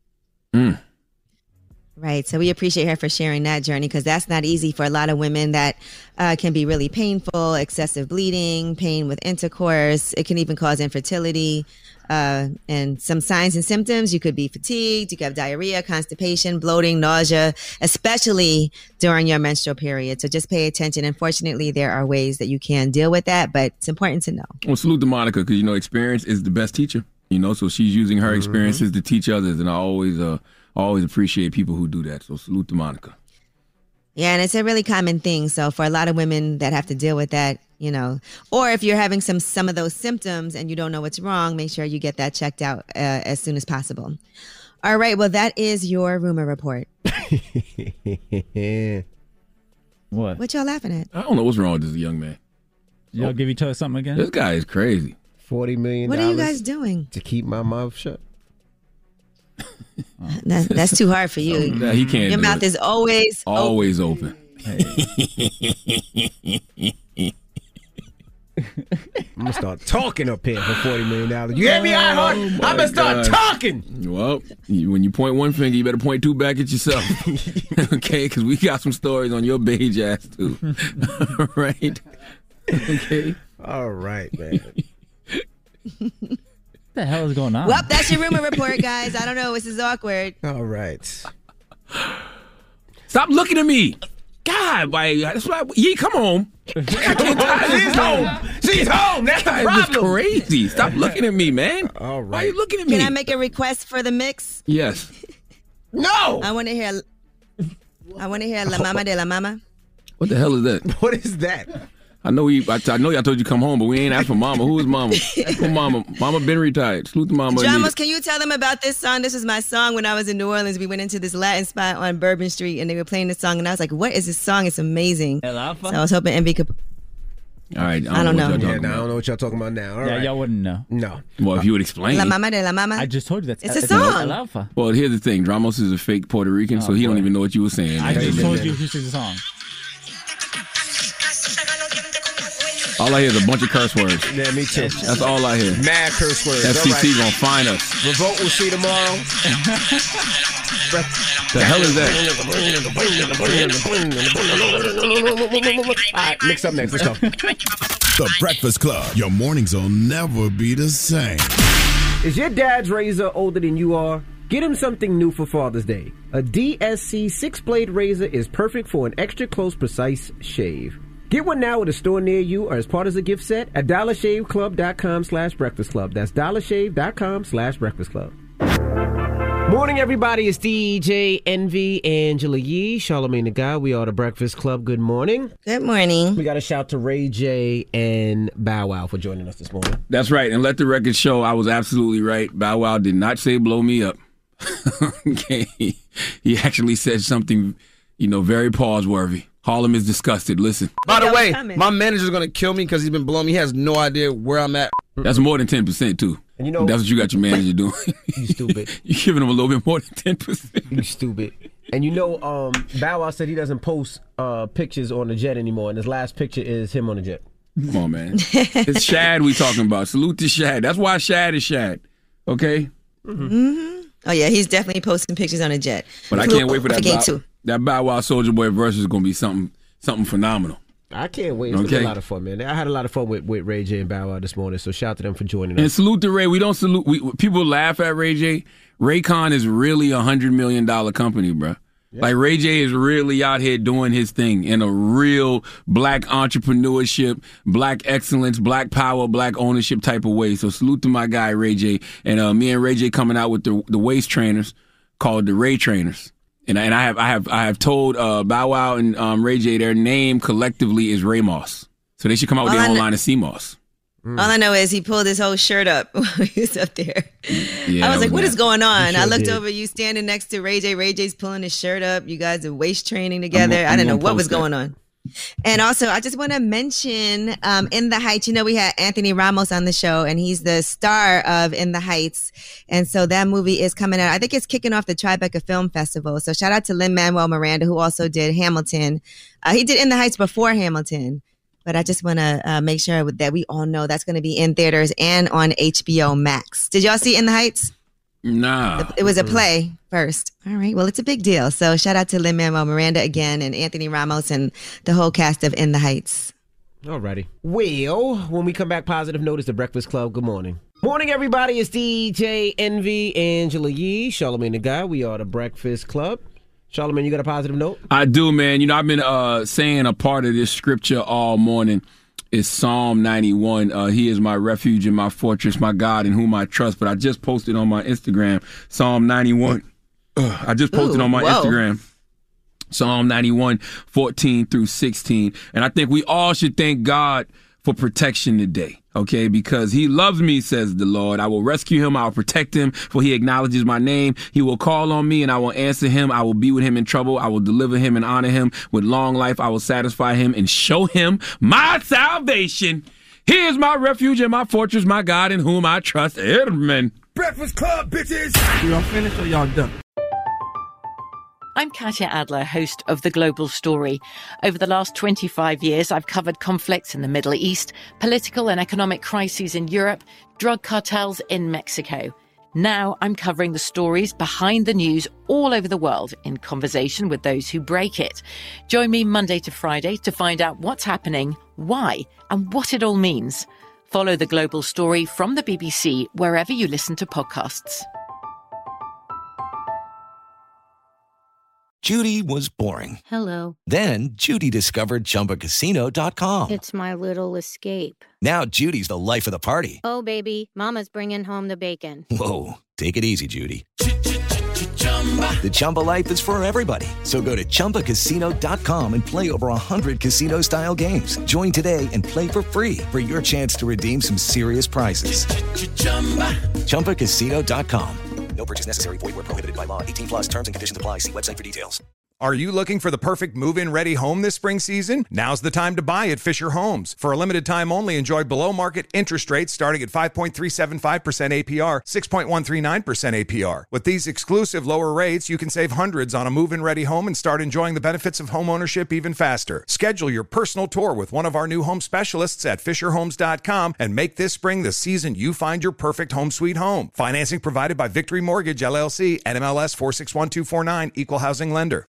Speaker 12: Right. So we appreciate her for sharing that journey, because that's not easy for a lot of women. That can be really painful, excessive bleeding, pain with intercourse. It can even cause infertility. And some signs and symptoms, you could be fatigued, you could have diarrhea, constipation, bloating, nausea, especially during your menstrual period. So just pay attention. Unfortunately, there are ways that you can deal with that, but it's important to know.
Speaker 11: Well, salute to Monica, because, experience is the best teacher. So she's using her experiences to teach others, and I always appreciate people who do that. So salute to Monica.
Speaker 12: Yeah, and it's a really common thing. So for a lot of women that have to deal with that, or if you're having some of those symptoms and you don't know what's wrong, make sure you get that checked out as soon as possible. All right, well, that is your rumor report.
Speaker 16: What?
Speaker 12: What y'all laughing at?
Speaker 11: I don't know what's wrong with this young man.
Speaker 16: Y'all give each other something again?
Speaker 11: This guy is crazy.
Speaker 6: $40 million.
Speaker 12: What are you guys doing?
Speaker 6: To keep my mouth shut.
Speaker 12: That's too hard for you.
Speaker 11: He can't.
Speaker 12: Your mouth is always
Speaker 11: open.
Speaker 6: I'm gonna start talking up here for $40 million. You hear me, iHeart? I'm gonna start talking.
Speaker 11: Well, when you point one finger, you better point two back at yourself. Okay, because we got some stories on your beige ass too. All right. Okay.
Speaker 6: All right, man.
Speaker 16: What the hell is going on?
Speaker 12: Well, that's your rumor report, guys. I don't know. This is awkward.
Speaker 6: All right.
Speaker 11: Stop looking at me. God, why? That's why. Yee, come home.
Speaker 6: She's home. She's home. That's the
Speaker 11: It's
Speaker 6: problem.
Speaker 11: crazy. Stop looking at me, man.
Speaker 6: All right.
Speaker 11: Why are you looking at me?
Speaker 12: Can I make a request for the mix?
Speaker 11: Yes.
Speaker 6: No.
Speaker 12: I want to hear La Mama de la Mama.
Speaker 11: What the hell is that?
Speaker 6: What is that?
Speaker 11: I know y'all told you come home, but we ain't asked for Mama. Who is Mama? Who Mama? Mama been retired. Salute to Mama.
Speaker 12: Dramos, can you tell them about this song? This was my song when I was in New Orleans. We went into this Latin spot on Bourbon Street, and they were playing this song, and I was like, "What is this song? It's amazing."
Speaker 16: El Alfa?
Speaker 12: So I was hoping Envy could.
Speaker 11: All right.
Speaker 12: I don't know.
Speaker 11: What y'all
Speaker 6: Yeah,
Speaker 11: talking
Speaker 6: I
Speaker 11: about.
Speaker 6: don't know what y'all talking about now. All
Speaker 16: Yeah,
Speaker 6: right.
Speaker 16: y'all wouldn't know.
Speaker 6: No.
Speaker 11: Well, if you would explain.
Speaker 12: La Mama de la Mama.
Speaker 16: I just told you that's
Speaker 12: It's a song.
Speaker 16: El Alfa.
Speaker 11: Well, here's the thing. Dramos is a fake Puerto Rican, so he don't even know what you were saying.
Speaker 16: I
Speaker 11: man.
Speaker 16: just told you who sings the song.
Speaker 11: All I hear is a bunch of curse words.
Speaker 6: Yeah, me too.
Speaker 11: That's all I hear.
Speaker 6: Mad curse words.
Speaker 11: FCC gonna find us.
Speaker 6: Revolt will see tomorrow.
Speaker 11: The hell is that?
Speaker 6: All right, mix up next. Let's go.
Speaker 5: The Breakfast Club. Your mornings will never be the same.
Speaker 6: Is your dad's razor older than you are? Get him something new for Father's Day. A DSC 6-blade razor is perfect for an extra close, precise shave. Get one now at a store near you or as part of a gift set at dollarshaveclub.com/breakfast club. That's dollarshaveclub.com/breakfast club. Morning, everybody. It's DJ Envy, Angela Yee, Charlamagne the Guy. We are the Breakfast Club. Good morning.
Speaker 12: Good morning.
Speaker 6: We got a shout to Ray J and Bow Wow for joining us this morning.
Speaker 11: That's right. And let the record show I was absolutely right. Bow Wow did not say blow me up. Okay. He actually said something, very pause-worthy. Harlem is disgusted. Listen.
Speaker 2: By the way, my manager's going to kill me because he's been blowing me. He has no idea where I'm at.
Speaker 11: That's more than 10%, too.
Speaker 6: And
Speaker 11: that's what you got your manager doing.
Speaker 6: You stupid.
Speaker 11: You're giving him a little bit more than 10%.
Speaker 6: You stupid. And Bow Wow said he doesn't post pictures on the jet anymore, and his last picture is him on the jet.
Speaker 11: Come on, man. It's Shad we talking about. Salute to Shad. That's why Shad is Shad. Okay?
Speaker 12: Mm-hmm. Oh, yeah, he's definitely posting pictures on a jet.
Speaker 11: But I can't wait for that.
Speaker 12: Game 2.
Speaker 11: That Bow Wow Soulja Boy verse is going to be something phenomenal.
Speaker 6: I can't wait. It's been a lot of fun, man. I had a lot of fun with Ray J and Bow Wow this morning, so shout out to them for joining us.
Speaker 11: And salute to Ray. We don't salute. People laugh at Ray J. Raycon is really $100 million company, bro. Yeah. Like Ray J is really out here doing his thing in a real black entrepreneurship, black excellence, black power, black ownership type of way. So salute to my guy Ray J. And me and Ray J coming out with the waist trainers called the Ray Trainers. And I have told Bow Wow and Ray J their name collectively is Ramos. So they should come out with their own line of CMOS.
Speaker 12: All I know is he pulled his whole shirt up while he was up there.
Speaker 11: Yeah,
Speaker 12: I was like, what is going on?
Speaker 6: Sure
Speaker 12: I looked
Speaker 6: did.
Speaker 12: over, you standing next to Ray J. Ray J's pulling his shirt up. You guys are waist training together. I didn't know what was going on. And also, I just want to mention In the Heights. We had Anthony Ramos on the show, and he's the star of In the Heights. And so that movie is coming out. I think it's kicking off the Tribeca Film Festival. So shout out to Lin-Manuel Miranda, who also did Hamilton. He did In the Heights before Hamilton. But I just want to make sure that we all know that's going to be in theaters and on HBO Max. Did y'all see In the Heights?
Speaker 11: Nah.
Speaker 12: It was a play first. All right. Well, it's a big deal. So shout out to Lin-Manuel Miranda again and Anthony Ramos and the whole cast of In the Heights.
Speaker 6: Alrighty. Well, when we come back, positive note is the Breakfast Club. Good morning. Morning, everybody. It's DJ Envy, Angela Yee, Charlamagne the Guy. We are the Breakfast Club. Charlamagne, you got a positive note?
Speaker 11: I do, man. I've been saying a part of this scripture all morning. It's Psalm 91. He is my refuge and my fortress, my God in whom I trust. But I just posted on my Instagram, Psalm 91. I just posted on my Instagram, Psalm 91, 14 through 16. And I think we all should thank God for protection today. Okay, because he loves me, says the Lord. I will rescue him. I will protect him, for he acknowledges my name. He will call on me and I will answer him. I will be with him in trouble. I will deliver him and honor him. With long life, I will satisfy him and show him my salvation. He is my refuge and my fortress, my God in whom I trust. Amen.
Speaker 10: Breakfast Club, bitches! Y'all finished or y'all done?
Speaker 4: I'm Katya Adler, host of The Global Story. Over the last 25 years, I've covered conflicts in the Middle East, political and economic crises in Europe, drug cartels in Mexico. Now I'm covering the stories behind the news all over the world in conversation with those who break it. Join me Monday to Friday to find out what's happening, why, and what it all means. Follow The Global Story from the BBC wherever you listen to podcasts.
Speaker 8: Judy was boring.
Speaker 19: Hello.
Speaker 8: Then Judy discovered ChumbaCasino.com.
Speaker 19: It's my little escape.
Speaker 8: Now Judy's the life of the party.
Speaker 19: Oh, baby, mama's bringing home the bacon.
Speaker 8: Whoa, take it easy, Judy. The Chumba life is for everybody. So go to ChumbaCasino.com and play over 100 casino-style games. Join today and play for free for your chance to redeem some serious prizes. ChumbaCasino.com.
Speaker 20: No purchase necessary. Void where prohibited by law. 18 plus terms and conditions apply. See website for details.
Speaker 22: Are you looking for the perfect move-in ready home this spring season? Now's the time to buy at Fisher Homes. For a limited time only, enjoy below-market interest rates starting at 5.375% APR, 6.139% APR. With these exclusive lower rates, you can save hundreds on a move-in ready home and start enjoying the benefits of home ownership even faster. Schedule your personal tour with one of our new home specialists at FisherHomes.com and make this spring the season you find your perfect home sweet home. Financing provided by Victory Mortgage, LLC, NMLS 461249, Equal Housing Lender.